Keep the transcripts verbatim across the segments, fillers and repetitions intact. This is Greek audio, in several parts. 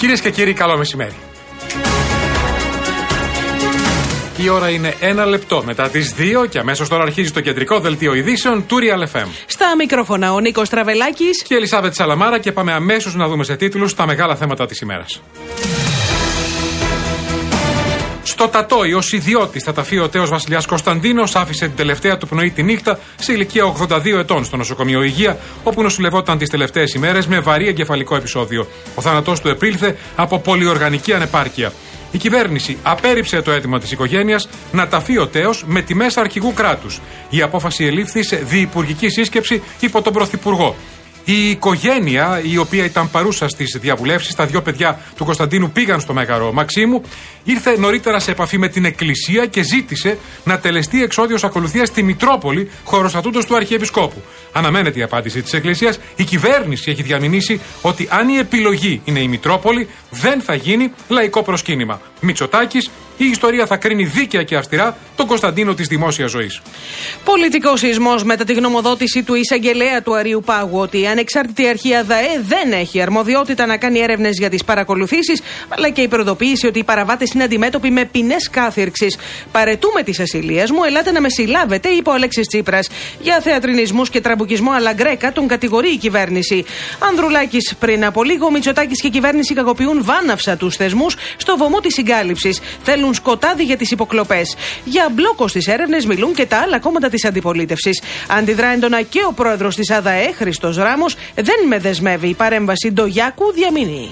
Κυρίες και κύριοι, καλό μεσημέρι. Η ώρα είναι ένα λεπτό μετά τις δύο και αμέσως τώρα αρχίζει το κεντρικό δελτίο ειδήσεων του Real εφ εμ. Στα μικρόφωνα ο Νίκος Τραβελάκης και η Ελισάβετ Σαλαμάρα και πάμε αμέσως να δούμε σε τίτλους τα μεγάλα θέματα της ημέρας. Στο Τατόι, ως ιδιώτης θα ταφεί ο τέος βασιλιάς Κωνσταντίνος, άφησε την τελευταία του πνοή τη νύχτα σε ηλικία ογδόντα δύο ετών στο νοσοκομείο Υγεία, όπου νοσηλευόταν τις τελευταίες ημέρες με βαρύ εγκεφαλικό επεισόδιο. Ο θάνατός του επήλθε από πολυοργανική ανεπάρκεια. Η κυβέρνηση απέρριψε το αίτημα της οικογένειας να ταφεί ο τέος με τιμές αρχηγού κράτους. Η απόφαση ελήφθη σε διυπουργική σύσκεψη υπό τον Πρωθυπουργό. Η οικογένεια, η οποία ήταν παρούσα στις διαβουλεύσεις, τα δυο παιδιά του Κωνσταντίνου πήγαν στο Μέγαρο Μαξίμου, ήρθε νωρίτερα σε επαφή με την Εκκλησία και ζήτησε να τελεστεί εξόδιος ακολουθίας στη Μητρόπολη, χωροστατούντος του Αρχιεπισκόπου. Αναμένεται η απάντηση της Εκκλησίας. Η κυβέρνηση έχει διαμηνήσει ότι αν η επιλογή είναι η Μητρόπολη, δεν θα γίνει λαϊκό προσκύνημα. Μητσοτάκης, η ιστορία θα κρίνει δίκαια και αυστηρά τον Κωνσταντίνο της δημόσιας ζωής. Πολιτικός σεισμός μετά τη γνωμοδότηση του εισαγγελέα του Αριού Πάγου ότι η ανεξάρτητη αρχή ΑΔΑΕ δεν έχει αρμοδιότητα να κάνει έρευνες για τις παρακολουθήσεις, αλλά και η προειδοποίηση ότι οι παραβάτες είναι αντιμέτωποι με ποινές κάθυρξης. Παρετούμε τις ασυλίες μου, ελάτε να με συλλάβετε, είπε ο Αλέξης Τσίπρας. Για θεατρινισμούς και τραμπουκισμό αλλά γκρέκα τον κατηγορεί η κυβέρνηση. Ανδρουλάκης πριν από λίγο, Μητσοτάκης και η κυβέρνηση κακοποιούν βάναυσα τους θεσμούς στο βωμό της συγκάλυψης. Θέλουν σκοτάδι για τις υποκλοπές. Για μπλόκο στις έρευνες μιλούν και τα άλλα κόμματα της αντιπολίτευσης. Αντιδρά έντονα και ο πρόεδρος της ΑΔΑΕ, Χριστός Ράμος, δεν με δεσμεύει η παρέμβαση Ντογιάκου, διαμηνύει.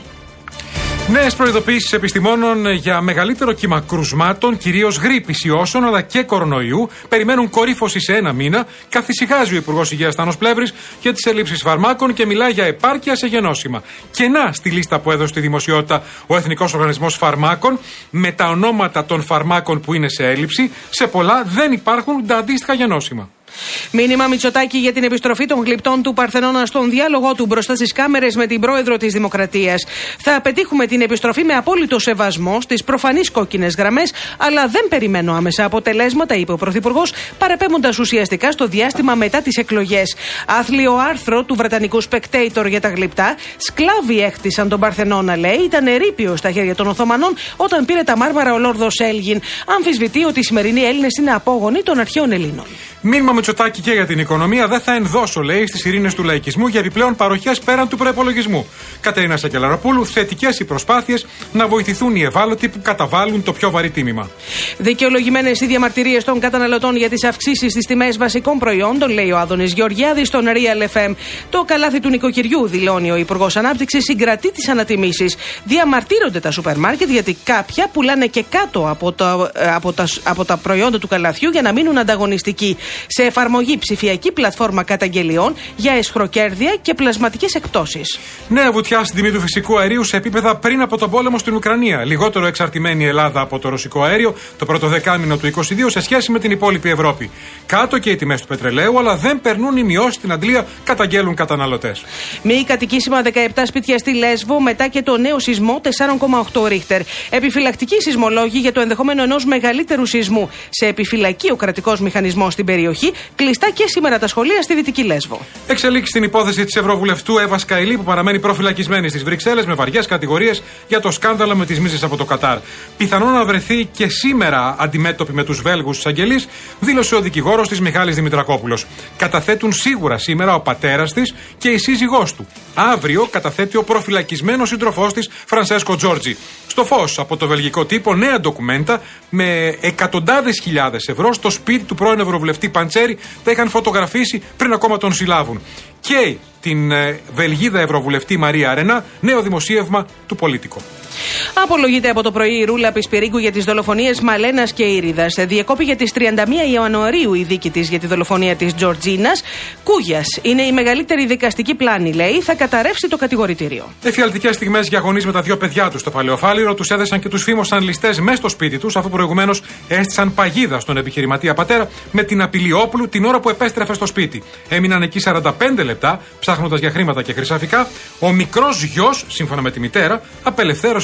Νέες προειδοποιήσεις επιστημόνων για μεγαλύτερο κύμα κρουσμάτων, κυρίως γρίπης ιώσεων αλλά και κορονοϊού, περιμένουν κορύφωση σε ένα μήνα. Καθησυχάζει ο Υπουργός Υγείας Τάνος Πλεύρης για τις ελλείψεις φαρμάκων και μιλάει για επάρκεια σε γενώσιμα. Κενά στη λίστα που έδωσε στη δημοσιότητα ο Εθνικός Οργανισμός Φαρμάκων, με τα ονόματα των φαρμάκων που είναι σε έλλειψη, σε πολλά δεν υπάρχουν τα αντίστοιχα γενώσιμα. Μήνυμα Μητσοτάκη για την επιστροφή των γλυπτών του Παρθενώνα στον διάλογό του μπροστά στις κάμερες με την πρόεδρο της Δημοκρατίας. Θα πετύχουμε την επιστροφή με απόλυτο σεβασμό στις προφανείς κόκκινες γραμμές, αλλά δεν περιμένω άμεσα αποτελέσματα, είπε ο Πρωθυπουργός, παραπέμποντας ουσιαστικά στο διάστημα μετά τις εκλογές. Άθλιο άρθρο του βρετανικού Spectator για τα γλυπτά. Σκλάβοι έχτισαν τον Παρθενώνα, λέει, ήταν ερείπιο στα χέρια των Οθωμανών όταν πήρε τα μάρμαρα ο Λόρδος Έλγιν. Αμφισβητεί ότι οι σημερινοί Έλληνες είναι απόγονοι των αρχαίων Ελλήνων. Μήνυμα Μητσοτάκη και για την οικονομία. Δεν θα ενδώσω, λέει, στις ειρήνες του λαϊκισμού για επιπλέον παροχές πέραν του προϋπολογισμού. Κατερίνα Σακελαροπούλου, θετικές οι προσπάθειες να βοηθηθούν οι ευάλωτοι που καταβάλουν το πιο βαρύ τίμημα. Δικαιολογημένες οι διαμαρτυρίες των καταναλωτών για τις αυξήσεις στις τιμές βασικών προϊόντων, λέει ο Άδωνης Γεωργιάδης στον Real εφ εμ. Το καλάθι του νοικοκυριού, δηλώνει ο Υπουργός Ανάπτυξης, συγκρατεί τις ανατιμήσεις. Διαμαρτύρονται τα σούπερ μάρκετ γιατί κάποια πουλάνε και κάτω από τα, από τα, από τα προϊόντα του καλαθιού για να μείνουν ανταγωνιστικοί. Σε εφαρμογή ψηφιακή πλατφόρμα καταγγελιών για εσχροκέρδεια και πλασματικές εκπτώσεις. Νέα βουτιά στην τιμή του φυσικού αερίου σε επίπεδα πριν από τον πόλεμο στην Ουκρανία. Λιγότερο εξαρτημένη η Ελλάδα από το ρωσικό αέριο το πρώτο δεκάμηνο του είκοσι δύο σε σχέση με την υπόλοιπη Ευρώπη. Κάτω και οι τιμές του πετρελαίου, αλλά δεν περνούν οι μειώσεις στην Αντλία, καταγγέλουν καταναλωτές. Μη κατοικήσιμα δεκαεπτά σπίτια στη Λέσβο μετά και το νέο σεισμό τέσσερα κόμμα οκτώ ρίχτερ. Επιφυλακτικοί σεισμολόγοι για το ενδεχόμενο ενός μεγαλύτερου σεισμού. Σε επιφυλακή ο κρατικός μηχανισμός στην περιοχή. Κλειστά και σήμερα τα σχολεία στη Δυτική Λέσβο. Εξελίξει στην υπόθεση της Ευρωβουλευτού Εύα Καηλή που παραμένει προφυλακισμένη στις Βρυξέλλες με βαριές κατηγορίες για το σκάνδαλο με τις μίζες από το Κατάρ. Πιθανόν να βρεθεί και σήμερα αντιμέτωπη με τους Βέλγους εισαγγελείς, δήλωσε ο δικηγόρος της Μιχάλης Δημητρακόπουλος. Καταθέτουν σίγουρα σήμερα ο πατέρας της και η σύζυγός του. Αύριο καταθέτει ο προφυλακισμένος σύντροφός της Φρανσέσκο Τζόρτζι. Στο φως από το βελγικό τύπο νέα ντοκουμέντα με εκατοντάδες χιλιάδες ευρώ στο σπίτι του πρώην Ευρωβουλευτή Παντσέρη τα είχαν φωτογραφίσει πριν ακόμα τον συλλάβουν. Και την ε, Βελγίδα Ευρωβουλευτή Μαρία Αρενά, νέο δημοσίευμα του Πολίτικο. Απολογείται από το πρωί η Ρούλα Πισπυρίγκου για τις δολοφονίες Μαλένας και Ήριδας. Διεκόπη για τις τριάντα μία Ιανουαρίου η δίκη της για τη δολοφονία της Τζορτζίνας. Κούγιας είναι η μεγαλύτερη δικαστική πλάνη, λέει, θα καταρρεύσει το κατηγορητήριο. Εφιαλτικές στιγμές για γονείς με τα δύο παιδιά τους στο Παλαιοφάλιρο, τους έδεσαν και τους φήμωσαν ληστές μέσα στο σπίτι τους, αφού προηγουμένως έστησαν παγίδα στον επιχειρηματία πατέρα με την απειλή όπλου την ώρα που επέστρεφε στο σπίτι. Έμειναν εκεί σαράντα πέντε λεπτά, ψάχνοντας για χρήματα και χρυσαφικά. Ο μικρός γιος, σύμφωνα με τη μητέρα, απελευθέρωσε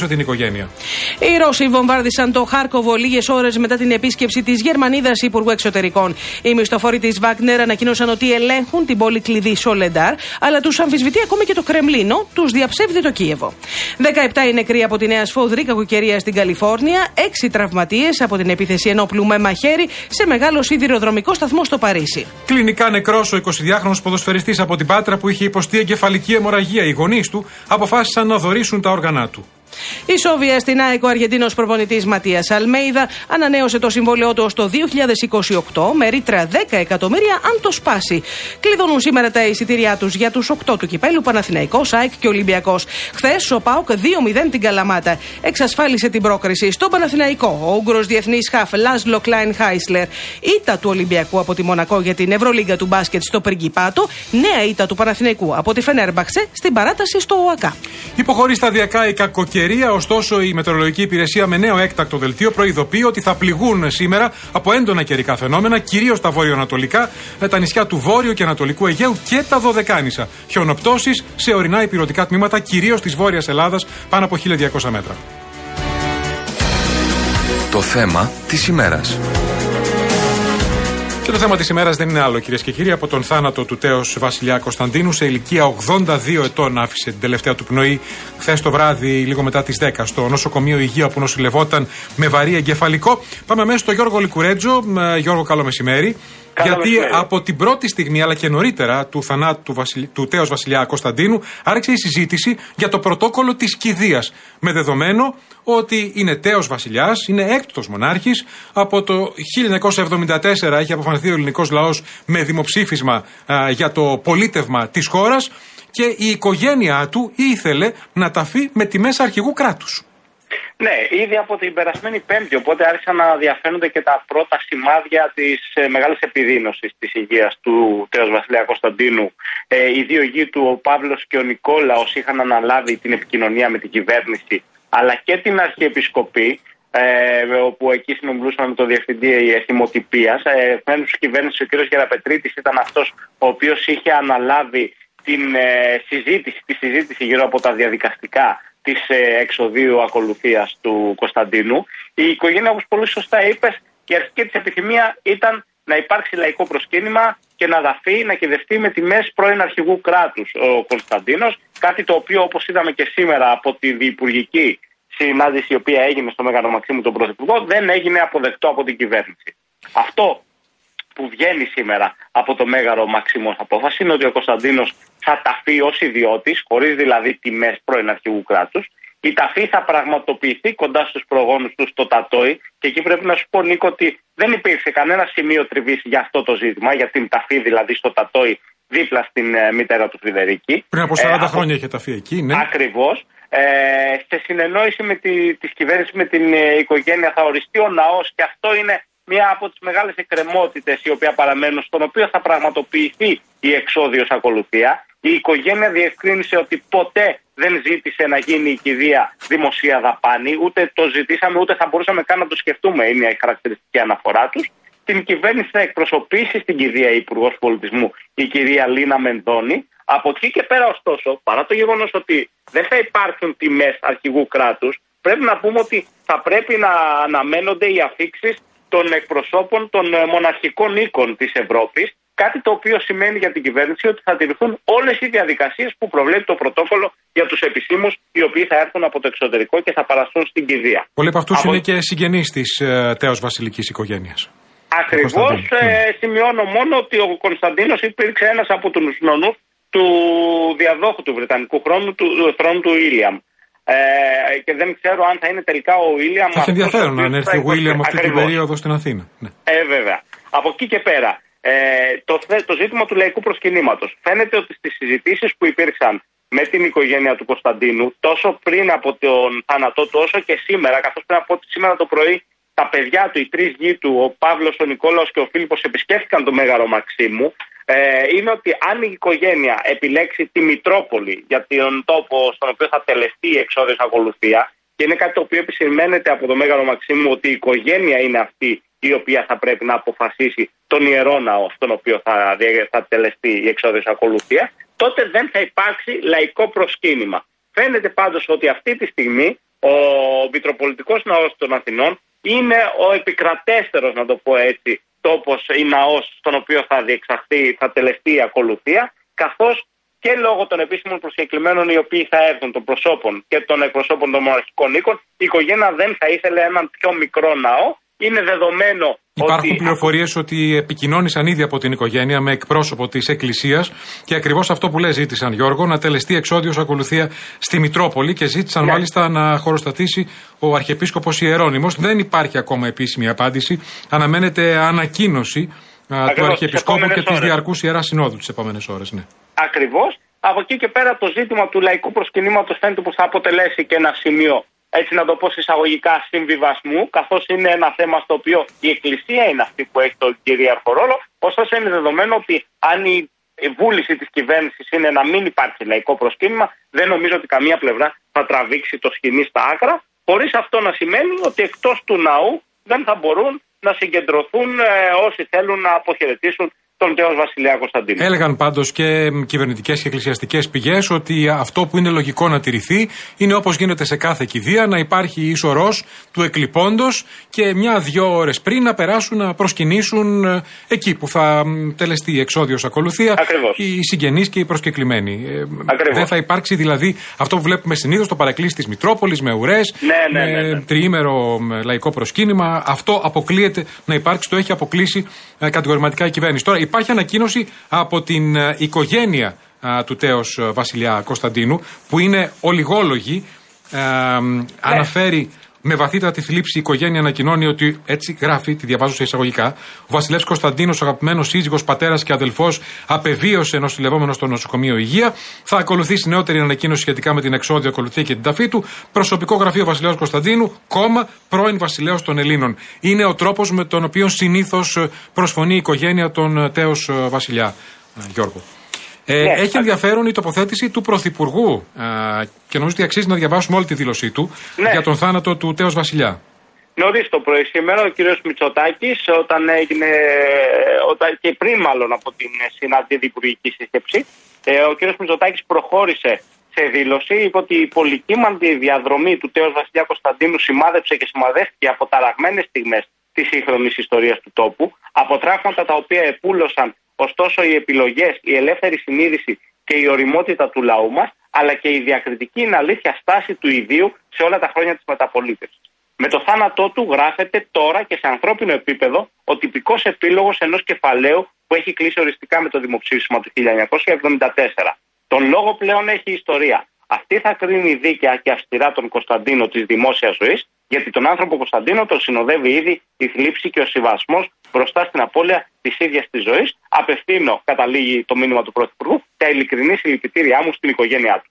πλήγωσε την οικογένεια. Οι Ρώσοι βομβάρδισαν το Χάρκοβο λίγες ώρες μετά την επίσκεψη της Γερμανίδας Υπουργού Εξωτερικών. Οι μισθοφόροι της Βάγνερ ανακοίνωσαν ότι ελέγχουν την πόλη κλειδί Σολεντάρ, αλλά τους αμφισβητεί ακόμη και το Κρεμλίνο, τους διαψεύδει το Κίεβο. δεκαεπτά οι νεκροί από τη νέα σφοδρή κακοκαιρία στην Καλιφόρνια, έξι τραυματίες από την επίθεση ενόπλου με μαχαίρι σε μεγάλο σιδηροδρομικό σταθμό στο Παρίσι. Κλινικά νεκρός ο εικοσιδυάχρονος ποδοσφαιριστής από την Πάτρα που είχε υποστεί εγκεφαλική αιμορραγία. Οι γονείς του αποφάσισαν να δωρήσουν τα όργανά του. Η Σόβια στην ΑΕΚ, ο Αργεντίνος προπονητής Ματίας Αλμέιδα ανανέωσε το συμβόλαιό του ως το δύο χιλιάδες είκοσι οκτώ με ρήτρα δέκα εκατομμύρια αν το σπάσει. Κλειδώνουν σήμερα τα εισιτήριά τους για τους οκτώ του κυπέλου Παναθηναϊκός, ΑΕΚ και Ολυμπιακός. Χθες ο ΠΑΟΚ δύο μηδέν την Καλαμάτα εξασφάλισε την πρόκριση στον Παναθηναϊκό. Ο Ούγγρος διεθνής χαφ Λάσλο Κλάιν Χάισλερ. Ήττα του Ολυμπιακού από τη Μονακό για την Ευρωλίγκα του μπάσκετ στο Πριγκιπάτο. Νέα ήττα του Παναθηναϊκού από τη Φενέρμπαξε στην παράταση στο ΟΑΚΑ. Υποχωρεί σταδιακά η κακοκαιρία, ωστόσο η Μετεωρολογική Υπηρεσία με νέο έκτακτο δελτίο προειδοποιεί ότι θα πληγούν σήμερα από έντονα καιρικά φαινόμενα, κυρίως τα βόρειο-ανατολικά, τα νησιά του Βόρειου και Ανατολικού Αιγαίου και τα Δωδεκάνησα. Χιονοπτώσεις σε ορεινά υπηρετικά τμήματα, κυρίως της Βόρειας Ελλάδας, πάνω από χίλια διακόσια μέτρα. Το θέμα της ημέρας. Και το θέμα της ημέρας δεν είναι άλλο, κυρίες και κύριοι, από τον θάνατο του τέος Βασιλιά Κωνσταντίνου. Σε ηλικία ογδόντα δύο ετών άφησε την τελευταία του πνοή χθες το βράδυ, λίγο μετά τις δέκα, στο νοσοκομείο Υγεία που νοσηλευόταν με βαρύ εγκεφαλικό. Πάμε μέσα στο Γιώργο Λικουρέτζο. Γιώργο, καλό μεσημέρι. Καλό Γιατί μεσημέρι. Από την πρώτη στιγμή, αλλά και νωρίτερα, του θανάτου του, Βασιλ... του τέος Βασιλιά Κωνσταντίνου, άρχισε η συζήτηση για το πρωτόκολλο της κηδείας. Με δεδομένο ότι είναι τέος βασιλιάς, είναι έκτοτος μονάρχης. Από το χίλια εννιακόσια εβδομήντα τέσσερα έχει αποφανθεί ο ελληνικός λαός με δημοψήφισμα α, για το πολίτευμα της χώρας και η οικογένειά του ήθελε να ταφεί με τιμές αρχηγού κράτους. Ναι, ήδη από την περασμένη Πέμπτη, οπότε άρχισαν να διαφαίνονται και τα πρώτα σημάδια της ε, μεγάλης επιδείνωσης της υγείας του τέος Βασιλιά Κωνσταντίνου. Ε, οι δύο γη του, ο Παύλος και ο Νικόλαος, είχαν αναλάβει την επικοινωνία με την κυβέρνηση, αλλά και την Αρχιεπισκοπή, ε, όπου εκεί συνομιλούσαν με τον Διευθυντή Εθιμοτυπίας. Ε, Εκ της κυβέρνησης ο κ. Γεραπετρίτης ήταν αυτός ο οποίος είχε αναλάβει την ε, συζήτηση, τη συζήτηση γύρω από τα διαδικαστικά της ε, εξοδίου ακολουθίας του Κωνσταντίνου. Η οικογένεια, όπως πολύ σωστά είπες, η αρχική της επιθυμία ήταν να υπάρξει λαϊκό προσκύνημα και να δαφεί, να κηδευτεί με τιμές πρώην αρχηγού κράτους ο Κωνσταντίνος. Κάτι το οποίο, όπως είδαμε και σήμερα από τη διυπουργική συνάντηση η οποία έγινε στο Μέγαρο Μαξίμου τον Πρωθυπουργό, δεν έγινε αποδεκτό από την κυβέρνηση. Αυτό που βγαίνει σήμερα από το Μέγαρο Μαξίμου ως απόφαση είναι ότι ο Κωνσταντίνος θα ταφεί ως ιδιώτης, χωρίς δηλαδή τιμές πρώην αρχηγού κράτους. Η ταφή θα πραγματοποιηθεί κοντά στους προγόνους του στο Τατόι και εκεί πρέπει να σου πω, Νίκο, ότι δεν υπήρξε κανένα σημείο τριβής για αυτό το ζήτημα, για την ταφή δηλαδή στο Τατόι δίπλα στην ε, μητέρα του Φρυδερική. Πριν από σαράντα ε, χρόνια είχε ταφεί εκεί, ναι. Ακριβώς. Ε, σε συνεννόηση με τη, της κυβέρνησης με την ε, οικογένεια θα οριστεί ο ναός και αυτό είναι μία από τις μεγάλες εκκρεμότητες οι οποίες παραμένουν, στον οποίο θα πραγματοποιηθεί η εξόδιος ακολουθία. Η οικογένεια διευκρίνησε ότι ποτέ δεν ζήτησε να γίνει η κηδεία δημοσία δαπάνη, ούτε το ζητήσαμε, ούτε θα μπορούσαμε καν να το σκεφτούμε, είναι η χαρακτηριστική αναφορά τους. Την κυβέρνηση θα εκπροσωπήσει στην κηδεία η Υπουργός Πολιτισμού, η κυρία Λίνα Μενδώνη. Από εκεί και πέρα, ωστόσο, παρά το γεγονός ότι δεν θα υπάρχουν τιμές αρχηγού κράτους, πρέπει να πούμε ότι θα πρέπει να αναμένονται οι αφίξεις των εκπροσώπων των μοναρχικών οίκων της Ευρώπης, κάτι το οποίο σημαίνει για την κυβέρνηση ότι θα τηρηθούν όλες οι διαδικασίες που προβλέπει το πρωτόκολλο για τους επισήμους, οι οποίοι θα έρθουν από το εξωτερικό και θα παραστούν στην κηδεία. Πολλοί από αυτούς από... είναι και συγγενείς της ε, τέος βασιλικής οικογένειας. Ακριβώς. Ε, σημειώνω μόνο ότι ο Κωνσταντίνος υπήρξε ένας από τους νονούς του διαδόχου του Βρετανικού χρόνου, του θρόνου του Ήλιαμ. Ε, και δεν ξέρω αν θα είναι τελικά ο Βίλιαμ. Θα έχει ενδιαφέρον αν έρθει ο Βίλιαμ αυτή την περίοδο στην Αθήνα. Ναι. Ε, βέβαια. Από εκεί και πέρα, ε, το, το ζήτημα του λαϊκού προσκυνήματος. Φαίνεται ότι στις συζητήσεις που υπήρξαν με την οικογένεια του Κωνσταντίνου, τόσο πριν από τον θάνατό του, όσο και σήμερα, καθώς πριν από σήμερα το πρωί, τα παιδιά του, οι τρεις γη του, ο Παύλος, ο Νικόλαος και ο Φίλιππος, επισκέφθηκαν το Μέγαρο Μαξίμου. Ε, είναι ότι αν η οικογένεια επιλέξει τη Μητρόπολη για τον τόπο στον οποίο θα τελεστεί η εξόδιος ακολουθία, και είναι κάτι το οποίο επισημαίνεται από το Μέγαρο Μαξίμου ότι η οικογένεια είναι αυτή η οποία θα πρέπει να αποφασίσει τον ιερό ναό στον οποίο θα, θα τελεστεί η εξόδιος ακολουθία, τότε δεν θα υπάρξει λαϊκό προσκύνημα. Φαίνεται πάντως ότι αυτή τη στιγμή Ο Μητροπολιτικός Ναός των Αθηνών είναι ο επικρατέστερος, να το πω έτσι, τόπος ή ναός στον οποίο θα διεξαχθεί, θα τελεστεί η ακολουθία, καθώς και λόγω των επίσημων προσκεκλημένων οι οποίοι θα έρθουν, των προσώπων και των εκπροσώπων των μοναρχικών οίκων, η οικογένεια δεν θα ήθελε έναν πιο μικρό ναό. Είναι δεδομένο. Υπάρχουν ότι... πληροφορίες ότι επικοινώνησαν ήδη από την οικογένεια με εκπρόσωπο της Εκκλησίας και ακριβώς αυτό που λέει ζήτησαν, Γιώργο, να τελεστεί εξόδιος ακολουθία στη Μητρόπολη και ζήτησαν ναι. μάλιστα να χωροστατήσει ο Αρχιεπίσκοπος Ιερώνυμος. Δεν υπάρχει ακόμα επίσημη απάντηση. Αναμένεται ανακοίνωση ακριβώς, του Αρχιεπισκόπου και της Διαρκούς Ιεράς Συνόδου τις επόμενες ώρες. Ναι. Ακριβώς. Από εκεί και πέρα το ζήτημα του λαϊκού προσκυνήματος φαίνεται πως θα αποτελέσει και ένα σημείο, έτσι να το πω εισαγωγικά, συμβιβασμού, καθώς είναι ένα θέμα στο οποίο η Εκκλησία είναι αυτή που έχει τον κυρίαρχο ρόλο. Ωστόσο, είναι δεδομένο ότι αν η βούληση της κυβέρνησης είναι να μην υπάρχει λαϊκό προσκύνημα, δεν νομίζω ότι καμία πλευρά θα τραβήξει το σκηνή στα άκρα, χωρίς αυτό να σημαίνει ότι εκτός του ναού δεν θα μπορούν να συγκεντρωθούν ε, όσοι θέλουν να αποχαιρετήσουν τον τέος Βασιλιά Κωνσταντίνου. Έλεγαν πάντως και κυβερνητικές και εκκλησιαστικές πηγές ότι αυτό που είναι λογικό να τηρηθεί είναι όπως γίνεται σε κάθε κηδεία, να υπάρχει ισορρός του εκλειπώντος και μια-δυο ώρες πριν να περάσουν να προσκυνήσουν εκεί που θα τελεστεί εξόδιος ακολουθία. Ακριβώς. Οι συγγενείς και οι προσκεκλημένοι. Ακριβώς. Δεν θα υπάρξει δηλαδή αυτό που βλέπουμε συνήθως στο παρακλήσι της Μητρόπολης με ουρές, ναι, ναι, ναι, ναι. με τριήμερο λαϊκό προσκύνημα. Αυτό αποκλείεται να υπάρξει, το έχει αποκλείσει κατηγορηματικά η κυβέρνηση. Τώρα, υπάρχει ανακοίνωση από την uh, οικογένεια uh, του τέος uh, Βασιλιά Κωνσταντίνου, που είναι ολιγόλογοι. Uh, ναι. Αναφέρει με βαθύτατη θλίψη η οικογένεια, ανακοινώνει ότι, έτσι γράφει, τη διαβάζω σε εισαγωγικά, ο βασιλεύς Κωνσταντίνος, αγαπημένος σύζυγος, πατέρας και αδελφός, απεβίωσε νοσηλευόμενος στο νοσοκομείο Υγεία. Θα ακολουθήσει νεότερη ανακοίνωση σχετικά με την εξόδια ακολουθία και την ταφή του. Προσωπικό γραφείο Βασιλέως Κωνσταντίνου, κόμμα πρώην Βασιλέως των Ελλήνων. Είναι ο τρόπος με τον οποίο συνήθως προσφωνεί η οικογένεια των τέος Βασιλιά. Γιώργο. Ε, ναι, έχει ενδιαφέρον η τοποθέτηση του Πρωθυπουργού ε, και νομίζω ότι αξίζει να διαβάσουμε όλη τη δήλωσή του ναι. για τον θάνατο του τέος Βασιλιά. Νωρίς το πρωί σήμερα ο κύριος Μητσοτάκης, όταν έγινε, όταν, και πριν μάλλον από την συνάντηση υπουργική σύσκεψη, ε, ο κύριος Μητσοτάκης προχώρησε σε δήλωση, είπε ότι η πολυκύμαντη διαδρομή του τέος Βασιλιά Κωνσταντίνου σημάδεψε και σημαδεύτηκε από ταραγμένες στιγμές της σύγχρονης ιστορίας του τόπου, από τραύματα τα οποία επούλωσαν. Ωστόσο, οι επιλογές, η ελεύθερη συνείδηση και η οριμότητα του λαού μας, αλλά και η διακριτική είναι αλήθεια στάση του ιδίου σε όλα τα χρόνια της μεταπολίτευσης. Με το θάνατό του γράφεται τώρα και σε ανθρώπινο επίπεδο ο τυπικός επίλογος ενός κεφαλαίου που έχει κλείσει οριστικά με το δημοψήφισμα του χίλια εννιακόσια εβδομήντα τέσσερα. Τον λόγο πλέον έχει η ιστορία. Αυτή θα κρίνει δίκαια και αυστηρά τον Κωνσταντίνο της δημόσιας ζωής, γιατί τον άνθρωπο Κωνσταντίνο τον συνοδεύει ήδη η θλίψη και ο συμβασμός μπροστά στην απώλεια της ίδιας της ζωής. Απευθύνω, καταλήγει το μήνυμα του Πρωθυπουργού, τα ειλικρινή συλληπιτήριά μου στην οικογένειά του.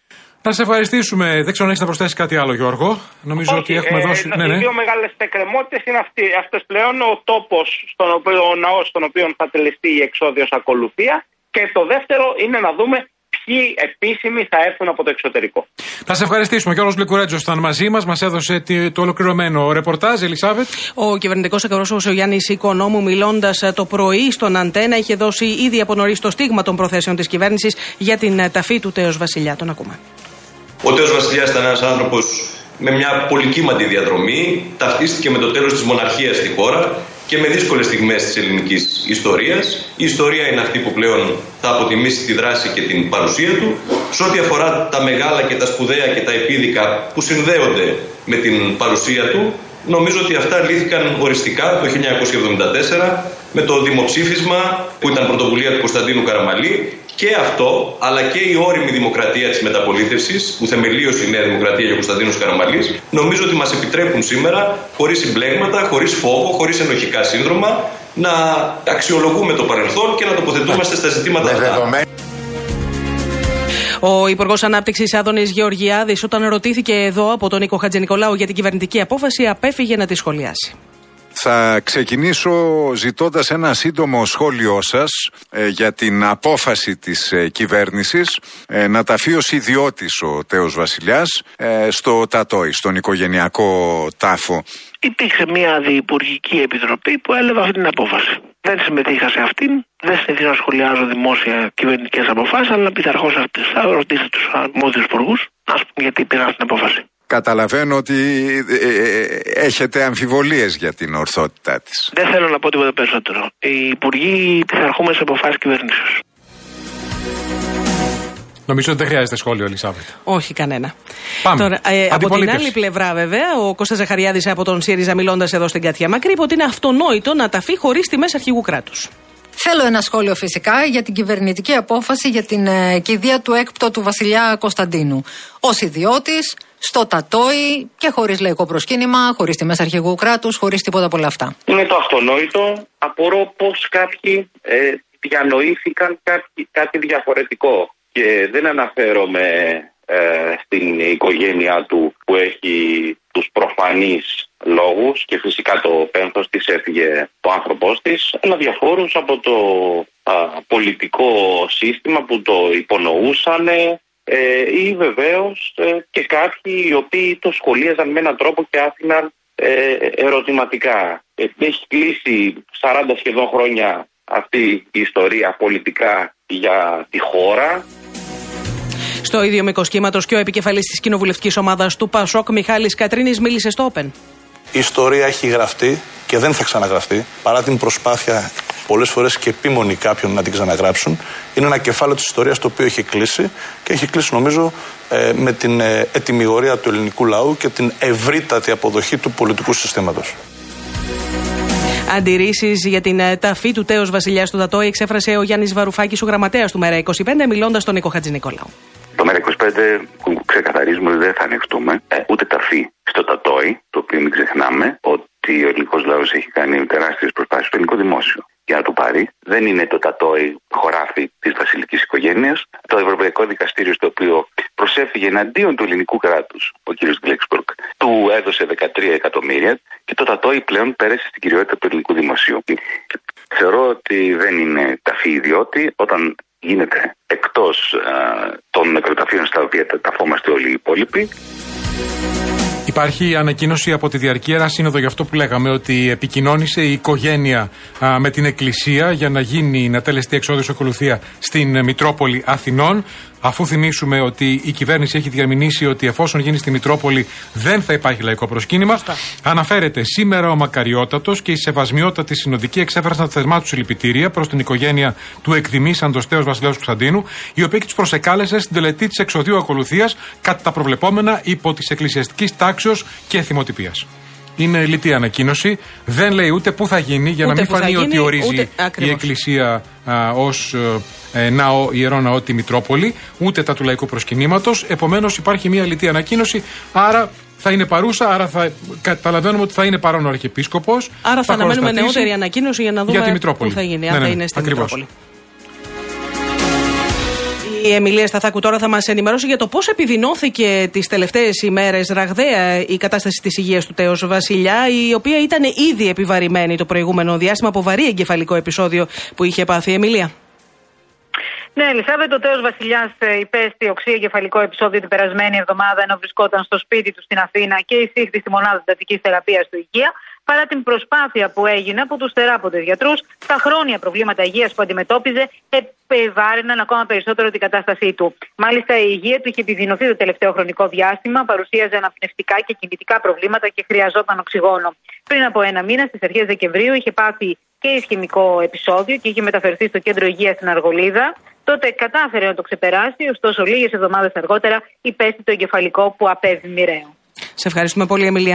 Να σε ευχαριστήσουμε. Δεν ξέρω αν έχεις να προσθέσεις κάτι άλλο, Γιώργο. Νομίζω Όχι, ότι έχουμε ε, δώσει. Ε, ναι, ναι. Οι δύο μεγάλες εκκρεμότητες είναι αυτές πλέον, ο τόπος, στον οποίο, ο ναός στον οποίο θα τελεστεί η εξόδιος ακολουθία. Και το δεύτερο είναι να δούμε ποιοι επίσημοι θα έρθουν από το εξωτερικό. Να σε ευχαριστήσουμε. Ο Γιώργος Γλυκουρέτζος ήταν μαζί μας. Μας έδωσε το ολοκληρωμένο ρεπορτάζ. Ελισάβετ. Ο κυβερνητικός εκπρόσωπος ο Γιάννης Οικονόμου, μιλώντας το πρωί στον Αντένα, είχε δώσει ήδη από νωρίς το στίγμα των προθέσεων της κυβέρνησης για την ταφή του τέος Βασιλιά. Τον ακούμε. Ο τέος Βασιλιάς ήταν ένας άνθρωπος με μια πολυκύμαντη διαδρομή. Ταυτίστηκε με το τέλος της μοναρχίας στη χώρα και με δύσκολες στιγμές της ελληνικής ιστορίας. Η ιστορία είναι αυτή που πλέον θα αποτιμήσει τη δράση και την παρουσία του. Σε ό,τι αφορά τα μεγάλα και τα σπουδαία και τα επίδικα που συνδέονται με την παρουσία του, νομίζω ότι αυτά λύθηκαν οριστικά το χίλια εννιακόσια εβδομήντα τέσσερα με το δημοψήφισμα που ήταν πρωτοβουλία του Κωνσταντίνου Καραμαλή. Και αυτό, αλλά και η όριμη δημοκρατία της μεταπολίτευσης που θεμελίωσε η Νέα Δημοκρατία και ο Κωνσταντίνος Καραμαλής, νομίζω ότι μας επιτρέπουν σήμερα, χωρίς συμπλέγματα, χωρίς φόβο, χωρίς ενοχικά σύνδρομα, να αξιολογούμε το παρελθόν και να τοποθετούμαστε στα ζητήματα αυτά. Ο Υπουργός Ανάπτυξης Άδωνης Γεωργιάδης, όταν ρωτήθηκε εδώ από τον Νίκο Χατζηνικολάου για την κυβερνητική απόφαση, απέφυγε να τη σχολιάσει. Θα ξεκινήσω ζητώντας ένα σύντομο σχόλιο σας ε, για την απόφαση της ε, κυβέρνησης ε, να ταφεί ως ιδιώτης ο τέος Βασιλιάς ε, στο Τατόι, στον οικογενειακό τάφο. Υπήρξε μια διυπουργική επιτροπή που έλαβε αυτή την απόφαση. Δεν συμμετείχα σε αυτήν, δεν συνηθίζω να σχολιάζω δημόσια κυβερνητικές αποφάσεις, αλλά πειθαρχώς αυτές. Θα ρωτήσετε τους αρμόδιους υπουργούς, ας πούμε, γιατί πήραν την απόφαση. καταλαβαίνω ότι ε, ε, έχετε αμφιβολίες για την ορθότητά της. Δεν θέλω να πω τίποτα περισσότερο. Οι υπουργοί πειθαρχούμε σε αποφάσεις κυβερνήσεως. Νομίζω ότι δεν χρειάζεται σχόλιο, Ελισάβετ. Όχι κανένα. Πάμε. Τώρα, ε, από την άλλη πλευρά, βέβαια, ο Κώστας Ζαχαριάδης από τον ΣΥΡΙΖΑ, μιλώντας εδώ στην Κάτια Μακρύ, είπε ότι είναι αυτονόητο να ταφεί χωρίς τιμές αρχηγού κράτους. Θέλω ένα σχόλιο φυσικά για την κυβερνητική απόφαση για την ε, κηδεία του έκπτωτου βασιλιά Κωνσταντίνου. Ως ιδιώτης, στο τατόι και χωρίς λαϊκό προσκύνημα, χωρίς τιμές αρχηγού κράτους, χωρίς τίποτα από όλα αυτά. Είναι το αυτονόητο. Απορώ πώς κάποιοι ε, διανοήθηκαν κάτι, κάτι διαφορετικό. Και δεν αναφέρομαι ε, στην οικογένειά του που έχει τους προφανείς λόγους και φυσικά το πένθος της έφυγε το άνθρωπός της, αλλά διαφόρους από το α, πολιτικό σύστημα που το υπονοούσαν ε, ή βεβαίως ε, και κάποιοι οι οποίοι το σχολίαζαν με έναν τρόπο και άφηναν ε, ερωτηματικά. Ε, έχει κλείσει σαράντα σχεδόν χρόνια αυτή η ιστορία πολιτικά για τη χώρα. Στο ίδιο μήκος κύματος και ο επικεφαλής της κοινοβουλευτικής ομάδας του ΠΑΣΟΚ, Μιχάλης Κατρίνης, μίλησε στο Open. Η ιστορία έχει γραφτεί και δεν θα ξαναγραφτεί, παρά την προσπάθεια πολλές φορές και επίμονη κάποιων να την ξαναγράψουν. Είναι ένα κεφάλαιο της ιστορίας το οποίο έχει κλείσει και έχει κλείσει νομίζω ε, με την ε, ετυμηγορία του ελληνικού λαού και την ευρύτατη αποδοχή του πολιτικού συστήματος. Αντιρρήσεις για την ταφή του τέος βασιλιά στο Τατόι εξέφρασε ο Γιάννης Βαρουφάκης, ο γραμματέας του Μέρα είκοσι πέντε, μιλώντας στον Νίκο Χατζηνικολάου. Το Μέρα είκοσι πέντε ξεκαθαρίζουμε ότι δεν θα ανεχτούμε ε, ούτε ταφή στο Τατόι, το οποίο μην ξεχνάμε ότι ο ελληνικός λαός έχει κάνει τεράστιες προσπάθειες στο ελληνικό δημόσιο για να το πάρει. Δεν είναι το Τατόι χωράφι της βασιλικής οικογένειας. Το Ευρωπαϊκό Δικαστήριο, στο οποίο προσέφυγε εναντίον του ελληνικού κράτους, ο κ. Γκλέξπορκ, του έδωσε δεκατρία εκατομμύρια και το Τατόι πλέον πέρασε στην κυριότητα του ελληνικού δημοσίου. Θεωρώ ότι δεν είναι ταφή ιδιώτη όταν γίνεται εκτός α, των νεκροταφείων στα οποία ταφόμαστε όλοι οι υπόλοιποι. Υπάρχει ανακοίνωση από τη Διαρκή Ιερά Σύνοδο για αυτό που λέγαμε, ότι επικοινώνησε η οικογένεια α, με την Εκκλησία για να γίνει να τελεστεί εξόδιος ακολουθία στην Μητρόπολη Αθηνών. Αφού θυμίσουμε ότι η κυβέρνηση έχει διαμηνήσει ότι εφόσον γίνει στη Μητρόπολη δεν θα υπάρχει λαϊκό προσκύνημα. Αναφέρεται σήμερα ο Μακαριότατος και η Σεβασμιότατη Συνοδική εξέφρασαν τα θερμά του συλληπιτήρια προς την οικογένεια του εκδημήσαντος τέος βασιλέως Κωνσταντίνου, η οποία και τους προσεκάλεσε στην τελετή της εξοδίου ακολουθίας κατά τα προβλεπόμενα υπό της εκκλησιαστικής τάξεως και θυμοτυπίας. Είναι λιτή ανακοίνωση. Δεν λέει ούτε πού θα γίνει, για ούτε να μην φανεί γίνει, ότι ορίζει ούτε, η Εκκλησία ως ε, ναό, ιερό ναό τη Μητρόπολη, ούτε τα του λαϊκού προσκυνήματος. Επομένως υπάρχει μια λιτή ανακοίνωση. Άρα θα είναι παρούσα, άρα θα καταλαβαίνουμε ότι θα είναι παρόν ο Αρχιεπίσκοπος. Άρα θα, θα αναμένουμε νεότερη ανακοίνωση για να δούμε για πού θα γίνει, αν ναι, ναι, θα είναι στην Μητρόπολη. Η Εμιλία Σταθάκου τώρα θα μας ενημερώσει για το πώς επιδεινώθηκε τις τελευταίες ημέρες ραγδαία η κατάσταση της υγείας του τέος βασιλιά, η οποία ήταν ήδη επιβαρημένη το προηγούμενο διάστημα από βαρύ εγκεφαλικό επεισόδιο που είχε πάθει. Η Εμιλία. Ναι, Ελισάβετ, ο τέος βασιλιάς υπέστη οξύ εγκεφαλικό επεισόδιο την περασμένη εβδομάδα ενώ βρισκόταν στο σπίτι του στην Αθήνα και εισήχθη στη μονάδα εντατικής θεραπείας του Υγεία. Παρά την προσπάθεια που έγινε από τους θεράποντες γιατρούς, τα χρόνια προβλήματα υγείας που αντιμετώπιζε επιβάρυναν ακόμα περισσότερο την κατάστασή του. Μάλιστα, η υγεία του είχε επιδεινωθεί το τελευταίο χρονικό διάστημα, παρουσίαζε αναπνευστικά και κινητικά προβλήματα και χρειαζόταν οξυγόνο. Πριν από ένα μήνα, στις αρχές Δεκεμβρίου, είχε πάθει και ισχυμικό επεισόδιο και είχε μεταφερθεί στο κέντρο υγείας στην Αργολίδα. Τότε κατάφερε να το ξεπεράσει, ωστόσο, λίγες εβδομάδες αργότερα υπέστη το εγκεφαλικό που απέβη μοιραίο. Σε ευχαριστούμε πολύ, Εμιλία.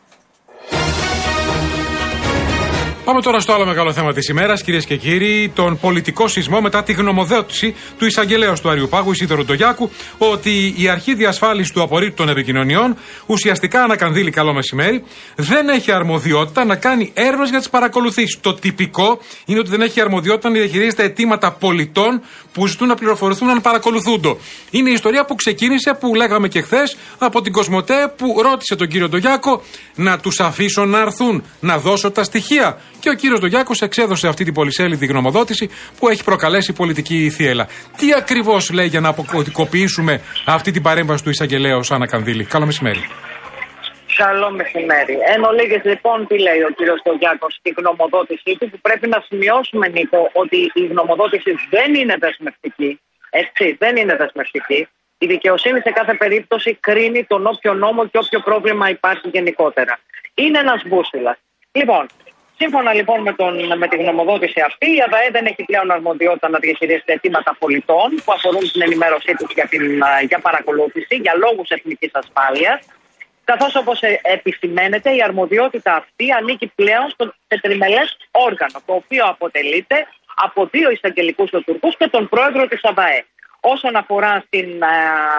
Πάμε τώρα στο άλλο μεγάλο θέμα της ημέρας, κυρίες και κύριοι, τον πολιτικό σεισμό μετά τη γνωμοδότηση του εισαγγελέως του Αριουπάγου, Ισίδωρου Ντογιάκου, ότι η αρχή διασφάλισης του απορρίτου των επικοινωνιών, ουσιαστικά ανακανδύλει, καλό μεσημέρι, δεν έχει αρμοδιότητα να κάνει έρευνες για τις παρακολουθήσεις. Το τυπικό είναι ότι δεν έχει αρμοδιότητα να διαχειρίζεται αιτήματα πολιτών που ζητούν να πληροφορηθούν αν παρακολουθούντο. Είναι η ιστορία που ξεκίνησε, που λέγαμε και χθες, από την Κοσμοτέ, που ρώτησε τον κύριο Ντογιάκο να τους αφήσω να έρθουν, να δώσω τα στοιχεία. Και ο κύριος Ντογιάκος εξέδωσε αυτή την πολυσέλιδη γνωμοδότηση που έχει προκαλέσει πολιτική θύελλα. Τι ακριβώς λέει για να αποκωδικοποιήσουμε αυτή την παρέμβαση του εισαγγελέως Άννα Κανδύλη? Καλό μεσημέρι. Καλό μεσημέρι. Εν ολίγες λοιπόν τι λέει ο κύριος Ντογιάκος στη γνωμοδότησή του, που πρέπει να σημειώσουμε, Νίκο, ότι η γνωμοδότηση δεν είναι δεσμευτική. Έτσι, δεν είναι δεσμευτική. Η δικαιοσύνη σε κάθε περίπτωση κρίνει τον όποιο νόμο και όποιο πρόβλημα υπάρχει γενικότερα. Είναι ένας μπούσουλας. Λοιπόν, σύμφωνα λοιπόν με, τον, με τη γνωμοδότηση αυτή, η ΑΔΑΕ δεν έχει πλέον αρμοδιότητα να διαχειρίζεται αιτήματα πολιτών που αφορούν την ενημέρωσή τους για, την, για παρακολούθηση, για λόγους εθνικής ασφάλειας. Καθώς όπως επισημαίνεται, η αρμοδιότητα αυτή ανήκει πλέον στο τετριμελές όργανο, το οποίο αποτελείται από δύο εισαγγελικούς λειτουργούς και τον πρόεδρο της ΑΔΑΕ. Όσον αφορά στην α,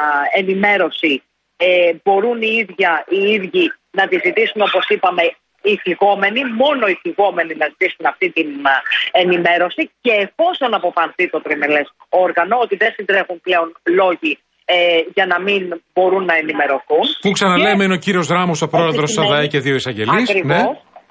ενημέρωση, ε, μπορούν οι, ίδια, οι ίδιοι να τη ζητήσουν, όπως είπαμε, οι θυγόμενοι, μόνο οι θυγόμενοι να ζητήσουν αυτή την α, ενημέρωση, και εφόσον αποφανθεί το τριμελές όργανο ότι δεν συντρέχουν πλέον λόγοι Ε, για να μην μπορούν να ενημερωθούν. Που ξαναλέμε και είναι ο κύριος Ράμος, ο πρόεδρος της ΑΔΑΕ και δύο εισαγγελείς. Ακριβώς.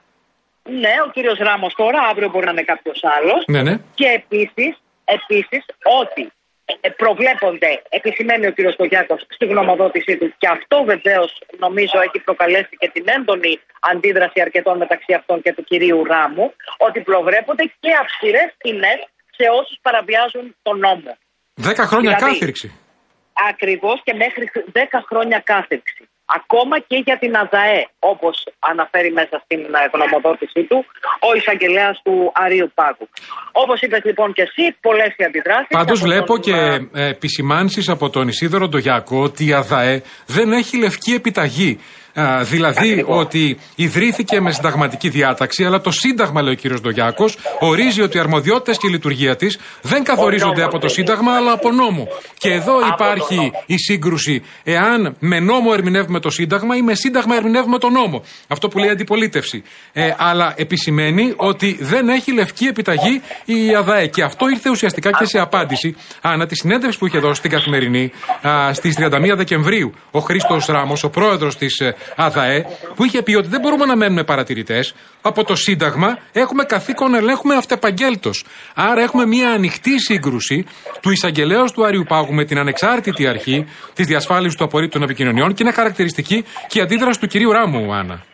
Ναι. ναι, ο κύριος Ράμος τώρα, αύριο μπορεί να είναι κάποιος άλλος. Ναι, ναι. Και επίσης, επίσης ότι προβλέπονται, επισημαίνει ο κύριος Κογιάκος στη γνωμοδότησή του, και αυτό βεβαίως νομίζω έχει προκαλέσει και την έντονη αντίδραση αρκετών μεταξύ αυτών και του κυρίου Ράμου, ότι προβλέπονται και αυστηρές ποινές σε όσους παραβιάζουν τον νόμο. Δέκα χρόνια δηλαδή, κάθυρξη. Ακριβώς, και μέχρι δέκα χρόνια κάθυρξη. Ακόμα και για την ΑΔΑΕ, όπως αναφέρει μέσα στην γνωμοδότησή του ο εισαγγελέας του Αρείου Πάγου. Όπως είπες λοιπόν και εσύ, πολλές οι αντιδράσεις. Πάντως βλέπω τον... και ε, επισημάνσεις από τον Ισίδωρο Ντογιάκο ότι η ΑΔΑΕ δεν έχει λευκή επιταγή. Α, δηλαδή Ακριβώς. ότι ιδρύθηκε με συνταγματική διάταξη, αλλά το Σύνταγμα, λέει ο κύριος Ντογιάκος, ορίζει ότι οι αρμοδιότητες και η λειτουργία της δεν καθορίζονται από το Σύνταγμα, αλλά από νόμο. Και εδώ υπάρχει η σύγκρουση, εάν με νόμο ερμηνεύουμε το Σύνταγμα ή με Σύνταγμα ερμηνεύουμε το νόμο. Αυτό που λέει αντιπολίτευση. Ε, αλλά επισημαίνει ότι δεν έχει λευκή επιταγή η ΑΔΑΕ. Και αυτό ήρθε ουσιαστικά και σε απάντηση ανά τη συνέντευξη που είχε δώσει στην Καθημερινή στις τριάντα μία Δεκεμβρίου ο Χρήστος Ράμος, ο πρόεδρος της ΑΔΑΕ, που είχε πει ότι δεν μπορούμε να μένουμε παρατηρητές. Από το Σύνταγμα έχουμε καθήκον να ελέγχουμε αυτεπαγγέλτος. Άρα έχουμε μια ανοιχτή σύγκρουση του εισαγγελέως του Αρείου Πάγου με την ανεξάρτητη αρχή της διασφάλισης του απορρίτου των επικοινωνιών, και είναι χαρακτηριστική και η αντίδραση του κυρίου Ράμου, Άννα.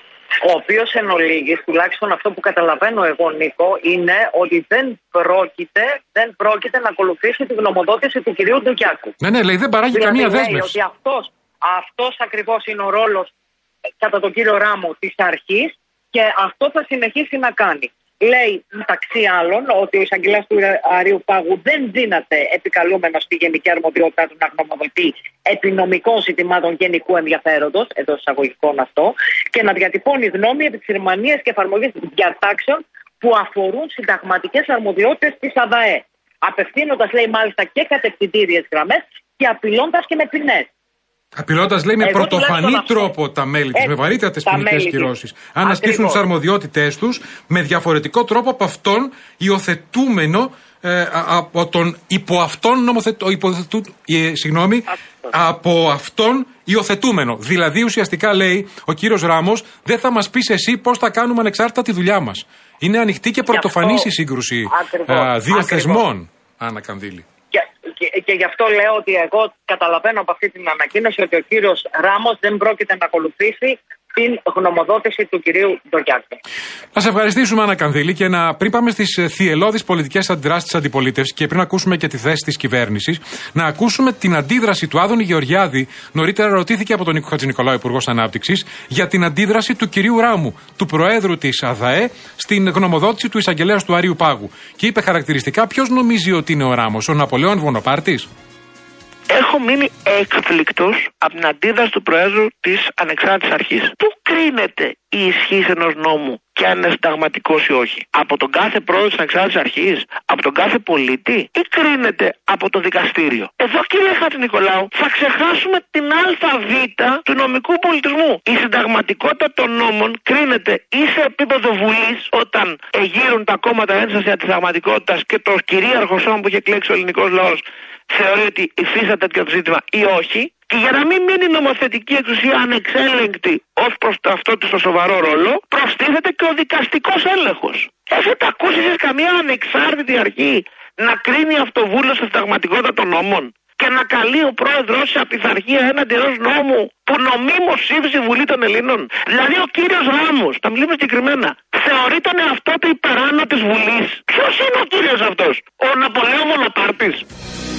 Ο οποίος εν ολίγης, τουλάχιστον αυτό που καταλαβαίνω εγώ, Νίκο, είναι ότι δεν πρόκειται, δεν πρόκειται να ακολουθήσει τη γνωμοδότηση του κυρίου Ντογιάκου. Ναι, ναι, λέει δεν παράγει δηλαδή, καμία λέει δέσμευση. Ότι αυτός, αυτός ακριβώς είναι ο ρόλος, κατά τον κύριο Ράμο, της αρχής, και αυτό θα συνεχίσει να κάνει. Λέει μεταξύ άλλων ότι ο εισαγγελέας του Αρείου Πάγου δεν δύναται επικαλούμενο στη γενική αρμοδιότητά του να γνωμοδοτεί επί νομικών ζητημάτων γενικού ενδιαφέροντος, εντός εισαγωγικών αυτό, και να διατυπώνει γνώμη επί της ερμηνείας και εφαρμογής διατάξεων που αφορούν συνταγματικές αρμοδιότητες της ΑΔΑΕ. Απευθύνοντας, λέει, μάλιστα και κατευθυντήριες γραμμές και απειλώντας και με ποινές. Απειλώντας, λέει, με Εγώ πρωτοφανή τρόπο τα μέλη της, με βαρύτατες ποινικές κυρώσεις, αν ασκήσουν τις αρμοδιότητές τους με διαφορετικό τρόπο από αυτόν υιοθετούμενο, ε, από τον υποαυτόν νομοθετό, υποθετού, ε, συγγνώμη, από αυτόν υιοθετούμενο. Δηλαδή, ουσιαστικά, λέει ο κύριος Ράμος, δεν θα μας πεις εσύ πώς θα κάνουμε ανεξάρτητα τη δουλειά μας. Είναι ανοιχτή και πρωτοφανής η σύγκρουση α, δύο θεσμών, Άννα Κανδύλη. Και, και, και γι' αυτό λέω ότι εγώ καταλαβαίνω από αυτή την ανακοίνωση ότι ο κύριος Ράμος δεν πρόκειται να ακολουθήσει την γνωμοδότηση του κυρίου Ντογιάκου. Να σε ευχαριστήσουμε, Άννα Κανδύλη, και να, πριν πάμε στις θυελλώδεις πολιτικές αντιδράσεις της αντιπολίτευσης και πριν ακούσουμε και τη θέση της κυβέρνησης, να ακούσουμε την αντίδραση του Άδωνη Γεωργιάδη. Νωρίτερα ρωτήθηκε από τον Νίκο Χατζηνικολάου, Υπουργός Ανάπτυξης, για την αντίδραση του κυρίου Ράμου, του Προέδρου της ΑΔΑΕ, στην γνωμοδότηση του εισαγγελέας του Αρείου Πάγου. Και είπε χαρακτηριστικά ποιος νομίζει ότι είναι ο Ράμος, ο Ναπολέον Βονοπάρτης. Έχω μείνει έκπληκτος από την αντίδραση του Προέδρου της Ανεξάρτητης Αρχής. Πού κρίνεται η ισχύς ενός νόμου και αν είναι συνταγματικός ή όχι? Από τον κάθε πρόεδρο της Ανεξάρτητης Αρχής? Από τον κάθε πολίτη? Ή κρίνεται από το δικαστήριο? Εδώ, κύριε Χατζηνικολάου, θα ξεχάσουμε την αλφαβήτα του νομικού πολιτισμού. Η συνταγματικότητα των νόμων κρίνεται ή σε επίπεδο Βουλής, όταν εγείρουν τα κόμματα ένσταση της συνταγματικότητας και το κυρίαρχο σώμα που έχει εκλέξει ο ελληνικός λαός θεωρεί ότι υφίσταται τέτοιο ζήτημα ή όχι, και για να μην μείνει η νομοθετική εξουσία ανεξέλεγκτη ως προς το αυτό της το σοβαρό ρόλο, προστίθεται και ο δικαστικός έλεγχος. Έχετε ακούσει εσείς καμία ανεξάρτητη αρχή να κρίνει αυτοβούλος στη συνταγματικότητα των νόμων και να καλεί ο πρόεδρος σε απειθαρχία έναντι ενός νόμου που νομίμως ψήφισε η Βουλή των Ελλήνων? Δηλαδή, ο κύριος Ράμος, θα μιλήσουμε συγκεκριμένα, θεωρεί τον εαυτό του υπεράνω της Βουλής. Ποιος είναι ο κύριος αυτός? Ο Ναπολέον Βοναπάρτης?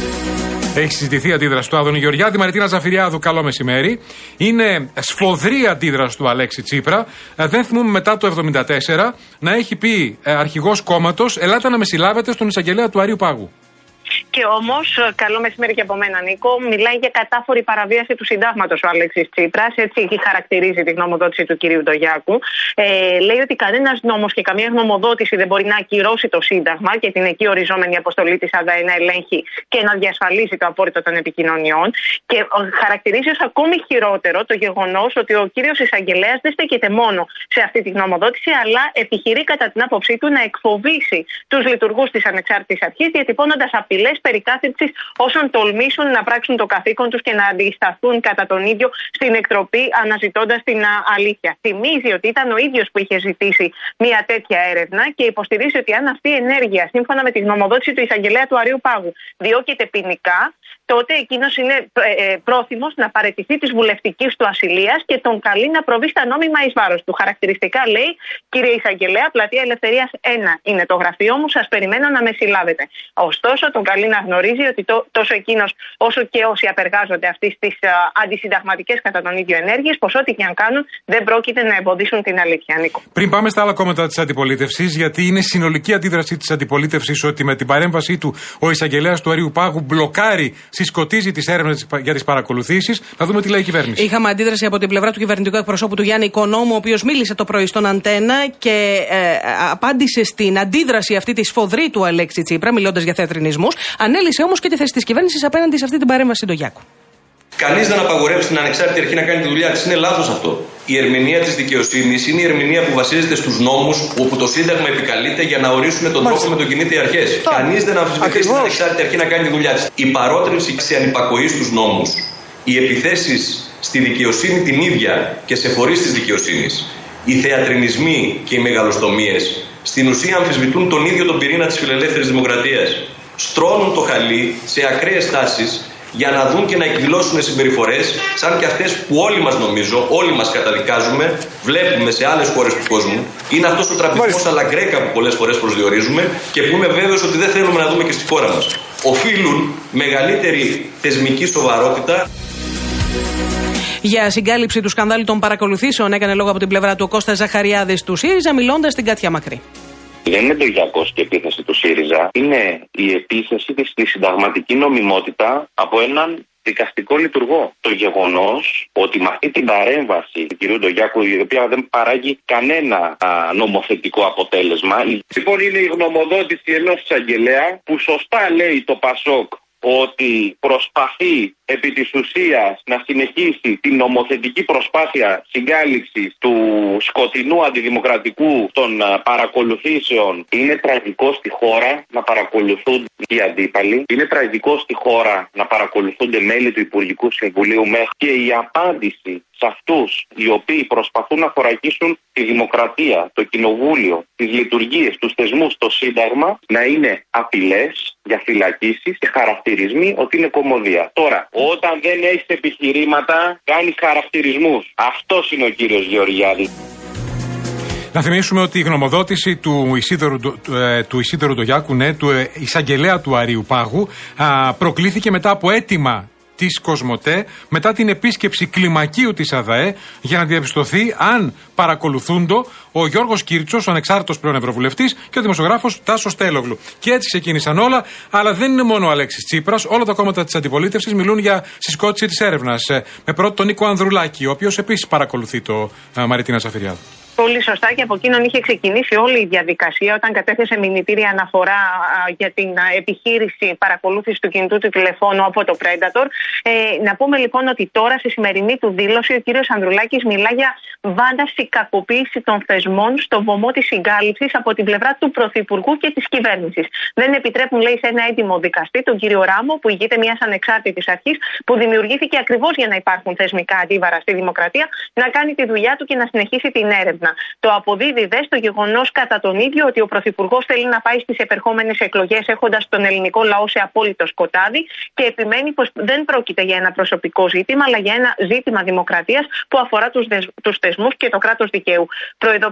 Έχει συζητηθεί η αντίδραση του Άδωνη Γεωργιάδη. Μαριτίνα Ζαφυριάδου, καλό μεσημέρι. Είναι σφοδρή αντίδραση του Αλέξη Τσίπρα. Δεν θυμούμε μετά το εβδομήντα τέσσερα να έχει πει αρχηγός κόμματος: ελάτε να με συλλάβετε στον εισαγγελέα του Αρείου Πάγου. Και όμως, καλό μεσημέρι και από μένα, Νίκο, μιλάει για κατάφορη παραβίαση του συντάγματος ο Αλέξης Τσίπρας. Έτσι χαρακτηρίζει τη γνωμοδότηση του κυρίου Ντογιάκου. Ε, λέει ότι κανένας νόμος και καμία γνωμοδότηση δεν μπορεί να ακυρώσει το Σύνταγμα και την εκεί οριζόμενη αποστολή της ΑΔΑΕ να ελέγχει και να διασφαλίσει το απόρριτο των επικοινωνιών. Και χαρακτηρίζει ως ακόμη χειρότερο το γεγονός ότι ο κύριος εισαγγελέας δεν στέκεται μόνο σε αυτή τη γνωμοδότηση, αλλά επιχειρεί κατά την άποψή του να εκφοβήσει τους λειτουργούς της ανεξάρτητης αρχής, διατυπώνοντας απειλές περί κάθεψης όσων τολμήσουν να πράξουν το καθήκον τους και να αντισταθούν κατά τον ίδιο στην εκτροπή, αναζητώντας την αλήθεια. Θυμίζει ότι ήταν ο ίδιος που είχε ζητήσει μια τέτοια έρευνα και υποστηρίζει ότι αν αυτή η ενέργεια, σύμφωνα με τη γνωμοδότηση του εισαγγελέα του Αρείου Πάγου, διώκεται ποινικά, τότε εκείνος είναι πρόθυμος να παραιτηθεί της βουλευτικής του ασυλίας και τον καλεί να προβεί στα νόμιμα εις βάρος του. Χαρακτηριστικά λέει: κύριε εισαγγελέα, Πλατεία Ελευθερίας ένα είναι το γραφείο μου, σας περιμένω να με συλλάβετε. Ωστόσο, τον καλεί να γνωρίζει ότι το, τόσο εκείνος όσο και όσοι απεργάζονται αυτές τις αντισυνταγματικές κατά τον ίδιο ενέργειες, πως ό,τι και αν κάνουν δεν πρόκειται να εμποδίσουν την αλήθεια. Νίκο. Πριν πάμε στα άλλα κόμματα της αντιπολίτευσης, γιατί είναι συνολική αντίδραση της αντιπολίτευσης ότι με την παρέμβασή του ο εισαγγελέας του Αρείου Πάγου μπλοκάρει, συσκοτίζει τις έρευνες για τις παρακολουθήσεις. Θα δούμε τι λέει η κυβέρνηση. Είχαμε αντίδραση από την πλευρά του κυβερνητικού εκπροσώπου του Γιάννη Οικονόμου, ο οποίος μίλησε το πρωί στον Αντένα και ε, απάντησε στην αντίδραση αυτή τη σφοδρή του Αλέξη Τσίπρα, μιλώντας για θεατρινισμούς. Ανέλησε όμως και τη θέση της κυβέρνησης απέναντι σε αυτή την παρέμβαση του Γιάκου. Κανείς δεν απαγορεύσει την ανεξάρτητη αρχή να κάνει τη δουλειά της. Είναι λάθος αυτό. Η ερμηνεία της δικαιοσύνης είναι η ερμηνεία που βασίζεται στους νόμους, όπου το Σύνταγμα επικαλείται για να ορίσουν τον τρόπο με τον κινείται οι αρχές. Κανείς δεν αμφισβητεί την ανεξάρτητη αρχή να κάνει τη δουλειά της. Η παρότρινση σε ανυπακοή στους νόμους, οι επιθέσεις στη δικαιοσύνη την ίδια και σε φορείς της δικαιοσύνης, οι θεατρινισμοί και οι μεγαλοστομίες, στην ουσία αμφισβητούν τον ίδιο τον πυρήνα της φιλελεύθερης δημοκρατίας. Στρώνουν το χαλί σε ακραίες τάσεις για να δουν και να εκδηλώσουν συμπεριφορές σαν και αυτές που όλοι μας, νομίζω, όλοι μας καταδικάζουμε, βλέπουμε σε άλλες χώρες του κόσμου. Είναι αυτός ο τραπεζικός αλαγκρέκα που πολλές φορές προσδιορίζουμε και που είμαι βέβαιος ότι δεν θέλουμε να δούμε και στη χώρα μας. Οφείλουν μεγαλύτερη θεσμική σοβαρότητα. Για συγκάλυψη του σκανδάλου των παρακολουθήσεων έκανε λόγο από την πλευρά του ο Κώστας Ζαχαριάδης του ΣΥΡΙΖΑ, μιλώντας στην Κάτια Μακρύ. Δεν είναι Ντογιάκος και επίθεση του ΣΥΡΙΖΑ, είναι η επίθεση στη συνταγματική νομιμότητα από έναν δικαστικό λειτουργό. Το γεγονός ότι με αυτή την παρέμβαση του κ. Ντογιάκου, η οποία δεν παράγει κανένα α, νομοθετικό αποτέλεσμα. Λοιπόν, είναι η γνωμοδότηση ενός εισαγγελέα που σωστά λέει το ΠΑΣΟΚ ότι προσπαθεί επί της ουσίας να συνεχίσει την νομοθετική προσπάθεια συγκάλυψης του σκοτεινού αντιδημοκρατικού των παρακολουθήσεων. Είναι τραγικό στη χώρα να παρακολουθούνται οι αντίπαλοι. Είναι τραγικό στη χώρα να παρακολουθούνται μέλη του Υπουργικού Συμβουλίου μέχρι και η απάντηση σε αυτούς οι οποίοι προσπαθούν να θωρακίσουν τη δημοκρατία, το κοινοβούλιο, τις λειτουργίες, τους θεσμούς, το Σύνταγμα, να είναι απειλές για φυλακίσεις και χαρακτηρισμοί ότι είναι κωμωδία. Τώρα, όταν δεν έχεις επιχειρήματα, κάνεις χαρακτηρισμούς. Αυτός είναι ο κύριος Γεωργιάδης. Να θυμίσουμε ότι η γνωμοδότηση του Ισίδωρου, του Ισίδωρου Ντογιάκου, ναι, του εισαγγελέα του Αρείου Πάγου, α, προκλήθηκε μετά από αίτημα της Κοσμοτέ, μετά την επίσκεψη κλιμακίου της ΑΔΑΕ, για να διαπιστωθεί αν παρακολουθούντο ο Γιώργος Κίρτσος, ο ανεξάρτητος πλέον ευρωβουλευτής, και ο δημοσιογράφος Τάσος Τέλογλου. Και έτσι ξεκίνησαν όλα, αλλά δεν είναι μόνο ο Αλέξης Τσίπρας. Όλα τα κόμματα της αντιπολίτευσης μιλούν για συσκότηση της έρευνας. Με πρώτο τον Νίκο Ανδρουλάκη, ο οποίος επίσης παρακολουθεί το Μαριτίνα Ζαφυριάδου. Πολύ σωστά, και από εκείνον είχε ξεκινήσει όλη η διαδικασία όταν κατέθεσε μηνυτήρια αναφορά α, για την α, επιχείρηση παρακολούθηση του κινητού του τηλεφώνου από το Predator. Ε, να πούμε λοιπόν ότι τώρα στη σημερινή του δήλωση ο κύριος Ανδρουλάκης μιλά για βάνταση κακοποίηση των θεσμών στο βωμό της συγκάλυψης από την πλευρά του Πρωθυπουργού και της κυβέρνησης. Δεν επιτρέπουν, λέει, σε ένα έντιμο δικαστή, τον κύριο Ράμο, που ηγείται μιας ανεξάρτητης αρχής που δημιουργήθηκε ακριβώς για να υπάρχουν θεσμικά αντίβαρα στη δημοκρατία, να κάνει τη δουλειά του και να συνεχίσει την έρευνα. Το αποδίδει δε στο γεγονός κατά τον ίδιο ότι ο Πρωθυπουργός θέλει να πάει στις επερχόμενες εκλογές έχοντας τον ελληνικό λαό σε απόλυτο σκοτάδι και επιμένει πως δεν πρόκειται για ένα προσωπικό ζήτημα, αλλά για ένα ζήτημα δημοκρατίας που αφορά τους, δεσ... τους θεσμούς και το κράτος δικαίου. Προειδοποιεί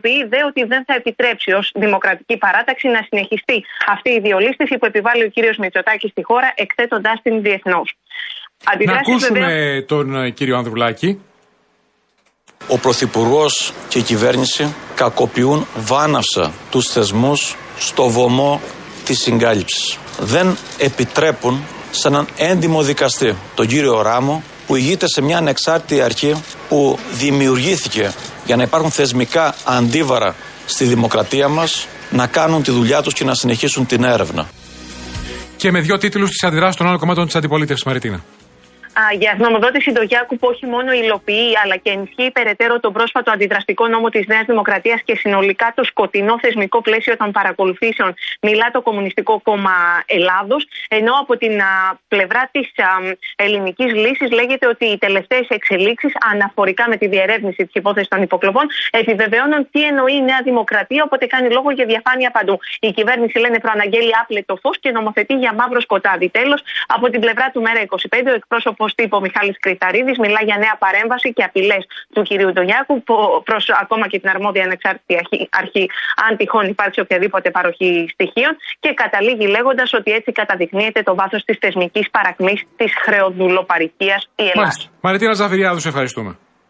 συνειδητοποιεί δε ότι δεν θα επιτρέψει ως Δημοκρατική Παράταξη να συνεχιστεί αυτή η διολίσθηση που επιβάλλει ο κύριος Μητσοτάκης στη χώρα, εκθέτοντάς την διεθνώς. Να ακούσουμε βεβαίως... τον κύριο Ανδρουλάκη. Ο Πρωθυπουργός και η κυβέρνηση κακοποιούν βάναυσα τους θεσμούς στο βωμό της συγκάλυψης. Δεν επιτρέπουν σε έναν έντιμο δικαστή, τον κύριο Ράμο, που ηγείται σε μια ανεξάρτητη αρχή που δημιουργήθηκε για να υπάρχουν θεσμικά αντίβαρα στη δημοκρατία μας, να κάνουν τη δουλειά τους και να συνεχίσουν την έρευνα. Και με δύο τίτλους της αντιδράσεις των άλλων κομμάτων της αντιπολίτευσης, Μαριτίνα. Για γνωμοδότηση Ντογιάκου που όχι μόνο υλοποιεί αλλά και ενισχύει περαιτέρω τον πρόσφατο αντιδραστικό νόμο της Νέας Δημοκρατίας και συνολικά το σκοτεινό θεσμικό πλαίσιο των παρακολουθήσεων, μιλά το Κομμουνιστικό Κόμμα Ελλάδος, ενώ από την α, πλευρά της α, ελληνικής λύσης λέγεται ότι οι τελευταίες εξελίξεις αναφορικά με τη διερεύνηση της υπόθεσης των υποκλοπών επιβεβαιώνουν τι εννοεί η Νέα Δημοκρατία, οπότε κάνει λόγο για διαφάνεια παντού. Η κυβέρνηση, λένε, προαναγγέλει άπλετο φως και νομοθετεί για μαύρο σκοτάδι. Τέλος, από την πλευρά του Μέρα είκοσι πέντε, ο εκπρόσωπος τύπο Μιχάλης Κρυθαρίδης μιλά για νέα παρέμβαση και απειλές του κυρίου Ντογιάκου προς ακόμα και την αρμόδια ανεξάρτητη αρχή, αρχή αν τυχόν υπάρξει οποιαδήποτε παροχή στοιχείων, και καταλήγει λέγοντας ότι έτσι καταδεικνύεται το βάθος της θεσμικής παρακμής της χρεοδουλοπαρικίας η Ελλάδα. Μαριτίνα Ζαφυριάδου, σε ευχαριστούμε.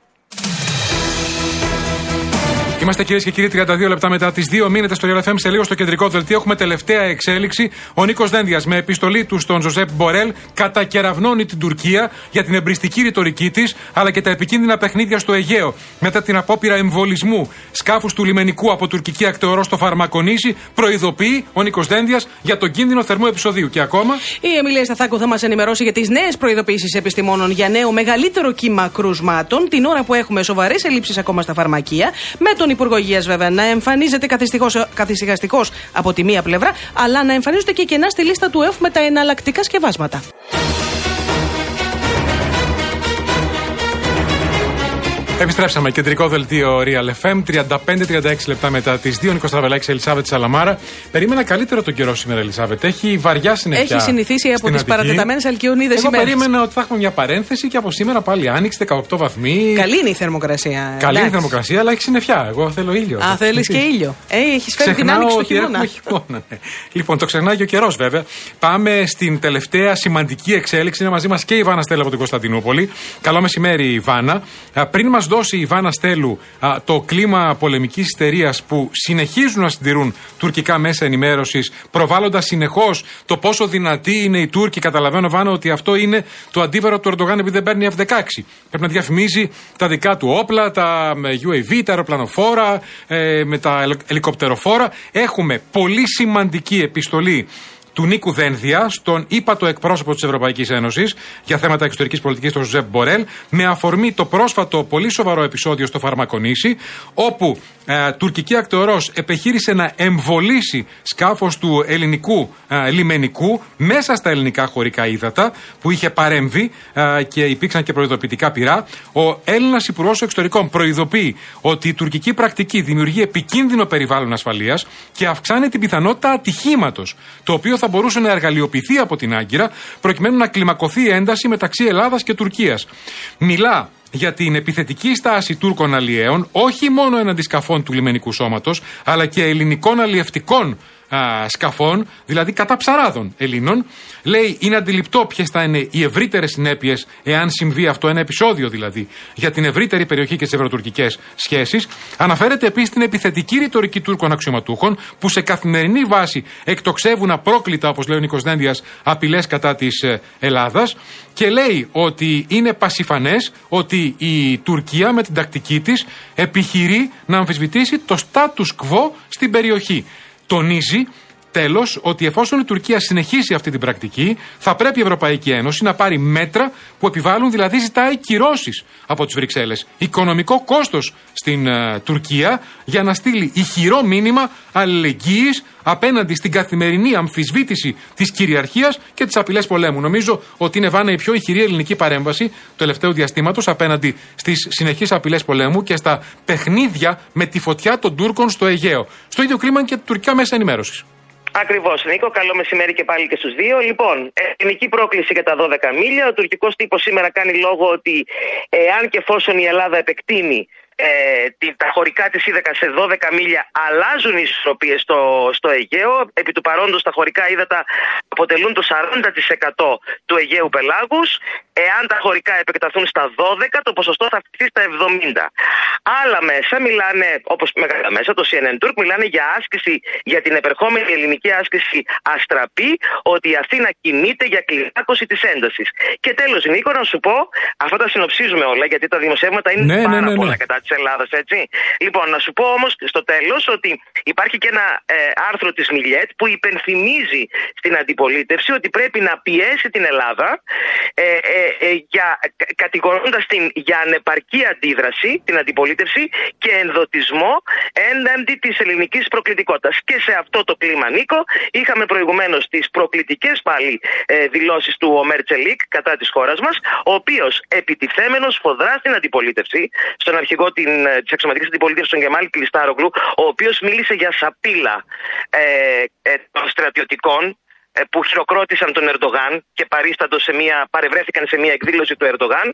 Είμαστε, κυρίες και κύριοι, τριάντα δύο λεπτά μετά τις δύο. Μείνετε στο Real εφ εμ. Σε λίγο στο κεντρικό δελτίο έχουμε τελευταία εξέλιξη. Ο Νίκος Δένδιας, με επιστολή του στον Ζωζέπ Μπορέλ, κατακεραυνώνει την Τουρκία για την εμπριστική ρητορική της αλλά και τα επικίνδυνα παιχνίδια στο Αιγαίο. Μετά την απόπειρα εμβολισμού σκάφους του λιμενικού από τουρκική ακτεωρό στο Φαρμακονήσι, προειδοποιεί ο Νίκος Δένδιας για τον κίνδυνο θερμού επεισοδίου. Και ακόμα. Η Εμιλία Σταθάκου θα μας ενημερώσει για τις νέες προειδοποιήσεις επιστημόνων για νέο μεγαλύτερο κύμα κρουσμάτων, την ώρα που έχουμε σοβαρές ελλείψεις ακόμα στα φαρμακεία, με τον Υπουργό Υγείας βέβαια να εμφανίζεται καθησυχαστικός από τη μία πλευρά, αλλά να εμφανίζονται και κενά στη λίστα του ΕΦ με τα εναλλακτικά σκευάσματα. Επιστρέψαμε. Κεντρικό δελτίο Real εφ εμ. τριάντα πέντε τριάντα έξι λεπτά μετά τις δύο. Νίκος Τραβελάκης, Ελισάβετ Σαλαμάρα. Περίμενα καλύτερο τον καιρό σήμερα, Ελισάβετ. Έχει βαριά συννεφιά. Έχει συνηθίσει από τις παρατεταμένες αλκιονίδες ημέρες. Εγώ περίμενα ότι θα έχουμε μια παρένθεση και από σήμερα πάλι άνοιξη, δεκαοκτώ βαθμοί. Καλή είναι η θερμοκρασία. Καλή είναι η θερμοκρασία, αλλά έχει συννεφιά. Εγώ θέλω ήλιο. Α, θέλεις και ήλιο. Ε, έχεις φέρει την άνοιξη στο χειμώνα. χειμώνα. Λοιπόν, το ξεχνάει και ο καιρός βέβαια. Πάμε στην τελευταία σημαντική εξέλιξη. Είναι μαζί μας και η Βάνα Στέλλου από την Κωνσταντινούπολη. Καλό μεσημέρι, Βάνα. Πριν μας δώσει η Βάνα Στέλλου α, το κλίμα πολεμικής ιστερίας που συνεχίζουν να συντηρούν τουρκικά μέσα ενημέρωσης, προβάλλοντας συνεχώς το πόσο δυνατοί είναι οι Τούρκοι. Καταλαβαίνω, Βάνα, ότι αυτό είναι το αντίβαρο του Ερντογάν επειδή δεν παίρνει εφ δεκαέξι. Πρέπει να διαφημίζει τα δικά του όπλα, τα γιου έι βι, τα αεροπλανοφόρα, ε, με τα ελικοπτεροφόρα. Έχουμε πολύ σημαντική επιστολή του Νίκου Δένδια στον ύπατο εκπρόσωπο της Ευρωπαϊκής Ένωσης για θέματα εξωτερικής πολιτικής, τον Ζωζέπ Μπορέλ, με αφορμή το πρόσφατο πολύ σοβαρό επεισόδιο στο Φαρμακονήσι, όπου ε, τουρκική ακτεωρός επιχείρησε να εμβολήσει σκάφος του ελληνικού ε, λιμενικού μέσα στα ελληνικά χωρικά ύδατα που είχε παρέμβει ε, και υπήρξαν και προειδοποιητικά πυρά. Ο Έλληνας Υπουργός Εξωτερικών προειδοποιεί ότι η τουρκική πρακτική δημιουργεί επικίνδυνο περιβάλλον ασφαλείας και αυξάνει την πιθανότητα ατυχήματος, το οποίο θα μπορούσε να εργαλειοποιηθεί από την Άγκυρα προκειμένου να κλιμακωθεί η ένταση μεταξύ Ελλάδας και Τουρκίας. Μιλά για την επιθετική στάση Τούρκων αλλιέων, όχι μόνο εναντί σκαφών του λιμενικού σώματος, αλλά και ελληνικών αλλιευτικών α, σκαφών, δηλαδή κατά ψαράδων Ελλήνων. Λέει, είναι αντιληπτό ποιες θα είναι οι ευρύτερες συνέπειες εάν συμβεί αυτό, ένα επεισόδιο δηλαδή, για την ευρύτερη περιοχή και τις ευρωτουρκικές σχέσεις. Αναφέρεται επίσης την επιθετική ρητορική Τούρκων αξιωματούχων που σε καθημερινή βάση εκτοξεύουν απρόκλητα, όπως λέει ο Νίκος Δένδιας, απειλές κατά της Ελλάδας. Και λέει ότι είναι πασιφανές ότι η Τουρκία με την τακτική της επιχειρεί να αμφισβητήσει το status quo στην περιοχή. Τονίζει τέλος ότι εφόσον η Τουρκία συνεχίσει αυτή την πρακτική, θα πρέπει η Ευρωπαϊκή Ένωση να πάρει μέτρα που επιβάλλουν, δηλαδή ζητάει κυρώσεις από τις Βρυξέλλες, οικονομικό κόστος στην uh, Τουρκία, για να στείλει ηχηρό μήνυμα αλληλεγγύης απέναντι στην καθημερινή αμφισβήτηση της κυριαρχίας και τις απειλές πολέμου. Νομίζω ότι είναι, Βάνα, η πιο ηχηρή ελληνική παρέμβαση του τελευταίου διαστήματος απέναντι στις συνεχείς απειλές πολέμου και στα παιχνίδια με τη φωτιά των Τούρκων στο Αιγαίο. Στο ίδιο κλίμα και τουρκικά μέσα ενημέρωσης. Ακριβώς, Νίκο. Καλό μεσημέρι και πάλι και στους δύο. Λοιπόν, ελληνική πρόκληση για τα δώδεκα μίλια. Ο τουρκικός τύπος σήμερα κάνει λόγο ότι εάν και εφόσον η Ελλάδα επεκτείνει ε, τα χωρικά της Ίδακα σε δώδεκα μίλια αλλάζουν οι ισορροπίες στο, στο Αιγαίο. Επί του παρόντος τα χωρικά ύδατα αποτελούν το σαράντα τοις εκατό του Αιγαίου πελάγους. Εάν τα χωρικά επεκταθούν στα δώδεκα, το ποσοστό θα αυξηθεί στα εβδομήντα. Άλλα μέσα μιλάνε, όπως μεγάλα μέσα, το σι εν εν Turk, μιλάνε για άσκηση, για την επερχόμενη ελληνική άσκηση Αστραπή, ότι η Αθήνα κινείται για κλιμάκωση της έντασης. Και τέλος, Νίκο, να σου πω, αυτά τα συνοψίζουμε όλα, γιατί τα δημοσιεύματα είναι ναι, πάρα ναι, ναι, ναι. πολλά κατά της Ελλάδας, έτσι. Λοιπόν, να σου πω όμως στο τέλος ότι υπάρχει και ένα ε, άρθρο της Μιλιέτ που υπενθυμίζει στην αντιπολίτευση ότι πρέπει να πιέσει την Ελλάδα ε, ε, ε, για, κατηγορώντας την για ανεπαρκή αντίδραση, την αντιπολίτευση και ενδοτισμό έναντι της ελληνικής προκλητικότητας. Και σε αυτό το κλίμα, Νίκο, είχαμε προηγουμένως τις προκλητικές πάλι ε, δηλώσεις του Ομέρ Τσελίκ κατά της χώρας μας, ο οποίος επιτιθέμενος φοδρά στην αντιπολίτευση, στον αρχηγό την, της αξιωματικής αντιπολίτευσης, τον Κεμάλ Κλιστάρογλου, ο οποίος μίλησε για σαπίλα ε, ε, των στρατιωτικών που χειροκρότησαν τον Ερντογάν και παρίσταντο σε μια, παρευρέθηκαν σε μια εκδήλωση του Ερντογάν.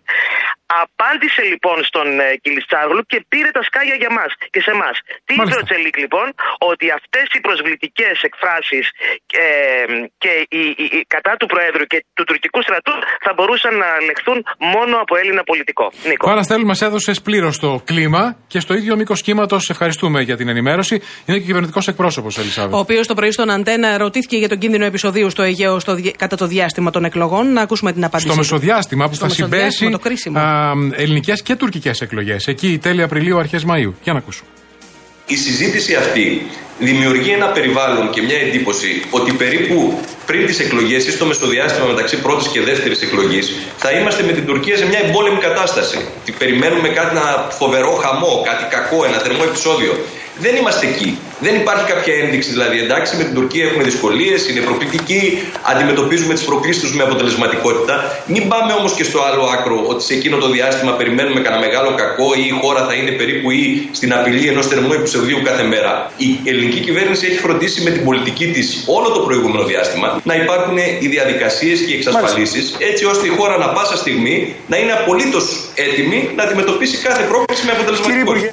Απάντησε λοιπόν στον ε, Κιλιστσάρογλου και πήρε τα σκάγια για μας και σε εμάς. Τι είπε ο Τσελίκ λοιπόν? Ότι αυτές οι προσβλητικές εκφράσεις ε, και οι, οι, οι, κατά του Προέδρου και του τουρκικού στρατού θα μπορούσαν να λεχθούν μόνο από Έλληνα πολιτικό. Νίκο. Πάρα Στέλνου, μας έδωσες πλήρως το κλίμα και στο ίδιο μήκος κύματος ευχαριστούμε για την ενημέρωση. Είναι και κυβερνητικός εκπρόσωπος, Ελισάβετ. Ο οποίος το πρωί στον Αντένα ρωτήθηκε για τον κίνδυνο επεισοδίου στο Αιγαίο στο, κατά το διάστημα των εκλογών. Να ακούσουμε την απάντηση. Στο μεσοδιάστημα που στο θα συμπέσει ελληνικές και τουρκικές εκλογές. Εκεί τέλη Απριλίου, αρχές Μαΐου. Για να ακούσουμε. Η συζήτηση αυτή δημιουργεί ένα περιβάλλον και μια εντύπωση ότι περίπου πριν τις εκλογές ή στο μεσοδιάστημα μεταξύ πρώτης και δεύτερης εκλογής θα είμαστε με την Τουρκία σε μια εμπόλεμη κατάσταση. Ότι περιμένουμε κάτι, ένα φοβερό χαμό, κάτι κακό, ένα θερμό επεισόδιο. Δεν είμαστε εκεί. Δεν υπάρχει κάποια ένδειξη, δηλαδή εντάξει, με την Τουρκία έχουμε δυσκολίες, είναι προκλητικοί, αντιμετωπίζουμε τις προκλήσεις τους με αποτελεσματικότητα. Μην πάμε όμως και στο άλλο άκρο, ότι σε εκείνο το διάστημα περιμένουμε κανένα μεγάλο κακό ή η χώρα θα είναι περίπου ή στην απειλή ενός θερμού επεισοδίου κάθε μέρα. Η ελληνική κυβέρνηση έχει φροντίσει με την πολιτική της όλο το προηγούμενο διάστημα να υπάρχουν οι διαδικασίες και οι εξασφαλίσεις, έτσι ώστε η χώρα ανα πάσα στιγμή να είναι απολύτως έτοιμη να αντιμετωπίσει κάθε πρόκληση με αποτελεσματικότητα.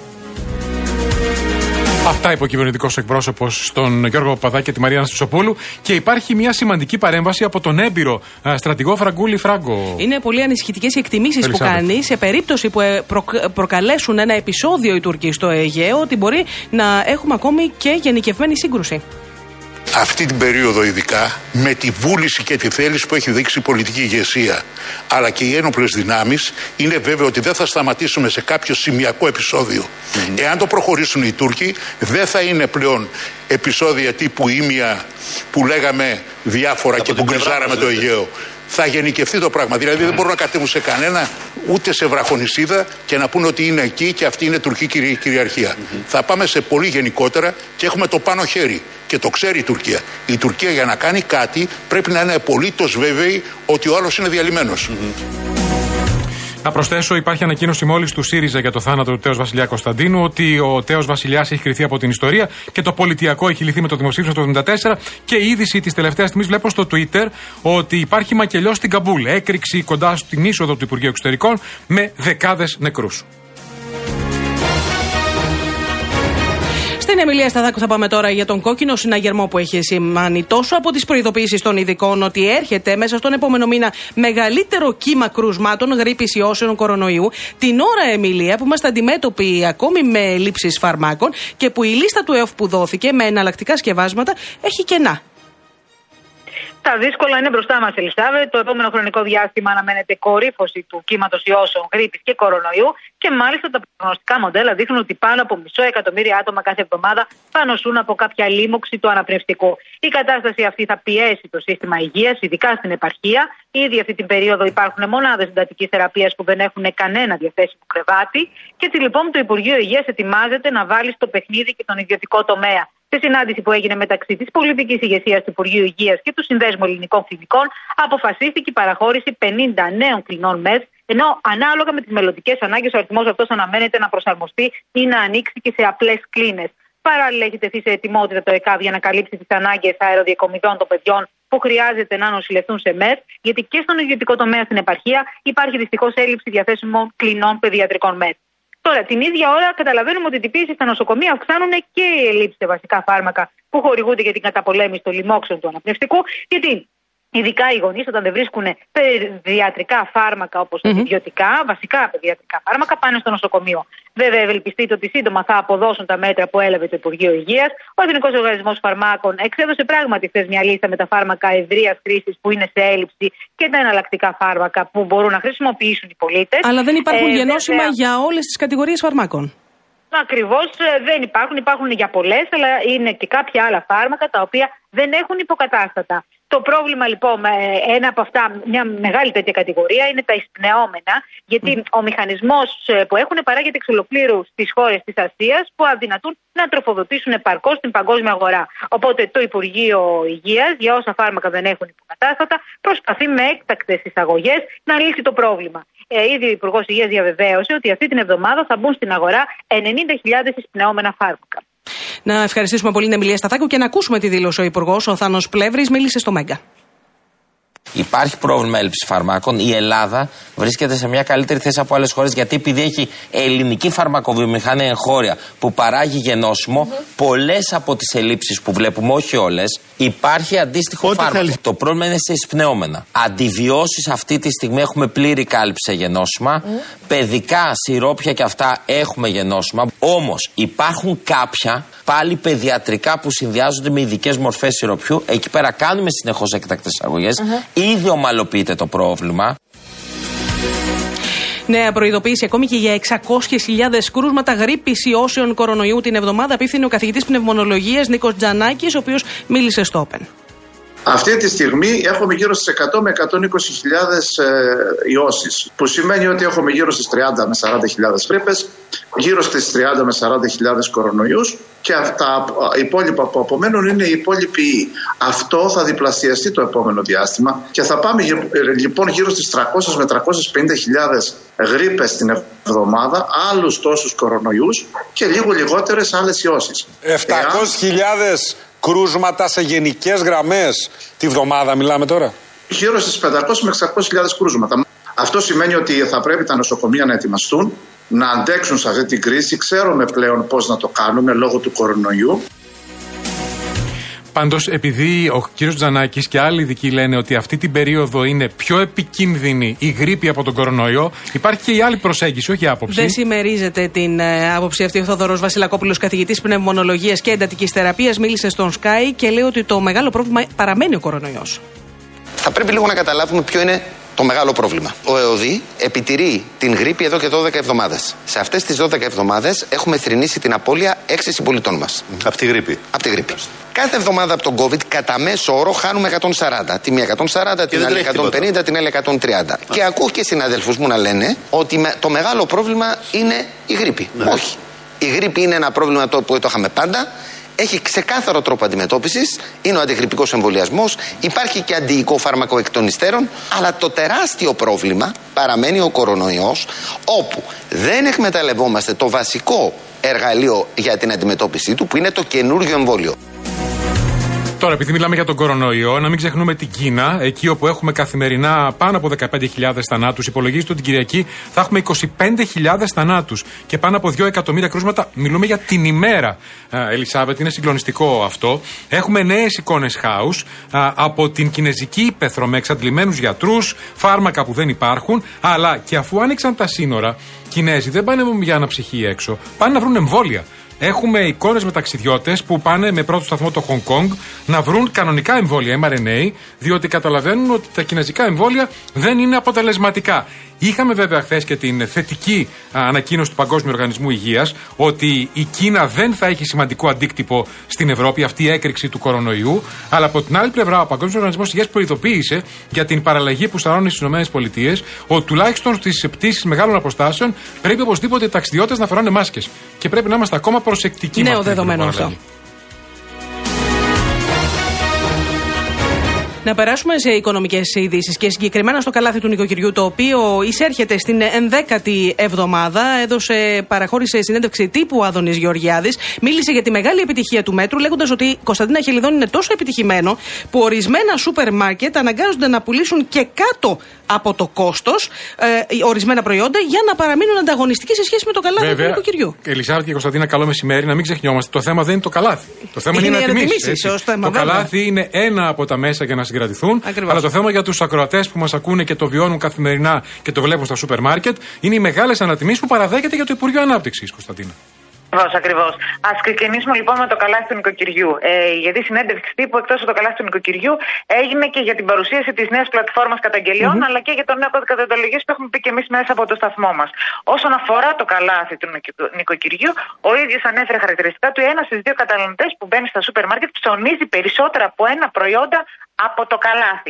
Αυτά είπε ο κυβερνητικός εκπρόσωπος στον Γιώργο Παπαδάκη και τη Μαρία Αναστησοπούλου. Και υπάρχει μια σημαντική παρέμβαση από τον έμπειρο στρατηγό Φραγκούλη Φράγκο. Είναι πολύ ανησυχητικές οι εκτιμήσεις που κάνει σε περίπτωση που προ, προκαλέσουν ένα επεισόδιο οι Τούρκοι στο Αιγαίο, ότι μπορεί να έχουμε ακόμη και γενικευμένη σύγκρουση. Αυτή την περίοδο ειδικά, με τη βούληση και τη θέληση που έχει δείξει η πολιτική ηγεσία αλλά και οι ένοπλες δυνάμεις, είναι βέβαιο ότι δεν θα σταματήσουμε σε κάποιο σημειακό επεισόδιο. Mm-hmm. Εάν το προχωρήσουν οι Τούρκοι, δεν θα είναι πλέον επεισόδια τύπου ήμια που λέγαμε διάφορα και που γκριζάραμε το Αιγαίο. Θα γενικευτεί το πράγμα. Δηλαδή δεν μπορούν να κατέβουν σε κανένα, ούτε σε βραχονισίδα και να πούνε ότι είναι εκεί και αυτή είναι τουρκική κυριαρχία. Mm-hmm. Θα πάμε σε πολύ γενικότερα και έχουμε το πάνω χέρι. Και το ξέρει η Τουρκία. Η Τουρκία για να κάνει κάτι πρέπει να είναι απολύτως βέβαιη ότι ο άλλος είναι διαλυμένος. Mm-hmm. Να προσθέσω, υπάρχει ανακοίνωση μόλις του ΣΥΡΙΖΑ για το θάνατο του τέος Βασιλιά Κωνσταντίνου, ότι ο τέος Βασιλιάς έχει κριθεί από την ιστορία και το πολιτιακό έχει λυθεί με το δημοψήφισμα του εβδομήντα τέσσερα. Και η είδηση της τελευταίας στιγμής βλέπω στο Twitter ότι υπάρχει μακελιό στην Καμπούλ. Έκρηξη κοντά στην είσοδο του Υπουργείου Εξωτερικών με δεκάδες νεκρούς. Στην Εμιλία Σταδάκου θα πάμε τώρα για τον κόκκινο συναγερμό που έχει σημάνει τόσο από τις προειδοποιήσεις των ειδικών ότι έρχεται μέσα στον επόμενο μήνα μεγαλύτερο κύμα κρουσμάτων γρίπης, ιώσεων, κορονοϊού. Την ώρα, Εμιλία, που είμαστε αντιμέτωποι ακόμη με λήψεις φαρμάκων και που η λίστα του ΕΟΦ που δόθηκε με εναλλακτικά σκευάσματα έχει κενά. Τα δύσκολα είναι μπροστά μας, Ελισάβετ. Το επόμενο χρονικό διάστημα αναμένεται κορύφωση του κύματος ιώσεων, γρίπης και κορονοϊού και μάλιστα τα προγνωστικά μοντέλα δείχνουν ότι πάνω από μισό εκατομμύριο άτομα κάθε εβδομάδα θα νοσούν από κάποια λίμωξη του αναπνευστικού. Η κατάσταση αυτή θα πιέσει το σύστημα υγείας, ειδικά στην επαρχία. Ήδη αυτή την περίοδο υπάρχουν μονάδες εντατικής θεραπείας που δεν έχουν κανένα διαθέσιμο κρεβάτι. Και έτσι λοιπόν το Υπουργείο Υγείας ετοιμάζεται να βάλει στο παιχνίδι και τον ιδιωτικό τομέα. Σε συνάντηση που έγινε μεταξύ της πολιτικής ηγεσίας του Υπουργείου Υγείας και του Συνδέσμου Ελληνικών Κλινικών, αποφασίστηκε η παραχώρηση πενήντα νέων κλινών ΜΕΘ, ενώ ανάλογα με τις μελλοντικές ανάγκες ο αριθμός αυτός αναμένεται να προσαρμοστεί ή να ανοίξει και σε απλές κλίνες. Παράλληλα, έχει τεθεί σε ετοιμότητα το ΕΚΑΒ για να καλύψει τις ανάγκες αεροδιακομιδών των παιδιών που χρειάζεται να νοσηλευτούν σε ΜΕΘ, γιατί και στον ιδιωτικό τομέα στην επαρχία υπάρχει δυστυχώς έλλειψη διαθέσιμων κλινών παιδιατρικών ΜΕΘ. Τώρα, την ίδια ώρα καταλαβαίνουμε ότι την πίεση στα νοσοκομεία αυξάνουν και οι ελλείψεις σε βασικά φάρμακα που χορηγούνται για την καταπολέμηση των λοιμόξεων του αναπνευστικού. Γιατί ειδικά οι γονείς, όταν δεν βρίσκουν παιδιατρικά φάρμακα όπως mm-hmm. αντιβιωτικά, βασικά παιδιατρικά φάρμακα, πάνε στο νοσοκομείο. Βέβαια, ευελπιστείτε ότι σύντομα θα αποδώσουν τα μέτρα που έλαβε το Υπουργείο Υγείας. Ο Εθνικός Οργανισμός Φαρμάκων εξέδωσε πράγματι χθες μια λίστα με τα φάρμακα ευρείας χρήσης που είναι σε έλλειψη και τα εναλλακτικά φάρμακα που μπορούν να χρησιμοποιήσουν οι πολίτες. Αλλά δεν υπάρχουν ε, γενώσιμα βέβαια... για όλες τις κατηγορίες φαρμάκων. Ακριβώς, δεν υπάρχουν. Υπάρχουν για πολλές, αλλά είναι και κάποια άλλα φάρμακα τα οποία δεν έχουν υποκατάστατα. Το πρόβλημα λοιπόν, ένα από αυτά, μια μεγάλη τέτοια κατηγορία, είναι τα εισπνεώμενα, γιατί mm. ο μηχανισμός που έχουν παράγεται εξ ολοκλήρου στις χώρες της Ασίας που αδυνατούν να τροφοδοτήσουν επαρκώς την παγκόσμια αγορά. Οπότε το Υπουργείο Υγείας, για όσα φάρμακα δεν έχουν υποκατάστατα, προσπαθεί με έκτακτες εισαγωγές να λύσει το πρόβλημα. Ε, ήδη ο Υπουργός Υγείας διαβεβαίωσε ότι αυτή την εβδομάδα θα μπουν στην αγορά ενενήντα χιλιάδες εισπνεώμενα φάρμακα. Να ευχαριστήσουμε πολύ την Εμιλία Σταθάκου και να ακούσουμε τη δήλωση ο Υπουργός. Ο Θάνος Πλεύρης μίλησε στο Μέγκα. Υπάρχει πρόβλημα έλλειψης φαρμάκων. Η Ελλάδα βρίσκεται σε μια καλύτερη θέση από άλλες χώρες, γιατί επειδή έχει ελληνική φαρμακοβιομηχανία εγχώρια που παράγει γενώσιμο, mm-hmm. πολλές από τις ελλείψεις που βλέπουμε, όχι όλες, υπάρχει αντίστοιχο Ό,τι φάρμακο. Θέλει. Το πρόβλημα είναι σε εισπνεώμενα. Αντιβιώσεις αυτή τη στιγμή έχουμε πλήρη κάλυψη σε γενώσιμα. Mm. Παιδικά, σιρόπια και αυτά έχουμε γενώσιμα. Όμως υπάρχουν κάποια πάλι παιδιατρικά που συνδυάζονται με ειδικές μορφές σιροπιού. Εκεί πέρα κάνουμε συνεχώς έκτακτες εισαγωγές. Mm-hmm. Ήδη ομαλοποιείται το πρόβλημα. Νέα προειδοποίηση ακόμη και για εξακόσιες χιλιάδες κρούσματα γρίπης ιώσεων κορονοϊού την εβδομάδα, απίφθινε ο καθηγητής πνευμονολογίας Νίκος Τζανάκης, ο οποίος μίλησε στο Open. Αυτή τη στιγμή έχουμε γύρω στις εκατό με εκατόν είκοσι χιλιάδες ε, ιώσεις, που σημαίνει ότι έχουμε γύρω στις τριάντα με σαράντα χιλιάδες γρίπες, γύρω στις τριάντα με σαράντα χιλιάδες κορονοϊούς και τα υπόλοιπα που απομένουν είναι οι υπόλοιποι ιοί. Αυτό θα διπλασιαστεί το επόμενο διάστημα και θα πάμε λοιπόν γύρω στις τριακόσιες με τριακόσιες πενήντα χιλιάδες γρίπες την εβδομάδα, άλλους τόσους κορονοϊούς και λίγο λιγότερες άλλες ιώσεις. επτακόσιες χιλιάδες κρούσματα σε γενικές γραμμές τη βδομάδα μιλάμε τώρα. Γύρω στις πεντακόσιες με εξακόσιες χιλιάδες κρούσματα. Αυτό σημαίνει ότι θα πρέπει τα νοσοκομεία να ετοιμαστούν, να αντέξουν σε αυτή την κρίση. Ξέρουμε πλέον πώς να το κάνουμε λόγω του κορονοϊού. Πάντως, επειδή ο κ. Τζανάκης και άλλοι ειδικοί λένε ότι αυτή την περίοδο είναι πιο επικίνδυνη η γρίπη από τον κορονοϊό, υπάρχει και η άλλη προσέγγιση, όχι άποψη. Δεν συμμερίζεται την ε, άποψη αυτή ο Θόδωρος Βασιλακόπουλος, καθηγητής πνευμονολογίας και εντατικής θεραπείας. Μίλησε στον Sky και λέει ότι το μεγάλο πρόβλημα παραμένει ο κορονοϊός. Θα πρέπει λίγο να καταλάβουμε ποιο είναι το μεγάλο πρόβλημα. Ο ΕΟΔΗ επιτηρεί την γρίπη εδώ και δώδεκα εβδομάδες. Σε αυτές τις δώδεκα εβδομάδες έχουμε θρηνήσει την απώλεια έξι συμπολιτών μας. Από τη γρίπη. Από τη γρίπη. Κάθε εβδομάδα από τον COVID, κατά μέσο όρο, χάνουμε εκατόν σαράντα. Τη μία εκατόν σαράντα, την άλλη εκατόν πενήντα, την άλλη εκατόν τριάντα. Α. Και ακούω και συναδέλφους μου να λένε ότι το μεγάλο πρόβλημα είναι η γρίπη. Ναι. Όχι. Η γρίπη είναι ένα πρόβλημα το που το είχαμε πάντα. Έχει ξεκάθαρο τρόπο αντιμετώπισης, είναι ο αντιγρυπικός εμβολιασμός, υπάρχει και αντιϊκό φάρμακο εκ των υστέρων, αλλά το τεράστιο πρόβλημα παραμένει ο κορονοϊός, όπου δεν εκμεταλλευόμαστε το βασικό εργαλείο για την αντιμετώπιση του, που είναι το καινούργιο εμβόλιο. Τώρα, επειδή μιλάμε για τον κορονοϊό, να μην ξεχνούμε την Κίνα, εκεί όπου έχουμε καθημερινά πάνω από δεκαπέντε χιλιάδες θανάτους. Υπολογίζεται ότι την Κυριακή θα έχουμε είκοσι πέντε χιλιάδες θανάτους και πάνω από δύο εκατομμύρια κρούσματα. Μιλούμε για την ημέρα, Ελισάβετ, είναι συγκλονιστικό αυτό. Έχουμε νέες εικόνες χάους από την Κινεζική ύπαιθρο με εξαντλημένους γιατρούς, φάρμακα που δεν υπάρχουν, αλλά και αφού άνοιξαν τα σύνορα, Κινέζοι δεν πάνε για αναψυχή έξω, πάνε να βρουν εμβόλια. Έχουμε εικόνες με ταξιδιώτες που πάνε με πρώτο σταθμό το Χονγκ Κονγκ να βρουν κανονικά εμβόλια εμ αρ εν έι, διότι καταλαβαίνουν ότι τα κινέζικα εμβόλια δεν είναι αποτελεσματικά. Είχαμε βέβαια χθες και την θετική ανακοίνωση του Παγκόσμιου Οργανισμού Υγείας ότι η Κίνα δεν θα έχει σημαντικό αντίκτυπο στην Ευρώπη, αυτή η έκρηξη του κορονοϊού. Αλλά από την άλλη πλευρά, ο Παγκόσμιος Οργανισμός Υγείας προειδοποίησε για την παραλλαγή που σταρώνει στις ΗΠΑ, ότι τουλάχιστον στις πτήσεις μεγάλων αποστάσεων πρέπει οπωσδήποτε οι ταξιδιώτες να φοράνε μάσκες. Και πρέπει να είμαστε ακόμα προσεκτικοί. Νέο δεδομένο αυτό. Να περάσουμε σε οικονομικές ειδήσεις και συγκεκριμένα στο καλάθι του νοικοκυριού, το οποίο εισέρχεται στην ενδέκατη εβδομάδα. Έδωσε, παραχώρησε συνέντευξη τύπου ο Άδωνης Γεωργιάδης. Μίλησε για τη μεγάλη επιτυχία του μέτρου, λέγοντας ότι η Κωνσταντίνα Χελιδών είναι τόσο επιτυχημένο που ορισμένα σούπερ μάρκετ αναγκάζονται να πουλήσουν και κάτω από το κόστος ε, ορισμένα προϊόντα για να παραμείνουν ανταγωνιστικοί σε σχέση με το καλάθι Βέβαια, του νοικοκυριού. Ελισάβετ και Κωνσταντίνα, καλό μεσημέρι. Να μην ξεχνιόμαστε. Το θέμα δεν είναι το καλάθι. Το θέμα είναι, είναι να τιμήσει. Το βέβαια. καλάθι είναι ένα από τα μέσα για να συγκρατηθούν. Ακριβώς. Αλλά το θέμα για τους ακροατές που μας ακούνε και το βιώνουν καθημερινά και το βλέπουν στα σούπερ μάρκετ είναι οι μεγάλες ανατιμήσεις που παραδέχεται για το Υπουργείο Ανάπτυξης, Κωνσταντίνα. Ακριβώς, ακριβώς. Ας ξεκινήσουμε λοιπόν με το καλάθι του νοικοκυριού. Ε, γιατί η συνέντευξη τύπου εκτός από το καλάθι του νοικοκυριού έγινε και για την παρουσίαση της νέας πλατφόρμας καταγγελιών, mm-hmm. αλλά και για τον νέο κώδικα δεοντολογίας που έχουμε πει και εμείς μέσα από το σταθμό μας. Όσον αφορά το καλάθι του νοικοκυριού, ο ίδιος ανέφερε χαρακτηριστικά του ένα στις δύο καταναλωτές που μπαίνει στα σούπερ μάρκετ ψωνίζει περισσότερα από ένα προϊόντα από το καλάθι.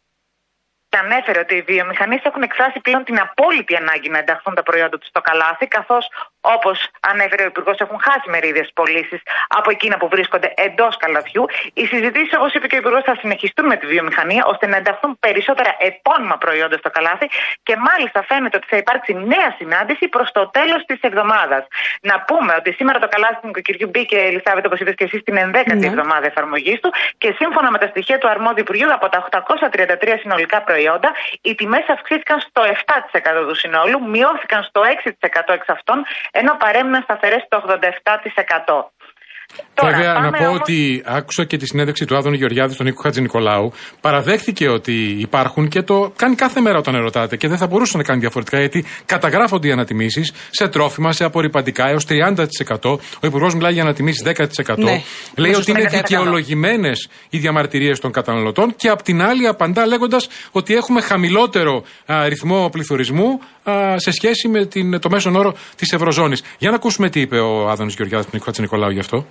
Και ανέφερε ότι οι βιομηχανίες έχουν εκφράσει πλέον την απόλυτη ανάγκη να ενταχθούν τα προϊόντα τους στο καλάθι, καθώς, όπως ανέφερε ο Υπουργός, έχουν χάσει μερίδες πωλήσεις από εκείνα που βρίσκονται εντός καλαθιού. Οι συζητήσεις, όπως είπε και ο Υπουργός, θα συνεχιστούν με τη βιομηχανία ώστε να ενταχθούν περισσότερα επώνυμα προϊόντα στο καλάθι και μάλιστα φαίνεται ότι θα υπάρξει νέα συνάντηση προς το τέλος της εβδομάδας. Να πούμε ότι σήμερα το καλάθι του νοικοκυριού μπήκε, Ελισάβετ, όπως είπες και εσύ, στην ενδέκατη ναι. εβδομάδα εφαρμογής του και σύμφωνα με τα στοιχεία του αρμόδιου Υπουργείου, από τα οκτακόσια τριάντα τρία συνολικά προϊόντα, οι τιμές αυξήθηκαν στο επτά τοις εκατό του συνόλου, μειώθηκαν στο έξι τοις εκατό εξ αυτών, ενώ παρέμειναν σταθερές στο ογδόντα επτά τοις εκατό. Τώρα, Βέβαια, να πω όμως... ότι άκουσα και τη συνέντευξη του Άδωνη Γεωργιάδη στον Νίκο Χατζηνικολάου. Παραδέχθηκε ότι υπάρχουν και το κάνει κάθε μέρα όταν ερωτάτε και δεν θα μπορούσε να κάνει διαφορετικά, γιατί καταγράφονται οι ανατιμήσεις σε τρόφιμα, σε απορρυπαντικά έως τριάντα τοις εκατό. Ο Υπουργός μιλάει για ανατιμήσεις δέκα τοις εκατό. Ναι. Λέει ότι είναι δικαιολογημένες οι διαμαρτυρίες των καταναλωτών και απ' την άλλη απαντά λέγοντας ότι έχουμε χαμηλότερο α, ρυθμό πληθωρισμού α, σε σχέση με την, το μέσον όρο της Ευρωζώνης. Για να ακούσουμε τι είπε ο Άδωνης Γεωργιάδης του Νίκο Χατζηνικολάου γι' αυτό.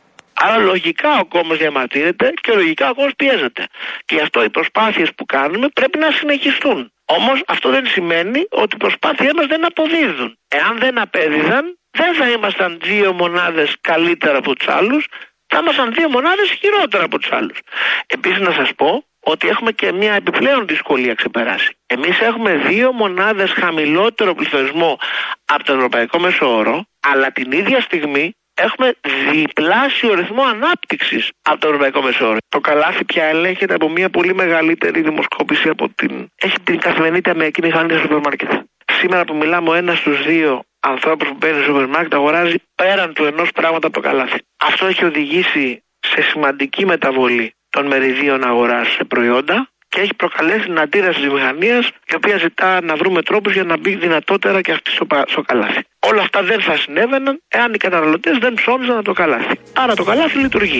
Άρα λογικά ο κόμμος διαμαρτύρεται και λογικά ο κόμμος πιέζεται. Και γι' αυτό οι προσπάθειες που κάνουμε πρέπει να συνεχιστούν. Όμως αυτό δεν σημαίνει ότι οι προσπάθειές μας δεν αποδίδουν. Εάν δεν απέδιδαν, δεν θα ήμασταν δύο μονάδες καλύτερα από τους άλλους, θα ήμασταν δύο μονάδες χειρότερα από τους άλλους. Επίσης να σας πω ότι έχουμε και μια επιπλέον δυσκολία ξεπεράσει. Εμείς έχουμε δύο μονάδες χαμηλότερο πληθωρισμό από το ευρωπαϊκό μέσο όρο, αλλά την ίδια στιγμή έχουμε διπλάσιο ρυθμό ανάπτυξης από το ευρωπαϊκό μέσο όρο. Το καλάθι πια ελέγχεται από μια πολύ μεγαλύτερη δημοσκόπηση από την. Έχει την καθημερινή ταμιακή μηχανή στο σούπερ μάρκετ. Σήμερα που μιλάμε, ο ένας στους δύο ανθρώπους που μπαίνει στο σούπερ μάρκετ αγοράζει πέραν του ενός πράγματα από το καλάθι. Αυτό έχει οδηγήσει σε σημαντική μεταβολή των μεριδίων αγοράς σε προϊόντα και έχει προκαλέσει την αντίδραση της βιομηχανίας, η οποία ζητά να βρούμε τρόπους για να μπει δυνατότερα και αυτή στο, στο καλάθι. Όλα αυτά δεν θα συνέβαιναν εάν οι καταναλωτές δεν ψώνιζαν το καλάθι. Άρα το καλάθι λειτουργεί.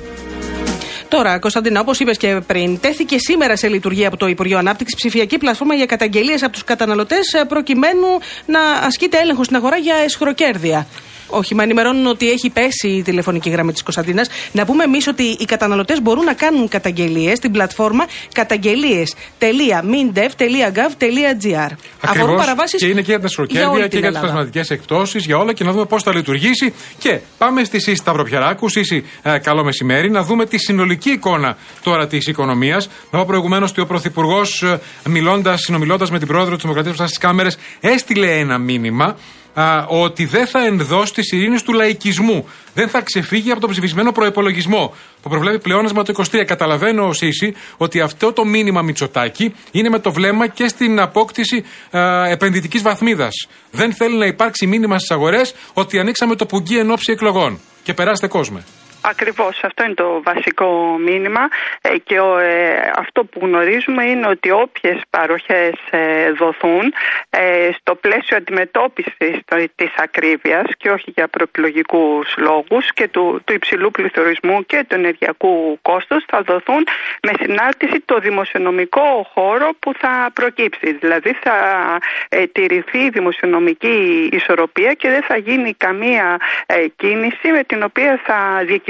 Τώρα, Κωνσταντίνα, όπως είπες και πριν, τέθηκε σήμερα σε λειτουργία από το Υπουργείο Ανάπτυξης ψηφιακή πλατφόρμα για καταγγελίες από τους καταναλωτές, προκειμένου να ασκείται έλεγχο στην αγορά για αισχροκέρδεια. Όχι, με ενημερώνουν ότι έχει πέσει η τηλεφωνική γραμμή της Κωνσταντίνας. Να πούμε εμείς ότι οι καταναλωτές μπορούν να κάνουν καταγγελίες στην πλατφόρμα καταγγελίες τελεία μιντεφ τελεία γκαβ τελεία τζι άρ. Αφορούν παραβάσεις και είναι και για τα αισχροκέρδεια και για τις πλασματικές εκπτώσεις, για όλα, και να δούμε πώς θα λειτουργήσει. Και πάμε στη Σύση Σταυροπιαράκου. Σύση, ε, καλό μεσημέρι. Να δούμε τη συνολική εικόνα τώρα της οικονομίας. Να πω προηγουμένως ότι ο Πρωθυπουργός, μιλώντας, συνομιλώντας με την Πρόεδρο της Δημοκρατίας μπροστά στις κάμερες, έστειλε ένα μήνυμα. Α, ότι δεν θα ενδώσει τις ειρήνες του λαϊκισμού. Δεν θα ξεφύγει από τον ψηφισμένο προϋπολογισμό που προβλέπει πλεόνασμα το είκοσι τρία. Καταλαβαίνω, Σύση, ότι αυτό το μήνυμα Μητσοτάκη είναι με το βλέμμα και στην απόκτηση α, επενδυτικής βαθμίδας. Δεν θέλει να υπάρξει μήνυμα στις αγορές ότι ανοίξαμε το πουγγί εν ώψη εκλογών. Και περάστε κόσμο. Ακριβώς, αυτό είναι το βασικό μήνυμα ε, και ε, αυτό που γνωρίζουμε είναι ότι όποιες παροχές ε, δοθούν ε, στο πλαίσιο αντιμετώπισης της ακρίβειας και όχι για προεκλογικούς λόγους και του, του υψηλού πληθωρισμού και του ενεργειακού κόστους θα δοθούν με συνάρτηση το δημοσιονομικό χώρο που θα προκύψει. Δηλαδή θα ε, τηρηθεί η δημοσιονομική ισορροπία και δεν θα γίνει καμία ε, κίνηση με την οποία θα διακυβεύσει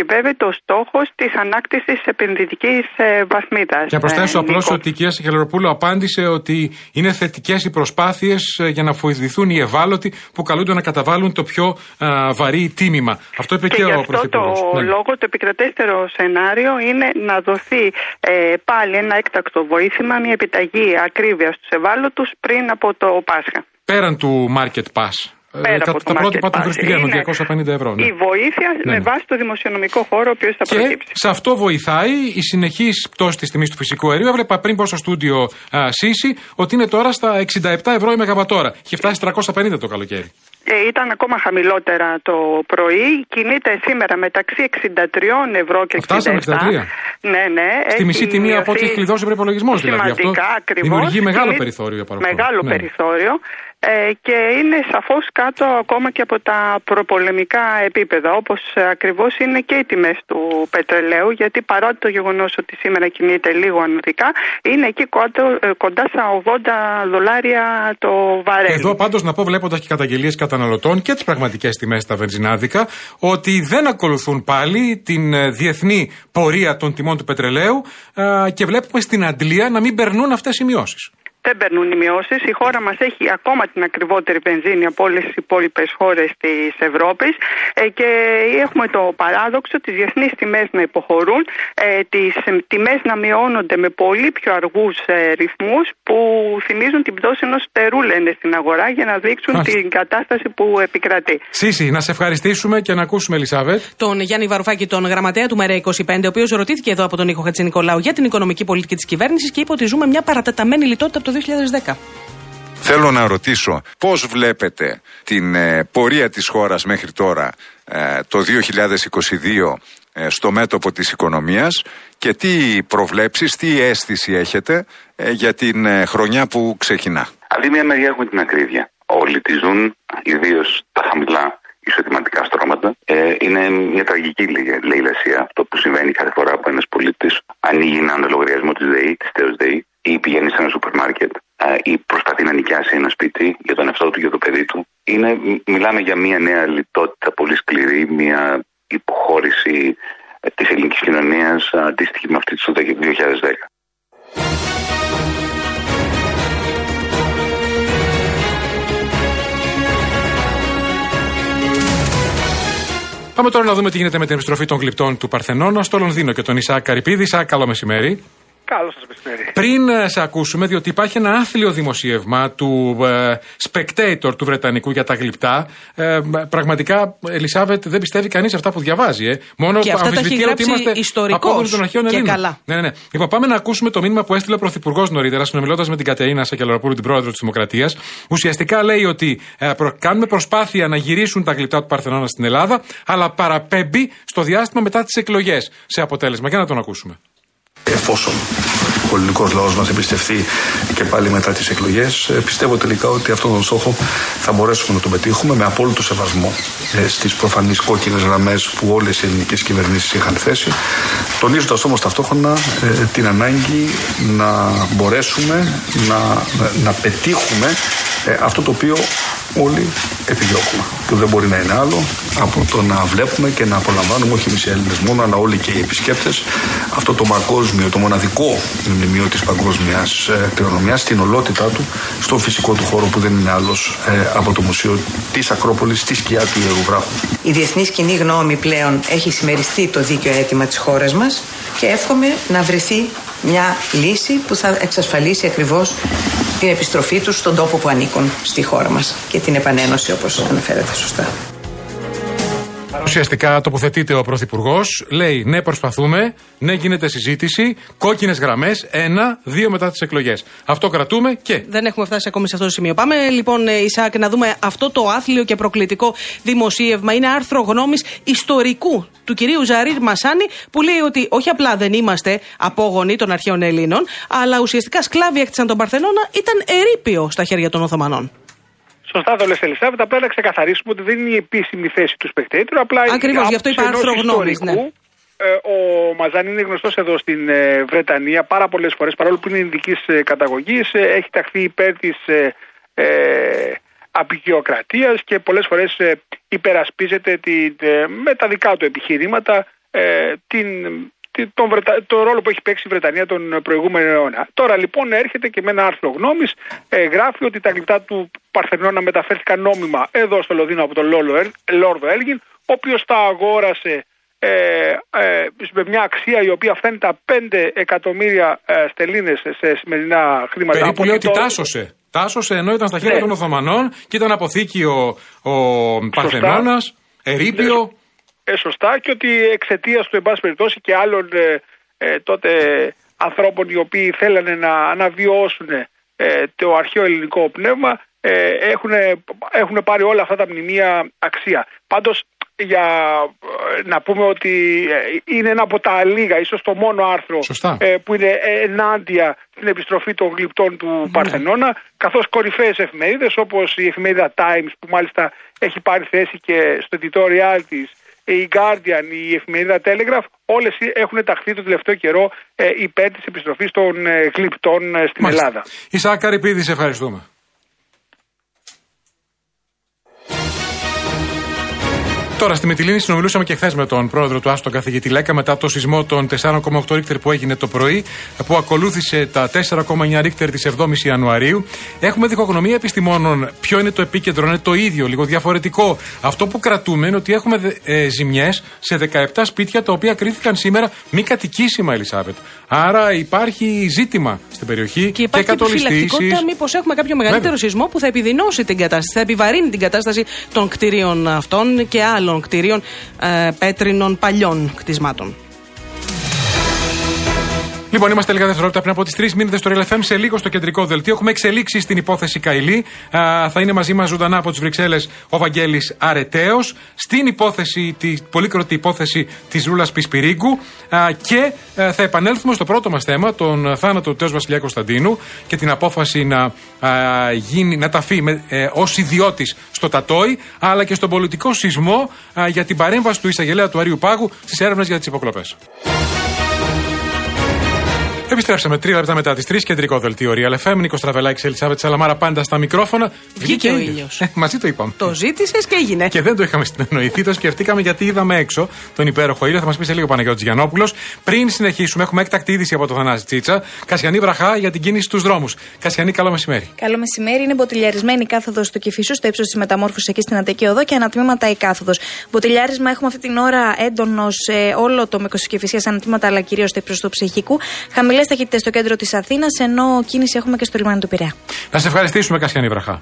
διακυβεύεται ο στόχος της ανάκτησης επενδυτικής ε, βαθμίδας. Και να προσθέσω ε, απλώς ότι η κυρία Σαχελαροπούλου απάντησε ότι είναι θετικές οι προσπάθειες για να βοηθηθούν οι ευάλωτοι που καλούνται να καταβάλουν το πιο α, βαρύ τίμημα. Αυτό είπε και, και ο Πρωθυπουργός. Το ναι. λόγο, το επικρατέστερο σενάριο είναι να δοθεί ε, πάλι ένα έκτακτο βοήθημα, μια επιταγή ακρίβειας στους ευάλωτους πριν από το Πάσχα. Πέραν του Market Pass. Πέρα Κα, από τα το πρότυπα των Χριστουγέννων, διακόσια πενήντα ευρώ. Ναι. Η βοήθεια ναι, με βάση το δημοσιονομικό χώρο ο οποίος θα και προκύψει. Σε αυτό βοηθάει η συνεχής πτώση της τιμής του φυσικού αερίου. Έβλεπα πριν πω στο στούντιο Σύση ότι είναι τώρα στα εξήντα επτά ευρώ η μεγαβατόρα. Είχε φτάσει τριακόσια πενήντα το καλοκαίρι. Ε, ήταν ακόμα χαμηλότερα το πρωί. Κινείται σήμερα μεταξύ εξήντα τρία ευρώ και εξήντα επτά. εξήντα τρία. Ναι, ναι. Στη μισή τιμή από ό,τι έχει κλειδώσει ο προϋπολογισμός. Δηλαδή αυτό ακριβώς. Δημιουργεί μεγάλο Κινεί... περιθώριο. Παρακολουθώ. Μεγάλο ναι. περιθώριο. Ε, και είναι σαφώς κάτω ακόμα και από τα προπολεμικά επίπεδα, όπως ακριβώς είναι και οι τιμές του πετρελαίου, γιατί παρά το γεγονός ότι σήμερα κινείται λίγο ανωδικά, είναι εκεί κοντά, κοντά στα ογδόντα δολάρια το βαρέλι. Εδώ πάντως να πω, βλέποντας και καταγγελίες καταναλωτών και τις πραγματικές τιμές στα βενζινάδικα, ότι δεν ακολουθούν πάλι την διεθνή πορεία των τιμών του πετρελαίου ε, και βλέπουμε στην αντλία να μην περνούν αυτές οι μειώσεις. Δεν περνούν οι μειώσεις. Η χώρα μας έχει ακόμα την ακριβότερη βενζίνη από όλες τις υπόλοιπες χώρες της Ευρώπης ε, και έχουμε το παράδοξο τις διεθνείς τιμές να υποχωρούν, ε, τις τιμές να μειώνονται με πολύ πιο αργούς ε, ρυθμούς που θυμίζουν την πτώση ενός τερού, λένε στην αγορά, για να δείξουν Άς. την κατάσταση που επικρατεί. Σύση, να σε ευχαριστήσουμε και να ακούσουμε, Ελισάβετ, τον Γιάννη Βαρουφάκη, τον γραμματέα του ΜΕΡΑ είκοσι πέντε, ο οποίος ρωτήθηκε εδώ από τον Νίκο Χατζηνικολάου για την οικονομική πολιτική της κυβέρνησης και είπε ότι ζούμε μια παρατεταμένη λιτότητα από το δύο χιλιάδες δέκα. Θέλω να ρωτήσω πώς βλέπετε την ε, πορεία της χώρας μέχρι τώρα ε, το δύο χιλιάδες είκοσι δύο ε, στο μέτωπο της οικονομίας και τι προβλέψεις, τι αίσθηση έχετε ε, για την ε, χρονιά που ξεκινά. Από τη μία μεριά έχουμε την ακρίβεια. Όλοι τη ζουν, ιδίως τα χαμηλά εισοδηματικά στρώματα. Ε, είναι μια τραγική λαιλασία αυτό που συμβαίνει κάθε φορά που ένας πολίτης ανοίγει έναν λογαριασμό της ΔΕΗ, της ΤΕΟΣ ΔΕΗ, ή πηγαίνει σε ένα σούπερ μάρκετ ή προσπαθεί να νοικιάσει ένα σπίτι για τον εαυτό του, για το παιδί του. Είναι, μιλάμε για μια νέα λιτότητα πολύ σκληρή, μια υποχώρηση της ελληνικής κοινωνίας αντίστοιχη με αυτή του δύο χιλιάδες δέκα. Πάμε τώρα να δούμε τι γίνεται με την επιστροφή των γλυπτών του Παρθενώνα στο Λονδίνο και τον Ισαάκ Καρυπίδη. Ισαάκ, καλό μεσημέρι. Καλό σας μεσημέρι. Πριν σε ακούσουμε, διότι υπάρχει ένα άθλιο δημοσίευμα του ε, Spectator του Βρετανικού για τα γλυπτά. Ε, πραγματικά, Ελισάβετ, δεν πιστεύει κανείς αυτά που διαβάζει. Ε. Μόνο και αυτά τα έχει γράψει ιστορικός των αρχαίων και Ελλήνων. καλά. Ναι, ναι, ναι. Λοιπόν, πάμε να ακούσουμε το μήνυμα που έστειλε ο Πρωθυπουργός νωρίτερα, συνομιλώντας με την Κατερίνα Σακελαροπούλου, την πρόεδρο της Δημοκρατίας. Ουσιαστικά λέει ότι ε, προ, κάνουμε προσπάθεια να γυρίσουν τα γλυπτά του Παρθενώνα στην Ελλάδα, αλλά παραπέμπει στο διάστημα μετά τις εκλογές σε αποτέλεσμα. Για να τον ακούσουμε. Εφόσον ο ελληνικός λαός μας εμπιστευτεί και πάλι μετά τις εκλογές, πιστεύω τελικά ότι αυτόν τον στόχο θα μπορέσουμε να τον πετύχουμε με απόλυτο σεβασμό στις προφανείς κόκκινες γραμμές που όλες οι ελληνικές κυβερνήσεις είχαν θέσει, τονίζοντας όμως ταυτόχρονα την ανάγκη να μπορέσουμε να, να πετύχουμε αυτό το οποίο όλοι επιδιώκουμε. Που δεν μπορεί να είναι άλλο από το να βλέπουμε και να απολαμβάνουμε, όχι εμείς οι Έλληνες μόνο, αλλά όλοι και οι επισκέπτες, αυτό το παγκόσμιο, το μοναδικό μνημείο της παγκόσμιας κληρονομιάς στην ολότητά του, στον φυσικό του χώρο που δεν είναι άλλος ε, από το Μουσείο της Ακρόπολης, στη σκιά του Ιερού Βράχου. Η διεθνής κοινή γνώμη πλέον έχει συμμεριστεί το δίκαιο αίτημα της χώρας μας και εύχομαι να βρεθεί μια λύση που θα εξασφαλίσει ακριβώς την επιστροφή τους στον τόπο που ανήκουν στη χώρα μας και την επανένωση, όπως αναφέρατε σωστά. Ουσιαστικά τοποθετείται ο Πρωθυπουργός, λέει ναι προσπαθούμε, ναι γίνεται συζήτηση, κόκκινες γραμμές, ένα, δύο μετά τις εκλογές. Αυτό κρατούμε και... Δεν έχουμε φτάσει ακόμη σε αυτό το σημείο. Πάμε λοιπόν, Ισαάκ, να δούμε αυτό το άθλιο και προκλητικό δημοσίευμα. Είναι άρθρο γνώμης ιστορικού του κυρίου Ζαρήρ Μασάνη, που λέει ότι όχι απλά δεν είμαστε απόγονοι των αρχαίων Ελλήνων, αλλά ουσιαστικά σκλάβοι έκτισαν τον Παρθενώνα, ήταν ερείπιο στα χέρια των Οθωμανών. Σωστά το λες, Ελισάβετ. Απλά να ξεκαθαρίσουμε ότι δεν είναι η επίσημη θέση του Spectator. Απλά ακριβώς, γι' αυτό είπα άρθρο γνώμης. Ναι. Ο Μαζάνη είναι γνωστός εδώ στην Βρετανία πάρα πολλές φορές, παρόλο που είναι ειδικής καταγωγής. Έχει ταχθεί υπέρ της ε, απεικιοκρατίας και πολλές φορές υπερασπίζεται τη, με τα δικά του επιχειρήματα ε, την, τον, Βρετα... τον ρόλο που έχει παίξει η Βρετανία τον προηγούμενο αιώνα. Τώρα λοιπόν έρχεται και με ένα άρθρο γνώμης, ε, γράφει ότι τα γλυπτά του Παρθενώνα μεταφέρθηκαν νόμιμα εδώ στο Λονδίνο από τον Λόρδο Έλγιν, ο οποίος τα αγόρασε ε, ε, με μια αξία η οποία φτάνει τα πέντε εκατομμύρια ε, στελίνες σε σημερινά χρήματα. Περίπου λέει ότι τάσωσε. Τάσωσε ενώ ήταν στα χέρια ναι. των Οθωμανών και ήταν αποθήκιο ο, ο Παρθενώνας, ερείπιο. Ε, σωστά, και ότι εξαιτίας του, εν πάση περιπτώσει, και άλλων ε, ε, τότε ανθρώπων οι οποίοι θέλανε να αναβιώσουν ε, το αρχαίο ελληνικό πνεύμα, ε, έχουν, έχουν πάρει όλα αυτά τα μνημεία αξία. Πάντως, για να πούμε ότι είναι ένα από τα λίγα, ίσως το μόνο άρθρο ε, που είναι ενάντια στην επιστροφή των γλυπτών του mm. Παρθενώνα, καθώς κορυφαίες εφημερίδες όπως η εφημερίδα Times, που μάλιστα έχει πάρει θέση και στο editorial της, η Guardian, η εφημερίδα Telegraph, όλες έχουν ταχθεί το τελευταίο καιρό ε, υπέρ της επιστροφής των ε, γλυπτών ε, στην μάλιστα. Ελλάδα. Ισαάκ Καρυπίδη, σε ευχαριστούμε. Τώρα, στη Μυτιλήνη συνομιλούσαμε και χθες με τον πρόεδρο του ΑΣ, τον καθηγητή Λέκα, μετά το σεισμό των τέσσερα κόμμα οκτώ ρίχτερ που έγινε το πρωί, που ακολούθησε τα τέσσερα κόμμα εννιά ρίχτερ της εβδόμης Ιανουαρίου. Έχουμε διχογνωμία επιστημόνων. Ποιο είναι το επίκεντρο, είναι το ίδιο, λίγο διαφορετικό. Αυτό που κρατούμε είναι ότι έχουμε ε, ζημιές σε δεκαεπτά σπίτια, τα οποία κρίθηκαν σήμερα μη κατοικήσιμα, Ελισάβετ. Άρα υπάρχει ζήτημα στην περιοχή και υπάρχει και επιφυλακτικότητα μήπως έχουμε κάποιο μεγαλύτερο Βέβαια. σεισμό που θα επιδεινώσει την κατάσταση, θα επιβαρύνει την κατάσταση των κτηρίων αυτών και άλλων κτηρίων ε, πέτρινων παλιών κτισμάτων. Λοιπόν, είμαστε λίγα δευτερόλεπτα πριν από τις τρεις. Μείνετε στο Real εφ εμ, σε λίγο στο κεντρικό δελτίο. Έχουμε εξελίξει στην υπόθεση Καηλή. Α, θα είναι μαζί μας ζωντανά από τις Βρυξέλλες ο Βαγγέλης Αρετέος. Στην υπόθεση, τη πολύκροτη υπόθεση της Ρούλας Πισπυρίγκου. Α, και α, θα επανέλθουμε στο πρώτο μας θέμα, τον θάνατο του τέος Βασιλιά Κωνσταντίνου και την απόφαση να, α, γίνει, να ταφεί με, ε, ως ιδιώτης στο Τατόι, αλλά και στον πολιτικό σεισμό α, για την παρέμβαση του εισαγγελέα του Αριού Πάγου στις έρευνες για τις υποκλοπές. Επιστρέψαμε τρία λεπτά μετά τις τρεις, κεντρικό δελτίο Real εφ εμ. Νίκος Τραβελάκης, Ελισάβετ Σαλαμάρα, πάντα στα μικρόφωνα. Βγήκε ο ήλιος. Ε, μαζί το είπαμε. Το ζήτησες και έγινε. Και δεν το είχαμε συνεννοηθεί, το σκεφτήκαμε γιατί είδαμε έξω τον υπέροχο ήλιο. Θα μας πει σε λίγο ο Παναγιώτης Γιαννόπουλος. Πριν συνεχίσουμε, έχουμε έκτακτη είδηση από τον Θανάση Τσίτσα. Κασιανή βραχά για την κίνηση στους δρόμους. Κασιανή, καλό μεσημέρι. Καλό μεσημέρι. Είναι μποτιλιαρισμένη η κάθοδος του Κηφισού στο ύψος της μεταμόρφωσης εκεί στην Αττική Οδό και ανατμήματα η κάθοδος. Μποτιλιάρισμα έχουμε αυτή την ώρα έντονο σε όλο το μήκος της Κηφισίας ανατμήματα, αλλά κυρίως στο ύψος του Ψυχικού. Χαμηλές ταχύτητες στο κέντρο της Αθήνας, ενώ κίνηση έχουμε και στο λιμάνι του Πειραιά. Να σε ευχαριστήσουμε, Κασιανή βραχά.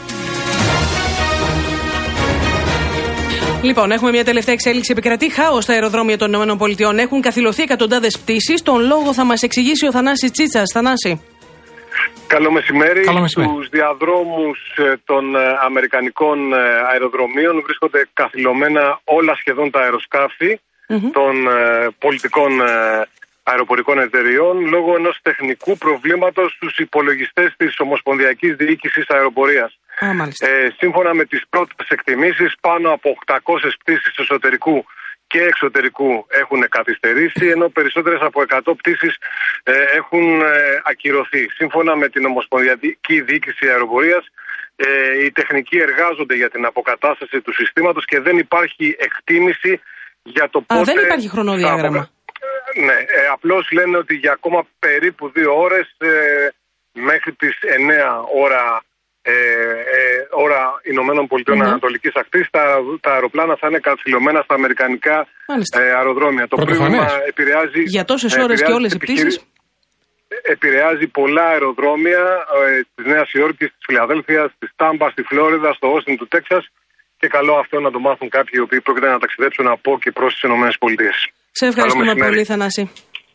Λοιπόν, έχουμε μια τελευταία εξέλιξη. Επικρατεί χάος στα αεροδρόμια των ΗΠΑ. Έχουν καθυλωθεί εκατοντάδες πτήσεις. Τον λόγο θα μας εξηγήσει ο Θανάσης Τσίτσας. Θανάση. Καλό μεσημέρι. Καλό μεσημέρι. Στους διαδρόμους των αμερικανικών αεροδρομίων βρίσκονται καθυλωμένα όλα σχεδόν τα αεροσκάφη mm-hmm. των πολιτικών αεροπορικών εταιριών λόγω ενός τεχνικού προβλήματος στους υπολογιστές της Ομοσπονδιακής Διοίκησης Αεροπορίας. Ah, ε, σύμφωνα με τις πρώτες εκτιμήσεις, πάνω από οκτακόσιες πτήσεις εσωτερικού και εξωτερικού έχουν καθυστερήσει, ενώ περισσότερες από εκατό πτήσεις ε, έχουν ε, ακυρωθεί. Σύμφωνα με την Ομοσπονδιακή Διοίκηση Αεροπορίας, ε, οι τεχνικοί εργάζονται για την αποκατάσταση του συστήματος και δεν υπάρχει εκτίμηση για το πότε... Α, δεν υπάρχει χρονοδιάγραμμα. Ναι, ε, απλώς λένε ότι για ακόμα περίπου δύο ώρες ε, μέχρι τις εννέα ώρα, ε, ε, ώρα Ηνωμένων Πολιτειών mm-hmm. Ανατολικής Ακτής τα, τα αεροπλάνα θα είναι καθυλωμένα στα αμερικανικά ε, αεροδρόμια. Το πρόβλημα επηρεάζει... Για τόσες ώρες και όλες οι πτήσεις. Επηρεάζει πολλά αεροδρόμια ε, της Νέας Υόρκης, της Φιλαδέλφειας, της Τάμπα, στη Φλόριδα, στο Όστιν του Τέξας και καλό αυτό να το μάθουν κάποιοι οι οποίοι πρόκειται να ταξιδέψουν από και προς τις Ηνωμένες Πολιτείες. Σε ευχαριστούμε πολύ, Θανάση.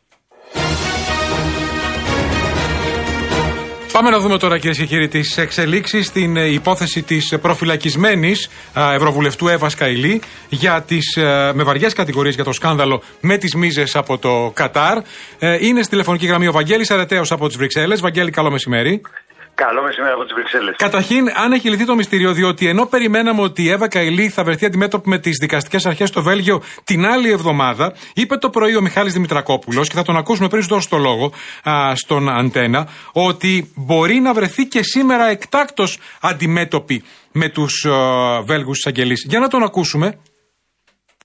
Πάμε να δούμε τώρα, κυρίες και κύριοι, τις εξελίξεις στην υπόθεση της προφυλακισμένης Ευρωβουλευτού Εύας Καηλή για τις, με βαριές κατηγορίες για το σκάνδαλο με τις μίζες από το Κατάρ. Είναι στη τηλεφωνική γραμμή ο Βαγγέλης Αρετέος από τις Βρυξέλλες. Βαγγέλη, καλό μεσημέρι. Καλό μεσημέρι από τις Βρυξέλλες. Καταρχήν, αν έχει λυθεί το μυστήριο, διότι ενώ περιμέναμε ότι η Εύα Καηλή θα βρεθεί αντιμέτωπη με τις δικαστικές αρχές στο Βέλγιο την άλλη εβδομάδα, είπε το πρωί ο Μιχάλης Δημητρακόπουλος, και θα τον ακούσουμε πριν σου δώσω το λόγο α, στον Αντένα, ότι μπορεί να βρεθεί και σήμερα εκτάκτως αντιμέτωπη με τους α, Βέλγους εισαγγελείς. Για να τον ακούσουμε.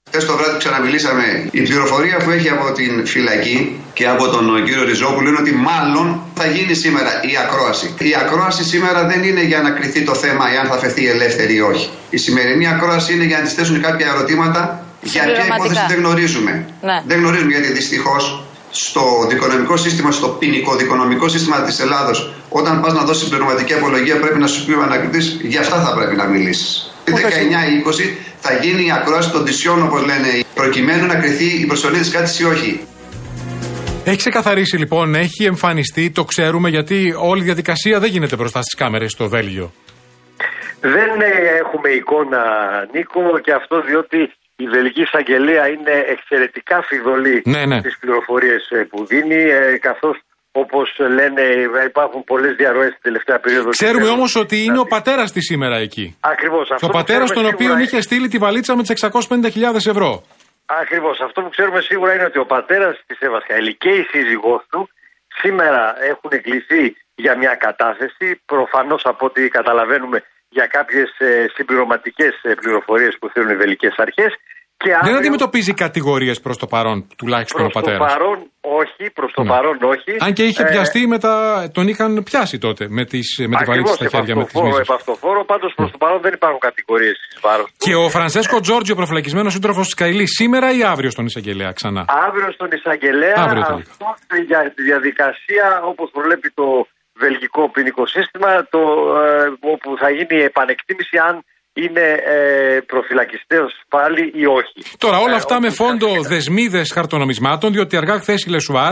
Χθες το βράδυ ξαναμιλήσαμε. Η πληροφορία που έχει από την φυλακή και από τον κύριο Ριζόπουλο είναι ότι μάλλον θα γίνει σήμερα η ακρόαση. Η ακρόαση σήμερα δεν είναι για να κριθεί το θέμα εάν θα φεθεί ελεύθερη ή όχι. Η σημερινή ακρόαση είναι για να της θέσουν κάποια ερωτήματα για ποια υπόθεση δεν γνωρίζουμε. Ναι. Δεν γνωρίζουμε γιατί δυστυχώς στο δικονομικό σύστημα, στο ποινικο-δικονομικό σύστημα της Ελλάδος, όταν πας να δώσεις συμπληρωματική απολογία, πρέπει να σου πει ο ανακριτής, για αυτά θα πρέπει να μιλήσεις. δεκαεννιά ή είκοσι θα γίνει η ακρόαση των τυσιών, όπως λένε, προκειμένου να κριθεί η προσωρινή της κράτησης ή όχι. Έχει ξεκαθαρίσει λοιπόν, έχει εμφανιστεί, το ξέρουμε, γιατί όλη η διαδικασία δεν γίνεται μπροστά στις κάμερες στο Βέλγιο. Δεν έχουμε εικόνα, Νίκο, και αυτό διότι η Βελγική Εισαγγελία είναι εξαιρετικά φιδωλή ναι, ναι. στις πληροφορίες που δίνει, καθώς όπως λένε υπάρχουν πολλές διαρροές την τελευταία περίοδο. Ξέρουμε όμως ότι είναι δηλαδή ο πατέρας της σήμερα εκεί. Ακριβώς. Ο πατέρας τον οποίο είναι... είχε στείλει τη βαλίτσα με τις εξακόσιες πενήντα χιλιάδες ευρώ. Ακριβώς. Αυτό που ξέρουμε σίγουρα είναι ότι ο πατέρας της Εύας Καηλή και η σύζυγός του σήμερα έχουν κληθεί για μια κατάθεση, προφανώς από ό,τι καταλαβαίνουμε για κάποιες ε, συμπληρωματικές ε, πληροφορίες που θέλουν οι βελγικές αρχές. Και δεν αύριο... αντιμετωπίζει κατηγορίες προς το παρόν, τουλάχιστον προς ο πατέρας. Προς το παρόν όχι, προς το ναι. παρόν όχι. Αν και είχε πιαστεί, ε... με τα... τον είχαν πιάσει τότε με, τις... με τη βαλίτσα στα χέρια, με τις μύσες. Επαυτοφόρο, πάντως προς το παρόν δεν υπάρχουν κατηγορίες εις βάρος. Και ο Φρανσέσκο Τζόρτζιο, προφυλακισμένος σύντροφος της Καηλή, σήμερα ή αύριο στον εισαγγελέα ξανά? Αύριο στον εισαγγελέα, αύριο αυτό για τη διαδικασία όπως προβλέπει το βελγικό ποινικό σύστημα, το, ε, όπου θα γίνει η επανεκτίμηση αν είναι ε, προφυλακιστέος πάλι ή όχι. Τώρα όλα αυτά ε, με φόντο δεσμίδες χαρτονομισμάτων, διότι αργά χθες η Λεσουάρ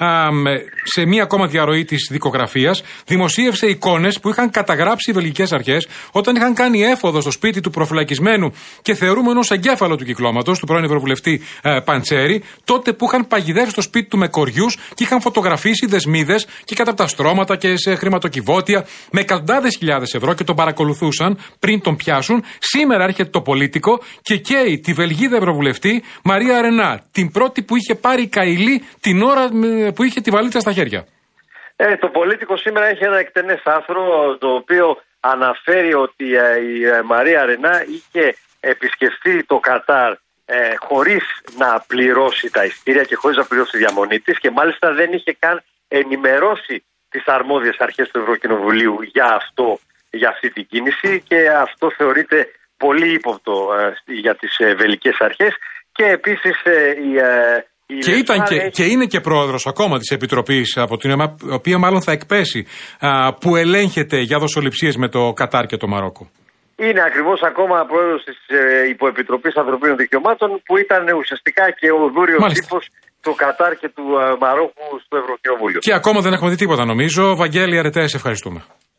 σε μία ακόμα διαρροή της δικογραφίας δημοσίευσε εικόνες που είχαν καταγράψει οι βελγικές αρχές όταν είχαν κάνει έφοδο στο σπίτι του προφυλακισμένου και θεωρούμενο ως εγκέφαλο του κυκλώματος, του πρώην Ευρωβουλευτή ε, Παντσέρη, τότε που είχαν παγιδεύσει στο σπίτι του με κοριούς και είχαν φωτογραφίσει δεσμίδες και κατά τα στρώματα και σε χρηματοκιβώτια με εκατοντάδες χιλιάδες ευρώ και τον παρακολουθούσαν πριν τον πιάσουν. Σήμερα έρχεται το Πολίτικο και καίει τη Βελγίδα Ευρωβουλευτή Μαρία Αρενά, την πρώτη που είχε πάρει η Καηλή την ώρα που είχε τη βαλίτσα στα χέρια. Ε, το Πολίτικο σήμερα έχει ένα εκτενές άρθρο το οποίο αναφέρει ότι ε, η ε, Μαρία Αρενά είχε επισκεφθεί το Κατάρ ε, χωρίς να πληρώσει τα ειστήρια και χωρίς να πληρώσει τη διαμονή της και μάλιστα δεν είχε καν ενημερώσει τις αρμόδιες αρχές του Ευρωκοινοβουλίου για αυτό, για αυτή την κίνηση, και αυτό θεωρείται πολύ ύποπτο ε, για τις ε, βελγικές αρχές. Και επίσης ε, η, ε, η και, ήταν και, έχει... και είναι και πρόεδρος ακόμα της Επιτροπής, από την οποία μάλλον θα εκπέσει, α, που ελέγχεται για δοσοληψίες με το Κατάρ και το Μαρόκο. Είναι ακριβώς ακόμα πρόεδρος της ε, Υποεπιτροπής Ανθρωπίνων Δικαιωμάτων, που ήταν ουσιαστικά και ο δούριος τύπος του Κατάρ και του ε, Μαρόκου στο Ευρωκοινοβούλιο. Και ακόμα δεν έχουμε δει τίποτα, νομίζω. Βαγγέλη Αρετέ, σε ευχαριστούμε.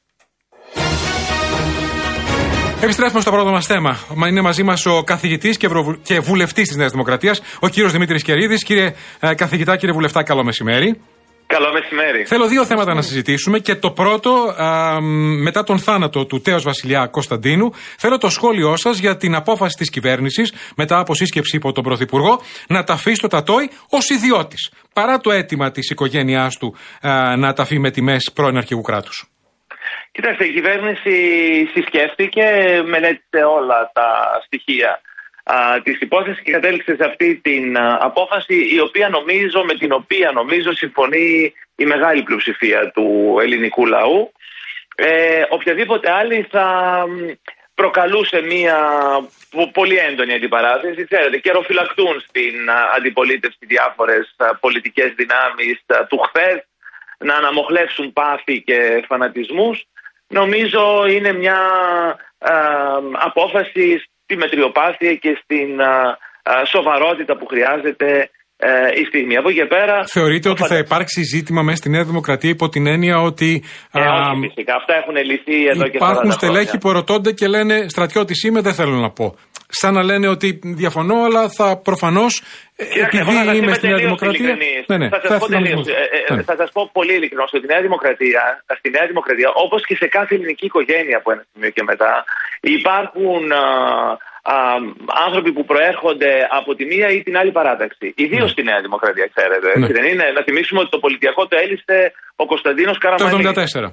Επιστρέφουμε στο πρώτο μας θέμα. Είναι μαζί μας ο καθηγητής και, ευρωβου... και βουλευτής της Νέας Δημοκρατίας, ο κύριος Δημήτρης Κερίδης. Κύριε ε, καθηγητά, κύριε βουλευτά, καλό μεσημέρι. Καλό μεσημέρι. Θέλω δύο θέματα να συζητήσουμε. Και το πρώτο, α, μετά τον θάνατο του τέος Βασιλιά Κωνσταντίνου, θέλω το σχόλιο σας για την απόφαση της κυβέρνησης, μετά από σύσκεψη υπό τον Πρωθυπουργό, να ταφεί στο Τατόι ως ιδιώτης, παρά το αίτημα της οικογένειάς του α, να ταφεί με τιμές πρώην αρχηγού κράτους. Κοιτάξτε, η κυβέρνηση συσκέφτηκε, μελέτησε όλα τα στοιχεία α, της υπόθεσης και κατέληξε σε αυτή την α, απόφαση, η οποία νομίζω, με την οποία νομίζω συμφωνεί η μεγάλη πλειοψηφία του ελληνικού λαού. Ε, οποιαδήποτε άλλη θα προκαλούσε μια πολύ έντονη αντιπαράθεση. Ξέρετε, καιροφυλακτούν στην α, αντιπολίτευση διάφορες α, πολιτικές δυνάμεις α, του χθες να αναμοχλεύσουν πάθη και φανατισμούς. Νομίζω είναι μια α, απόφαση στη μετριοπάθεια και στην α, α, σοβαρότητα που χρειάζεται α, η στιγμή. Από εκεί και πέρα... Θεωρείτε ότι θα υπάρξει ζήτημα μέσα στη Νέα Δημοκρατία υπό την έννοια ότι... Ε, α, όχι φυσικά, αυτά έχουν λυθεί εδώ και υπάρχουν στελέχοι που ερωτώνται και λένε στρατιώτης είμαι, δεν θέλω να πω. Σαν να λένε ότι διαφωνώ, αλλά θα προφανώς, επειδή είμαι στη Νέα Δημοκρατία... Ναι, ναι, θα, σας πω τελείως, ε, ε, ναι. θα σας πω πολύ ειλικρινώς ότι η Νέα Δημοκρατία, στη Νέα Δημοκρατία, όπως και σε κάθε ελληνική οικογένεια από ένα σημείο και μετά, υπάρχουν α, α, άνθρωποι που προέρχονται από τη μία ή την άλλη παράταξη. Ιδίως στη Νέα Δημοκρατία, ξέρετε. Ναι. Δεν είναι, να θυμίσουμε ότι το πολιτιακό το έλυσε ο Κωνσταντίνος Καραμανλής. Το εβδομήντα τέσσερα.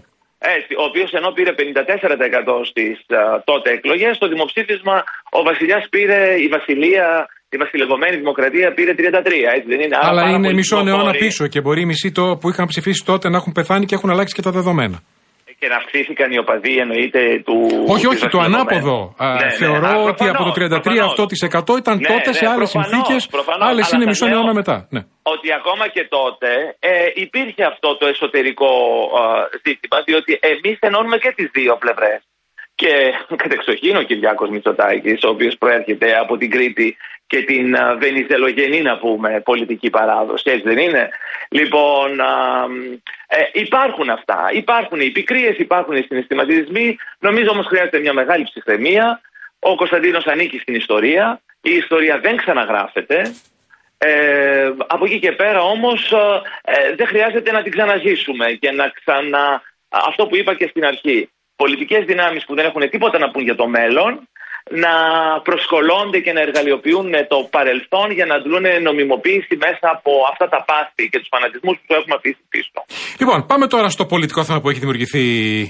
Έτσι, ο οποίος ενώ πήρε πενήντα τέσσερα τοις εκατό στις uh, τότε εκλογές, στο δημοψήφισμα ο βασιλιάς πήρε, η βασιλεία, η βασιλευωμένη δημοκρατία πήρε τριάντα τρία. Έτσι, δεν είναι? Αλλά είναι μισό αιώνα πίσω και μπορεί οι μισοί το, που είχαν ψηφίσει τότε να έχουν πεθάνει και έχουν αλλάξει και τα δεδομένα. Και να αυξήθηκαν οι οπαδοί, εννοείται του. Όχι, όχι, το ανάποδο. Α, ναι, θεωρώ ναι, ότι προφανώς, από το τριάντα τρία προφανώς. Αυτό τοις εκατό ήταν ναι, τότε ναι, σε άλλες συνθήκες, άλλες είναι μισό αιώνα μετά. Ναι. Ότι ακόμα και τότε ε, υπήρχε αυτό το εσωτερικό ε, ζήτημα, διότι εμείς ενώνουμε και τις δύο πλευρές. Και κατεξοχήν ο Κυριάκος Μητσοτάκης, ο οποίος προέρχεται από την Κρήτη και την uh, βενιζελογενή, να πούμε, πολιτική παράδοση, έτσι δεν είναι? Λοιπόν, uh, ε, υπάρχουν αυτά, υπάρχουν οι πικρίες, υπάρχουν οι συναισθηματισμοί, νομίζω όμως χρειάζεται μια μεγάλη ψυχραιμία. Ο Κωνσταντίνος ανήκει στην ιστορία, η ιστορία δεν ξαναγράφεται, ε, από εκεί και πέρα όμως ε, δεν χρειάζεται να την ξαναζήσουμε και να ξανα... αυτό που είπα και στην αρχή. Πολιτικές δυνάμεις που δεν έχουν τίποτα να πούν για το μέλλον να προσκολώνται και να εργαλειοποιούν το παρελθόν για να αντλούν νομιμοποίηση μέσα από αυτά τα πάθη και τους φανατισμούς που το έχουμε αφήσει πίσω. Λοιπόν, πάμε τώρα στο πολιτικό θέμα που έχει δημιουργηθεί,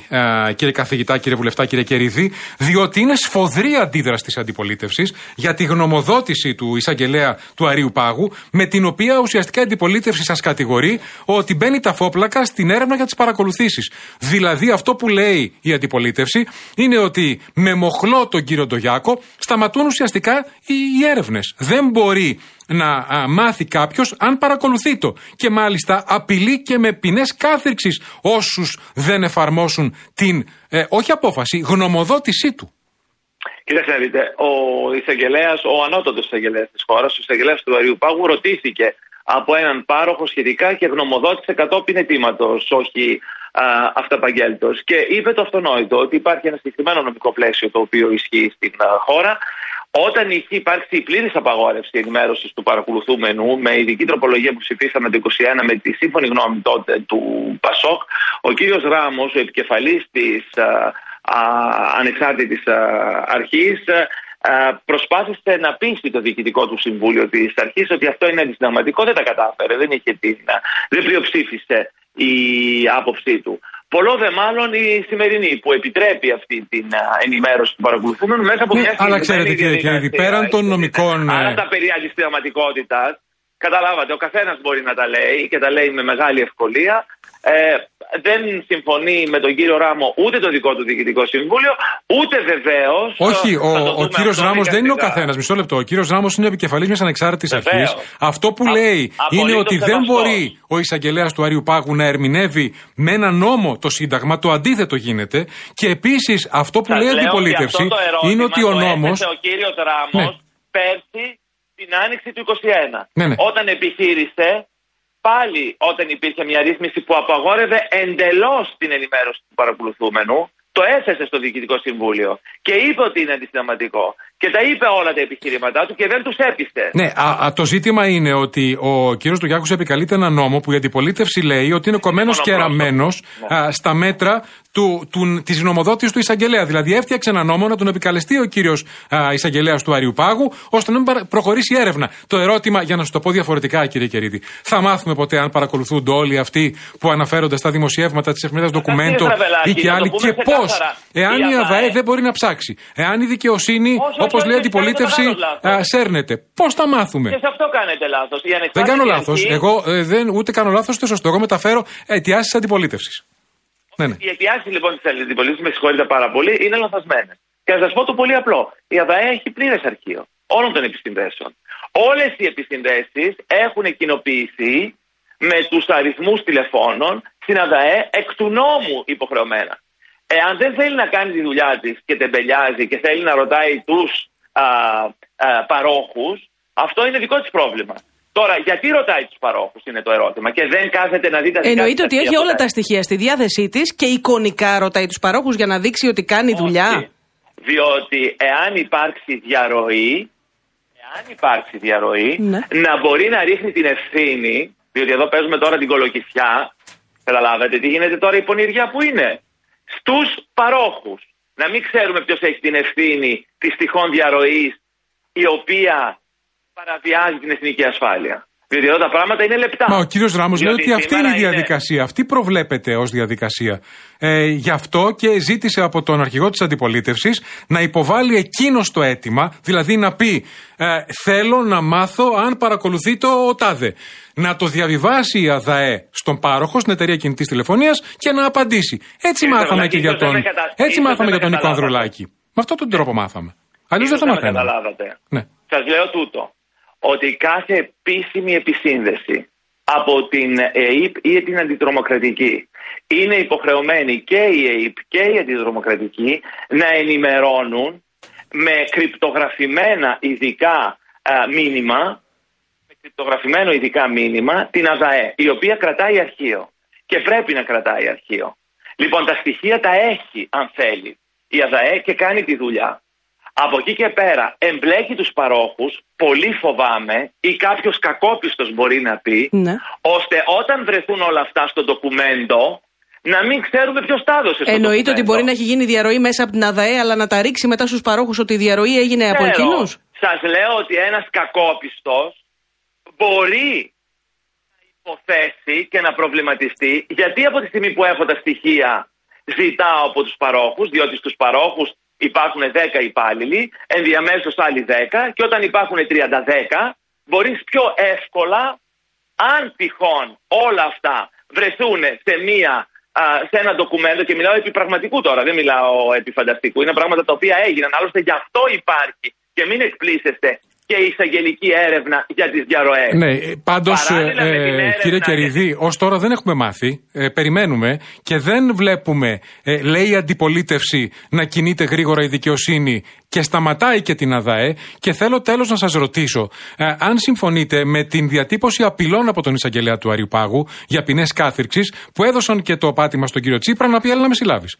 ε, κύριε καθηγητά, κύριε βουλευτά, κύριε Κερίδη, διότι είναι σφοδρή αντίδραση της αντιπολίτευσης για τη γνωμοδότηση του εισαγγελέα του Αρείου Πάγου, με την οποία ουσιαστικά η αντιπολίτευση σας κατηγορεί ότι μπαίνει ταφόπλακα στην έρευνα για τις παρακολουθήσεις. Δηλαδή, αυτό που λέει η αντιπολίτευση είναι ότι με μοχλό τον κύριο Ντογιάκο σταματούν ουσιαστικά οι, οι έρευνες. Δεν μπορεί να α, μάθει κάποιος αν παρακολουθεί το. Και μάλιστα απειλεί και με ποινές κάθυρξης όσους δεν εφαρμόσουν την, ε, όχι απόφαση, γνωμοδότησή του. Κοιτάξτε να δείτε, ο εισαγγελέας, ο ανώτατος εισαγγελέας της χώρας, ο εισαγγελέας του Αρείου Πάγου, ρωτήθηκε από έναν πάροχο σχετικά και γνωμοδότησε κατόπιν αιτήματος, όχι α, αυταπαγγέλτος. Και είπε το αυτονόητο, ότι υπάρχει ένα συγκεκριμένο νομικό πλαίσιο το οποίο ισχύει στην α, χώρα. Όταν είχε υπάρξει η πλήρης απαγόρευση ενημέρωσης του παρακολουθούμενου με ειδική τροπολογία που ψηφίσαμε το είκοσι ένα με τη σύμφωνη γνώμη τότε του Πασόκ, ο κύριος Ράμος, ο επικεφαλής της α, α, ανεξάρτητης α, αρχής, προσπάθησε να πείσει το διοικητικό του συμβούλιο της αρχής ότι αυτό είναι αντισυνταγματικό. Δεν τα κατάφερε, δεν, είχε την, δεν πλειοψήφισε η άποψή του. Πολλό δε μάλλον η σημερινή που επιτρέπει αυτή την ενημέρωση του παρακολουθούμενου μέσα από ναι, μια αλλά ξέρετε κύριε Κερίδη, πέραν των νομικών... Άρα τα περί αντισυνταγματικότητας, καταλάβατε, ο καθένας μπορεί να τα λέει και τα λέει με μεγάλη ευκολία. Ε, δεν συμφωνεί με τον κύριο Ράμο ούτε το δικό του διοικητικό συμβούλιο, ούτε βεβαίως. Όχι, ο, ο κύριος Ράμος δεν είναι ο καθένας. Μισό λεπτό. Ο κύριος Ράμος είναι επικεφαλής μιας ανεξάρτητης αρχής. Αυτό που Α, λέει είναι ότι δεν μπορεί ο εισαγγελέας του Αρείου Πάγου να ερμηνεύει με ένα νόμο το Σύνταγμα. Το αντίθετο γίνεται. Και επίσης αυτό που Σας λέει η αντιπολίτευση είναι ότι ο νόμος. Ο κύριος Ράμος ναι. πέρσι την άνοιξη του είκοσι ένα. Ναι, ναι. Όταν επιχείρησε. Πάλι όταν υπήρχε μια ρύθμιση που απαγόρευε εντελώς την ενημέρωση του παρακολουθούμενου, το έθεσε στο Διοικητικό Συμβούλιο και είπε ότι είναι αντισυνταγματικό. Και τα είπε όλα τα επιχειρήματά του και δεν τους έπεισε. Ναι, α, α, το ζήτημα είναι ότι ο κύριος Ντογιάκος επικαλείται ένα νόμο που η αντιπολίτευση λέει ότι είναι κομμένος και ραμμένος ναι. στα μέτρα του, του, της γνωμοδότησης του εισαγγελέα. Δηλαδή έφτιαξε ένα νόμο να τον επικαλεστεί ο κύριος α, εισαγγελέας του Αρείου Πάγου, ώστε να μην προχωρήσει η έρευνα. Το ερώτημα, για να σου το πω διαφορετικά, κύριε Κερίδη, θα μάθουμε ποτέ αν παρακολουθούνται όλοι αυτοί που αναφέρονται στα δημοσιεύματα της εφημερίδας Ντοκουμέντο ή και άλλοι και πώς, εάν η ΑΔΑΕ δεν μπορεί να ψάξει, εάν η δικαιοσύνη, όπως λέει η αντιπολίτευση, σέρνεται, πώς θα μάθουμε. Και σε αυτό κάνετε λάθος. Δεν κάνω λάθος. Εγώ ε, δεν, ούτε κάνω λάθος, ούτε σωστό. Εγώ μεταφέρω αιτιάσεις της αντιπολίτευσης. Ναι, ναι. Οι αιτιάσεις λοιπόν της αντιπολίτευσης, με συγχωρείτε πάρα πολύ, είναι λανθασμένες. Και να σας πω το πολύ απλό. Η ΑΔΑΕ έχει πλήρες αρχείο όλων των επισυνδέσεων. Όλες οι επισυνδέσεις έχουν κοινοποιηθεί με τους αριθμούς τηλεφώνων στην ΑΔΑΕ εκ του νόμου υποχρεωμένα. Εάν δεν θέλει να κάνει τη δουλειά της και τεμπελιάζει και θέλει να ρωτάει τους α, α, παρόχους, αυτό είναι δικό της πρόβλημα. Τώρα, γιατί ρωτάει τους παρόχους είναι το ερώτημα και δεν κάθεται να δει τα στοιχεία. Εννοείται ότι έχει όλα τα στοιχεία στη διάθεσή της και εικονικά ρωτάει τους παρόχους για να δείξει ότι κάνει Όχι. δουλειά. Διότι εάν υπάρξει διαρροή, εάν υπάρξει διαρροή, ναι. να μπορεί να ρίχνει την ευθύνη, διότι εδώ παίζουμε τώρα την κολοκυθιά, καταλάβατε τι γίνεται τώρα η πονηριά που είναι, στους παρόχους. Να μην ξέρουμε ποιος έχει την ευθύνη της τυχόν διαρροής η οποία παραβιάζει την εθνική ασφάλεια. Διότι εδώ τα πράγματα είναι λεπτά. Μα ο κύριος Ράμος λέει ότι αυτή είναι η διαδικασία. Είναι... Αυτή προβλέπεται ως διαδικασία. Ε, γι' αυτό και ζήτησε από τον αρχηγό της αντιπολίτευσης να υποβάλει εκείνος το αίτημα, δηλαδή να πει ε, θέλω να μάθω αν παρακολουθεί το τάδε. Να το διαβιβάσει η ΑΔΑΕ στον πάροχο, στην εταιρεία κινητής τηλεφωνίας και να απαντήσει. Έτσι Κύριε μάθαμε και για τον, κατα... έτσι μάθαμε για τον Νίκο Ανδρουλάκη. Με αυτόν τον τρόπο μάθαμε. Αλλιώς δεν θα μαθαίναμε. Καταλάβατε. Ναι. Σας λέω τούτο. Ότι κάθε επίσημη επισύνδεση από την ΕΕΠ ή την αντιτρομοκρατική είναι υποχρεωμένη και η ΕΕΠ και η αντιτρομοκρατική να ενημερώνουν με κρυπτογραφημένα ειδικά α, μήνυμα, με κρυπτογραφημένο ειδικά μήνυμα την ΑΔΑΕ, η οποία κρατάει αρχείο και πρέπει να κρατάει αρχείο. Λοιπόν, τα στοιχεία τα έχει αν θέλει η ΑΔΑΕ και κάνει τη δουλειά. Από εκεί και πέρα εμπλέκει τους παρόχους, πολύ φοβάμαι, ή κάποιος κακόπιστος μπορεί να πει, ναι, ώστε όταν βρεθούν όλα αυτά στο ντοκουμέντο, να μην ξέρουμε ποιος τα έδωσε. Εννοείται ότι μπορεί να έχει γίνει διαρροή μέσα από την ΑΔΑΕ, αλλά να τα ρίξει μετά στους παρόχους ότι η διαρροή έγινε Ξέρω. από εκείνους. Σας λέω ότι ένας κακόπιστος μπορεί να υποθέσει και να προβληματιστεί, γιατί από τη στιγμή που έχω τα στοιχεία ζητάω από τους παρόχους, διότι στους παρόχους υπάρχουν δέκα υπάλληλοι, ενδιαμέσως άλλοι δέκα, και όταν υπάρχουν τριάντα δέκα, μπορείς πιο εύκολα, αν τυχόν όλα αυτά βρεθούν σε, μία, α, σε ένα ντοκουμέντο, και μιλάω επί πραγματικού τώρα, δεν μιλάω επί φανταστικού, είναι πράγματα τα οποία έγιναν, άλλωστε γι' αυτό υπάρχει, και μην εκπλήσεστε, και η εισαγγελική έρευνα για τις διαρροές. Ναι, πάντως, ε, κύριε Κεριδή, ως τώρα δεν έχουμε μάθει, ε, περιμένουμε και δεν βλέπουμε, ε, λέει η αντιπολίτευση, να κινείται γρήγορα η δικαιοσύνη και σταματάει και την ΑΔΑΕ. Και θέλω τέλος να σας ρωτήσω, ε, αν συμφωνείτε με την διατύπωση απειλών από τον εισαγγελέα του Αριού Πάγου για ποινές κάθυρξης που έδωσαν και το πάτημα στον κύριο Τσίπρα να πει έλα να με συλλάβεις.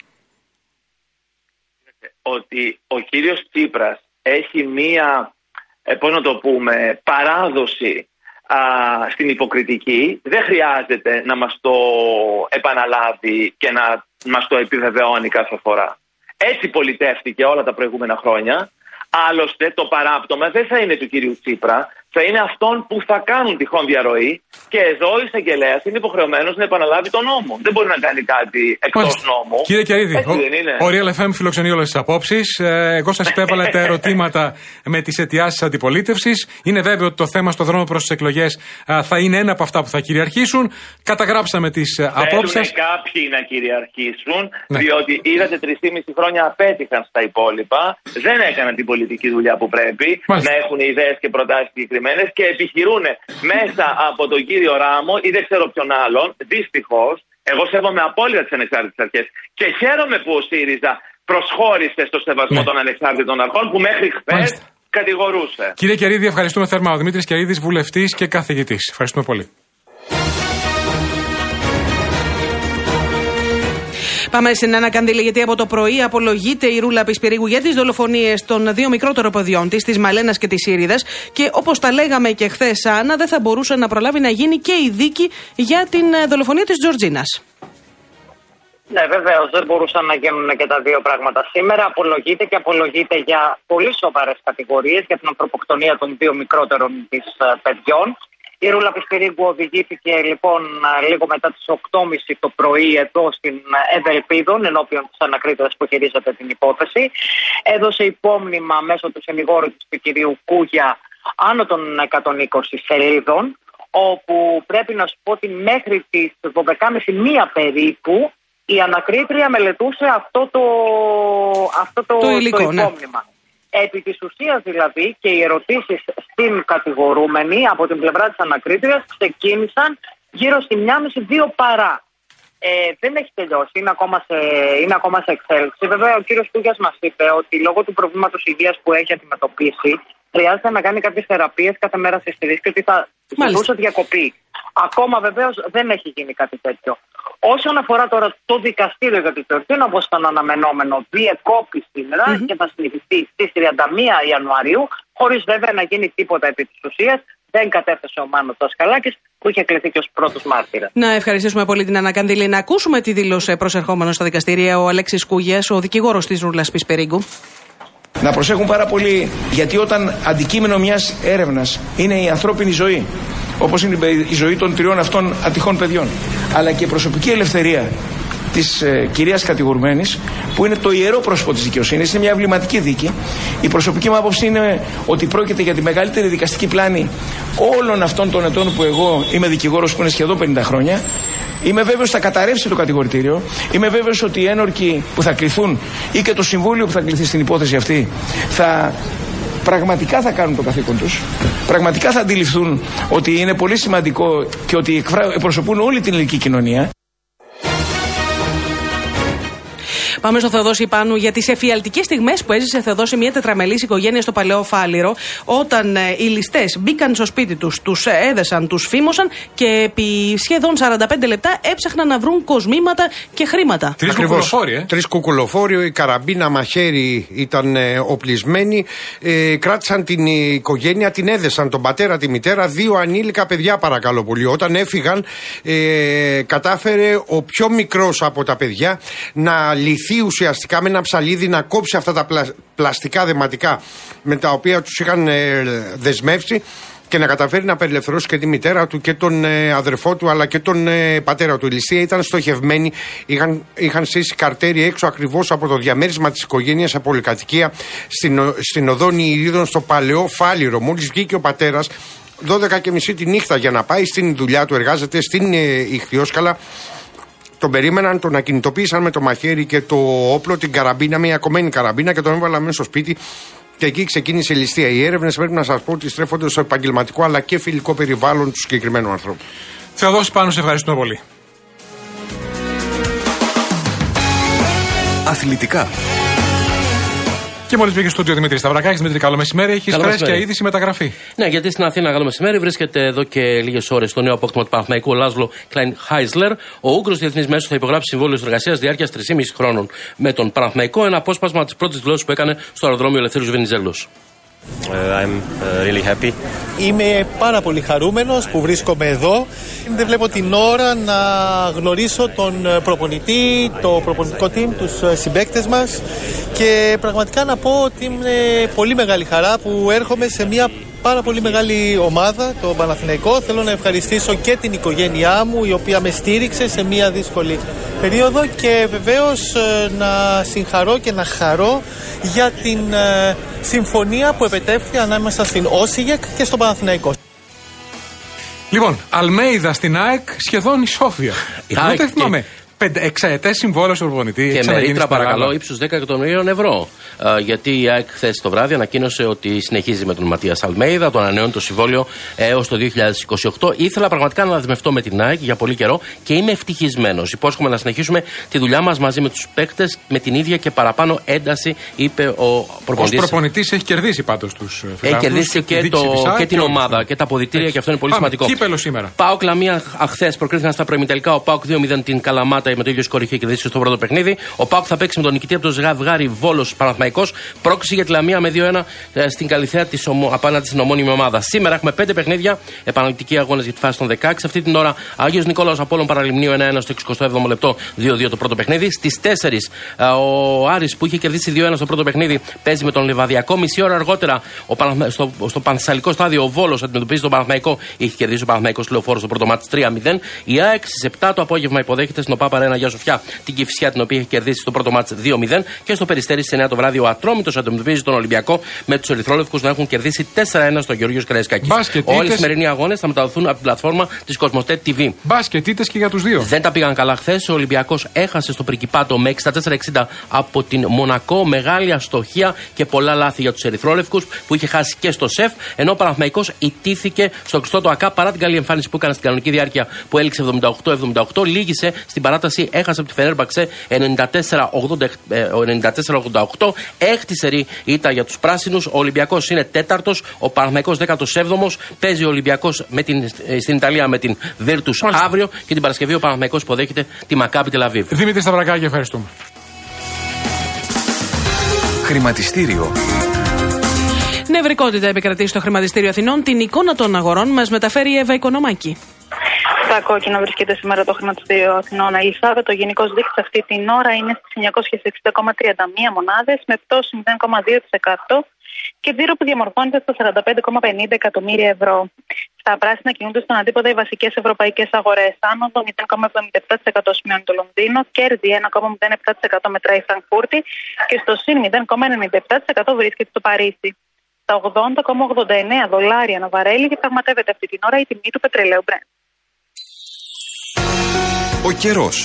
Ότι ο κύριος Τσίπρας έχει μία, Ε, πώς να το πούμε, παράδοση α, στην υποκριτική, δεν χρειάζεται να μας το επαναλάβει και να μας το επιβεβαιώνει κάθε φορά. Έτσι πολιτεύτηκε όλα τα προηγούμενα χρόνια. Άλλωστε το παράπτωμα δεν θα είναι του κυρίου Τσίπρα, θα είναι αυτών που θα κάνουν τυχόν διαρροή, και εδώ ο εισαγγελέας είναι υποχρεωμένος να επαναλάβει τον νόμο. Δεν μπορεί να κάνει κάτι εκτός νόμου. Κύριε Κερίδη, ο Real εφ εμ φιλοξενεί όλες τις απόψεις. Ε, εγώ σας υπέβαλα τα ερωτήματα με τις αιτιάσεις της αντιπολίτευσης. Είναι βέβαιο ότι το θέμα στο δρόμο προς τις εκλογές α, θα είναι ένα από αυτά που θα κυριαρχήσουν. Καταγράψαμε τις απόψεις σας. Θέλουν κάποιοι να κυριαρχήσουν, ναι, διότι είδατε τρεισήμισι χρόνια απέτυχαν στα υπόλοιπα. Δεν έκαναν την πολιτική δουλειά που πρέπει. Μάλιστα. Να έχουν ιδέες και προτάσεις συγκεκριμένες και επιχειρούν μέσα από τον κύριο Ράμο ή δεν ξέρω ποιον άλλον. Δυστυχώς, εγώ σέβομαι απόλυτα τις ανεξάρτητες αρχές και χαίρομαι που ο ΣΥΡΙΖΑ προσχώρησε στο σεβασμό, ναι, των ανεξάρτητων αρχών που μέχρι χθες κατηγορούσε. Κύριε Κερίδη, ευχαριστούμε θερμά. Ο Δημήτρης Κερίδης, βουλευτής και καθηγητής. Ευχαριστούμε πολύ. Πάμε στην Άννα Κανδύλη, γιατί από το πρωί απολογείται η Ρούλα Πισπυρίγου για τις δολοφονίες των δύο μικρότερων παιδιών της, της Μαλένας και της Ήριδας. Και όπως τα λέγαμε και χθες, Άννα, δεν θα μπορούσε να προλάβει να γίνει και η δίκη για την δολοφονία της Τζορτζίνας. Ναι, βεβαίως δεν μπορούσαν να γίνουν και τα δύο πράγματα σήμερα. Απολογείται και απολογείται για πολύ σοβαρές κατηγορίες για την ανθρωποκτονία των δύο μικρότερων της παιδιών. Η Ρούλα Πισπυρίγου οδηγήθηκε λοιπόν λίγο μετά τις οκτώ και μισή το πρωί εδώ στην Ευελπίδων, ενώπιον της ανακρίτριας που χειρίζεται την υπόθεση. Έδωσε υπόμνημα μέσω του συνηγόρου της του κυρίου Κούγια άνω των εκατόν είκοσι σελίδων, όπου πρέπει να σου πω ότι μέχρι τις δώδεκα και μισή μία περίπου η ανακρίτρια μελετούσε αυτό το, αυτό το, το, υλικό, το υπόμνημα. Ναι. Επί της ουσίας δηλαδή και οι ερωτήσεις στην κατηγορούμενη από την πλευρά της ανακρίτριας ξεκίνησαν γύρω στη μία και μισή δύο παρά. Ε, δεν έχει τελειώσει, είναι ακόμα, σε, είναι ακόμα σε εξέλιξη. Βέβαια ο κύριος Κούγιας μας είπε ότι λόγω του προβλήματος υγείας που έχει αντιμετωπίσει χρειάζεται να κάνει κάποιες θεραπείες κάθε μέρα στις τρεις και ότι θα ζητούσε διακοπή. Ακόμα βεβαίως δεν έχει γίνει κάτι τέτοιο. Όσον αφορά τώρα το δικαστήριο για την Τζορτζίνα, όπως ήταν αναμενόμενο, διεκόπη σήμερα mm-hmm. και θα συνεχιστεί στις τριάντα μία Ιανουαρίου, χωρίς βέβαια να γίνει τίποτα επί της ουσίας. Δεν κατέφθασε ο Μάνος Δασκαλάκης που είχε κληθεί και ως πρώτος μάρτυρας. Να ευχαριστήσουμε πολύ την Άννα Κανδύλη. Να ακούσουμε τη δήλωση προσερχόμενο στα δικαστήρια ο Αλέξης Κούγιας, ο δικηγόρος της Ρούλας Πισπυρίγου. Να προσέχουν πάρα πολύ, γιατί όταν αντικείμενο μιας έρευνας είναι η ανθρώπινη ζωή όπως είναι η ζωή των τριών αυτών ατυχών παιδιών, αλλά και η προσωπική ελευθερία της ε, κυρίας κατηγορουμένης, που είναι το ιερό πρόσωπο της δικαιοσύνης, είναι μια εμβληματική δίκη. Η προσωπική μου άποψη είναι ότι πρόκειται για τη μεγαλύτερη δικαστική πλάνη όλων αυτών των ετών που εγώ είμαι δικηγόρος, που είναι σχεδόν πενήντα χρόνια. Είμαι βέβαιος ότι θα καταρρεύσει το κατηγορητήριο. Είμαι βέβαιος ότι οι ένορκοι που θα κληθούν ή και το συμβούλιο που θα κληθεί στην υπόθεση αυτή θα πραγματικά θα κάνουν το καθήκον τους. Πραγματικά θα αντιληφθούν ότι είναι πολύ σημαντικό και ότι εκπροσωπούν όλη την ελληνική κοινωνία. Πάμε στο Θεοδόση Πάνου για τις εφιαλτικές στιγμές που έζησε Θεοδόση μια τετραμελής οικογένεια στο Παλαιό Φάληρο, όταν ε, οι ληστές μπήκαν στο σπίτι τους, τους έδεσαν, τους φήμωσαν και επί σχεδόν σαράντα πέντε λεπτά έψαχναν να βρουν κοσμήματα και χρήματα. Τρεις κουκουλοφόροι, ε? Τρεις κουκουλοφόροι, η καραμπίνα, μαχαίρι ήταν ε, οπλισμένοι. Ε, κράτησαν την οικογένεια, την έδεσαν, τον πατέρα, τη μητέρα, δύο ανήλικα παιδιά, παρακαλώ πολύ. Όταν έφυγαν, ε, κατάφερε ο πιο μικρός από τα παιδιά να λυθεί ουσιαστικά με ένα ψαλίδι, να κόψει αυτά τα πλα... πλαστικά δεματικά με τα οποία τους είχαν ε, δεσμεύσει, και να καταφέρει να απελευθερώσει και τη μητέρα του και τον ε, αδερφό του, αλλά και τον ε, πατέρα του. Η ληστεία ήταν στοχευμένη, είχαν, είχαν σύσει καρτέρι έξω ακριβώς από το διαμέρισμα της οικογένειας από πολυκατοικία στην, στην οδό Νηειρίδων στο Παλαιό Φάληρο. Μόλις βγήκε ο πατέρας δώδεκα και μισή τη νύχτα για να πάει στην δουλειά του, εργάζεται στην ε, Ιχθυόσκαλα. Τον περίμεναν, τον ακινητοποίησαν με το μαχαίρι και το όπλο, την καραμπίνα, μια κομμένη καραμπίνα, και τον έβαλαν μέσα στο σπίτι, και εκεί ξεκίνησε η ληστεία. Οι έρευνες, πρέπει να σας πω, ότι στρέφονται στο επαγγελματικό αλλά και φιλικό περιβάλλον του συγκεκριμένου ανθρώπου. Θεοδόση Πάνου, σε ευχαριστούμε πολύ. Αθλητικά. Και μόλις μπήκε στο στούντιο Δημήτρη Σταυρακάκης. Δημήτρη, καλό μεσημέρι. Έχεις φρέσκια είδηση μεταγραφή. Ναι, γιατί στην Αθήνα, καλό μεσημέρι, βρίσκεται εδώ και λίγες ώρες το νέο απόκτημα του Παναθηναϊκού, ο Λάζλο Κλάιν Χάισλερ. Ο Ούγγρος διεθνής μέσος θα υπογράψει συμβόλαιο συνεργασίας διάρκειας τρία και μισό χρόνων με τον Παναθηναϊκό. Ένα απόσπασμα της πρώτης δηλώσης που έκανε στο αεροδρόμιο Ελευθέριος Βενιζέλος. Uh, I'm uh, really happy. Είμαι πάρα πολύ χαρούμενος που βρίσκομαι εδώ. Δεν βλέπω την ώρα να γνωρίσω τον προπονητή, το προπονητικό team, τους συμπαίκτες μας, και πραγματικά να πω ότι είναι πολύ μεγάλη χαρά που έρχομαι σε μια πάρα πολύ μεγάλη ομάδα, το Παναθηναϊκό. Θέλω να ευχαριστήσω και την οικογένειά μου, η οποία με στήριξε σε μια δύσκολη περίοδο, και βεβαίως να συγχαρώ και να χαρώ για την συμφωνία που επετέφθη ανάμεσα στην Όσιγεκ και στον Παναθηναϊκό. Λοιπόν, Αλμέιδα στην ΑΕΚ, σχεδόν ισόφια. Εγώ δεν θυμάμαι. Εξαετές συμβόλαιο στον προπονητή. Και με ρήτρα, παρακαλώ, ύψους δέκα εκατομμυρίων ευρώ. Uh, γιατί η ΑΕΚ χθες το βράδυ ανακοίνωσε ότι συνεχίζει με τον Ματίας Αλμέιδα, το ανανεώνει το συμβόλαιο έως το δύο χιλιάδες είκοσι οκτώ. Ήθελα πραγματικά να δεσμευτώ με την ΑΕΚ για πολύ καιρό και είμαι ευτυχισμένος. Υπόσχομαι να συνεχίσουμε τη δουλειά μας μαζί με τους παίκτες με την ίδια και παραπάνω ένταση, είπε ο προπονητής. Ως προπονητής έχει κερδίσει πάντως τους φιλάθλους. Έχει κερδίσει και, και, το, και την ομάδα και τα αποδυτήρια, και αυτό είναι πολύ Πάμε, σημαντικό. Κύπελο σήμερα. ΠΑΟΚ Λαμία χθες προκρίθηκαν στα προημιτελικά. Ο ΠΑΟΚ δύο μηδέν την Καλαμάτα με το ίδιο σκορ είχε κερδίσει στο πρώτο παιχνίδι. Ο ΠΑΟΚ θα παίξει με τον νικητή από το ζευγάρι Βόλος Παναθηναϊκός. Πρόκριση για τη Λαμία με δύο ένα στην Καλιθέα της ομο... απέναντι στην ομώνυμη ομάδα. Σήμερα έχουμε πέντε παιχνίδια, επαναληπτικοί αγώνες για τη φάση των δεκαέξι. Αυτή την ώρα Άγιος Νικόλαος Απόλλων Παραλιμνίου ένα ένα στο εξηκοστό έβδομο λεπτό, δύο δύο το πρώτο παιχνίδι. Στις τέσσερις ο Άρης, που είχε κερδίσει δύο ένα στο πρώτο παιχνίδι, παίζει με τον Λιβαδιακό. Μισή ώρα αργότερα ο Παναθ... στο, στο Πανθεσσαλικό στάδιο ο Βόλος αντιμετωπίζει τον Παναθηναϊκό. Είχε κερδίσει ο Παναθηναϊκός Λεωφόρος στο πρώτο μάτς τρία μηδέν. Η ΑΕΚ στις επτά το απόγευμα υποδέχεται στην ΟΠΑΠ Αρένα Αγία Σοφιά την Κηφισιά, την οποία είχε κερδίσει στο πρώτο μάτς δύο μηδέν. Και στο Περιστέρι στις εννιά το βράδυ ο Ατρόμητος αντιμετωπίζει τον Ολυμπιακό, με τους ερυθρόλευκους να έχουν κερδίσει τέσσερα ένα στο Γεωργίος Καραϊσκάκης. Όλοι οι σημερινοί αγώνες θα μεταδοθούν από την πλατφόρμα της Κοσμοτέ τι βι. Μπάσκετ και για τους δύο. Δεν τα πήγαν καλά χθες. Ο Ολυμπιακός έχασε στο Πρικυπάτο με εξήντα τέσσερα εξήντα από την Μονακό. Μεγάλη αστοχία και πολλά λάθη για τους ερυθρόλευκους, που είχε χάσει και στο ΣΕΦ. Ενώ ο Παναθηναϊκός ιτήθηκε στο κλειστό του ΑΚΑ παρά την καλή εμφάνιση που έκανε στην κανονική διάρκεια, που έληξε εβδομήντα οκτώ εβδομήντα οκτώ. Λίγησε στην παράταση, έχασε από τη Φενέρμπαξε ενενήντα τέσσερα ογδόντα οκτώ. Έκτη σερί ήττα για τους πράσινους. Ο Ολυμπιακός είναι τέταρτος, ο Παναθηναϊκός δέκατος έβδομος. Παίζει ο Ολυμπιακός με την, στην Ιταλία με την Βίρτους αύριο, και την Παρασκευή ο Παναθηναϊκός υποδέχεται τη Μακάμπι Τελαβίβ. Δημήτρη Σταυρακάκη, ευχαριστούμε. Χρηματιστήριο. Νευρικότητα επικρατεί στο Χρηματιστήριο Αθηνών. Την εικόνα των αγορών μας μεταφέρει η Εύα Οικονομάκη. Στα κόκκινα βρίσκεται σήμερα το Χρηματιστήριο Αθηνών Ελισάβετ. Ο γενικός δείκτης αυτή την ώρα είναι στις εννιακόσιες εξήντα κόμμα τριάντα μία μονάδες, με πτώση μηδέν κόμμα δύο τοις εκατό και τζίρο που διαμορφώνεται στα σαράντα πέντε κόμμα πενήντα εκατομμύρια ευρώ. Στα πράσινα κινούνται στον αντίποδα οι βασικές ευρωπαϊκές αγορές. Άνοδο μηδέν κόμμα εβδομήντα επτά τοις εκατό σημειώνει το Λονδίνο, κέρδη ένα κόμμα μηδέν επτά τοις εκατό μετράει η Φραγκφούρτη και στο συν μηδέν κόμμα ενενήντα επτά τοις εκατό βρίσκεται το Παρίσι. Στα ογδόντα κόμμα ογδόντα εννέα δολάρια ανά βαρέλι διαπραγματεύεται αυτή την ώρα η τιμή του πετρελαίου Brent. Ο καιρός.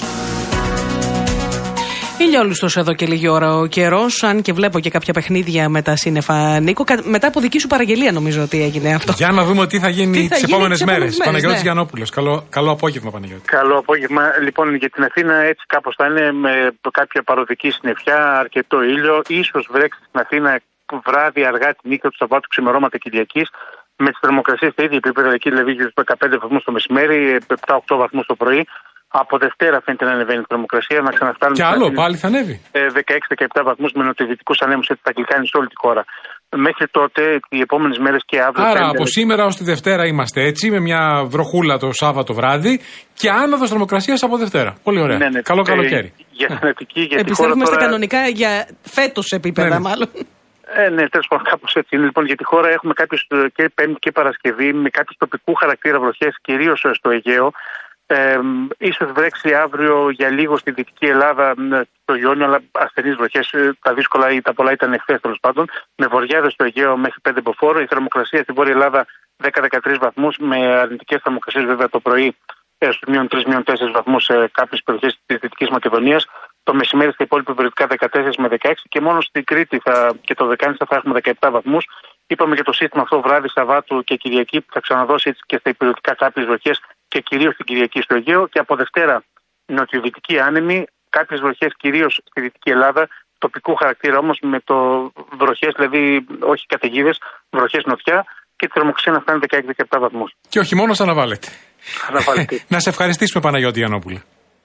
Ηλιόλουστος εδώ και λίγη ώρα ο καιρός, αν και βλέπω και κάποια παιχνίδια με τα σύννεφα, Νίκο. Μετά από δική σου παραγγελία νομίζω ότι έγινε αυτό. Για να δούμε τι θα γίνει τις επόμενες μέρες. Παναγιώτης ναι. Γιαννόπουλος. Καλό, καλό απόγευμα, Παναγιώτη. Καλό απόγευμα. Λοιπόν, για την Αθήνα έτσι κάπως θα είναι με κάποια παροδική συννεφιά, αρκετό ήλιο. Ίσως βρέξει στην Αθήνα βράδυ, αργά τη νύχτα του Σαββάτου, ξημερώματα Κυριακής. Με τις θερμοκρασίες στα ίδια επίπεδα, εκεί δηλαδή γύρω στους δεκαπέντε βαθμούς το μεσημέρι, επτά οκτώ βαθμούς το πρωί. Από Δευτέρα φαίνεται να ανεβαίνει η θερμοκρασία, να ξαναφτάνουμε. Και άλλο, πάλι θα ανέβει. δεκαέξι δεκαεπτά βαθμούς με νοτιοδυτικούς ανέμους, έτσι θα κλικάνει σε όλη τη χώρα. Μέχρι τότε, οι επόμενες μέρες και αύριο. Άρα, φαίνεται... από σήμερα ως τη Δευτέρα είμαστε έτσι, με μια βροχούλα το Σάββατο βράδυ και άνοδος θερμοκρασίας από Δευτέρα. Πολύ ωραία. Ναι, ναι, Καλό καλοκαίρι. Ε, για θανατική, για Επιστρέφουμε στα τώρα... κανονικά για φέτος επίπεδα, ναι, ναι. μάλλον. Ε, ναι, τέλος πάντων, κάπως έτσι είναι. Λοιπόν, για τη χώρα έχουμε κάποιες και Πέμπτη και Παρασκευή με κάποιες τοπικού χαρακτήρα βροχές, κυρίως στο Αιγαίο. Ε, ίσως βρέξει αύριο για λίγο στη Δυτική Ελλάδα, στο Ιόνιο, αλλά ασθενείς βροχές. Τα δύσκολα ή τα πολλά ήταν εχθές, τέλος πάντων. Με βοριάδες στο Αιγαίο μέχρι πέντε μποφόρ. Η θερμοκρασία στην Βόρεια Ελλάδα δέκα με δεκατρείς βαθμούς, με αρνητικές θερμοκρασίες βέβαια το πρωί στους μείον τρεις με τέσσερις βαθμούς σε κάποιες περιοχές της Δυτικής Μακεδονίας. Το μεσημέρι στα υπόλοιπα περιοδικά δεκατέσσερα με δεκαέξι και μόνο στην Κρήτη θα, και το Δεκάνηστα θα έχουμε δεκαεπτά βαθμούς. Είπαμε για το σύστημα αυτό βράδυ, Σαββάτου και Κυριακή που θα ξαναδώσει έτσι και στα υπηρετικά κάποιες βροχές και κυρίως στην Κυριακή στο Αιγαίο. Και από Δευτέρα νοτιοδυτική άνεμη, κάποιες βροχές κυρίως στη Δυτική Ελλάδα, τοπικού χαρακτήρα όμως με το βροχές, δηλαδή όχι καταιγίδες, βροχές νοτιά και τη θερμοκρασία να φτάνει δεκαέξι με δεκαεπτά βαθμούς. Και ο χειμώνας αναβάλλεται. Αναβάλλεται. Να σε ευχαριστήσουμε, Παναγιώτη Γιαννόπουλε.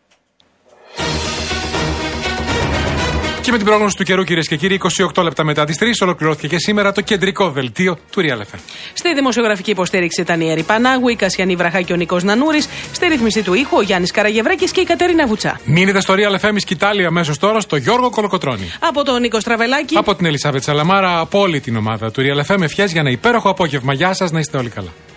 Και με την πρόγνωση του καιρού, κυρίες και κύριοι, είκοσι οκτώ λεπτά μετά τις τρεις ολοκληρώθηκε και σήμερα το κεντρικό δελτίο του Real εφ εμ. Στη δημοσιογραφική υποστήριξη ήταν η Έρη Πανάγου, η Κασιανή Βραχά και ο Νίκος Νανούρης. Στη ρύθμιση του ήχου ο Γιάννης Καραγευρέκης και η Κατέρινα Βουτσά. Μείνετε στο Real εφ εμ σκητάλη αμέσως τώρα στο Γιώργο Κολοκοτρώνη. Από τον Νίκο Στραβελάκη. Από την Ελισάβετ Σαλαμάρα, από όλη την ομάδα του Real εφ εμ. Ευχές για ένα υπέροχο απόγευμα. Γεια σας, να είστε όλοι καλά.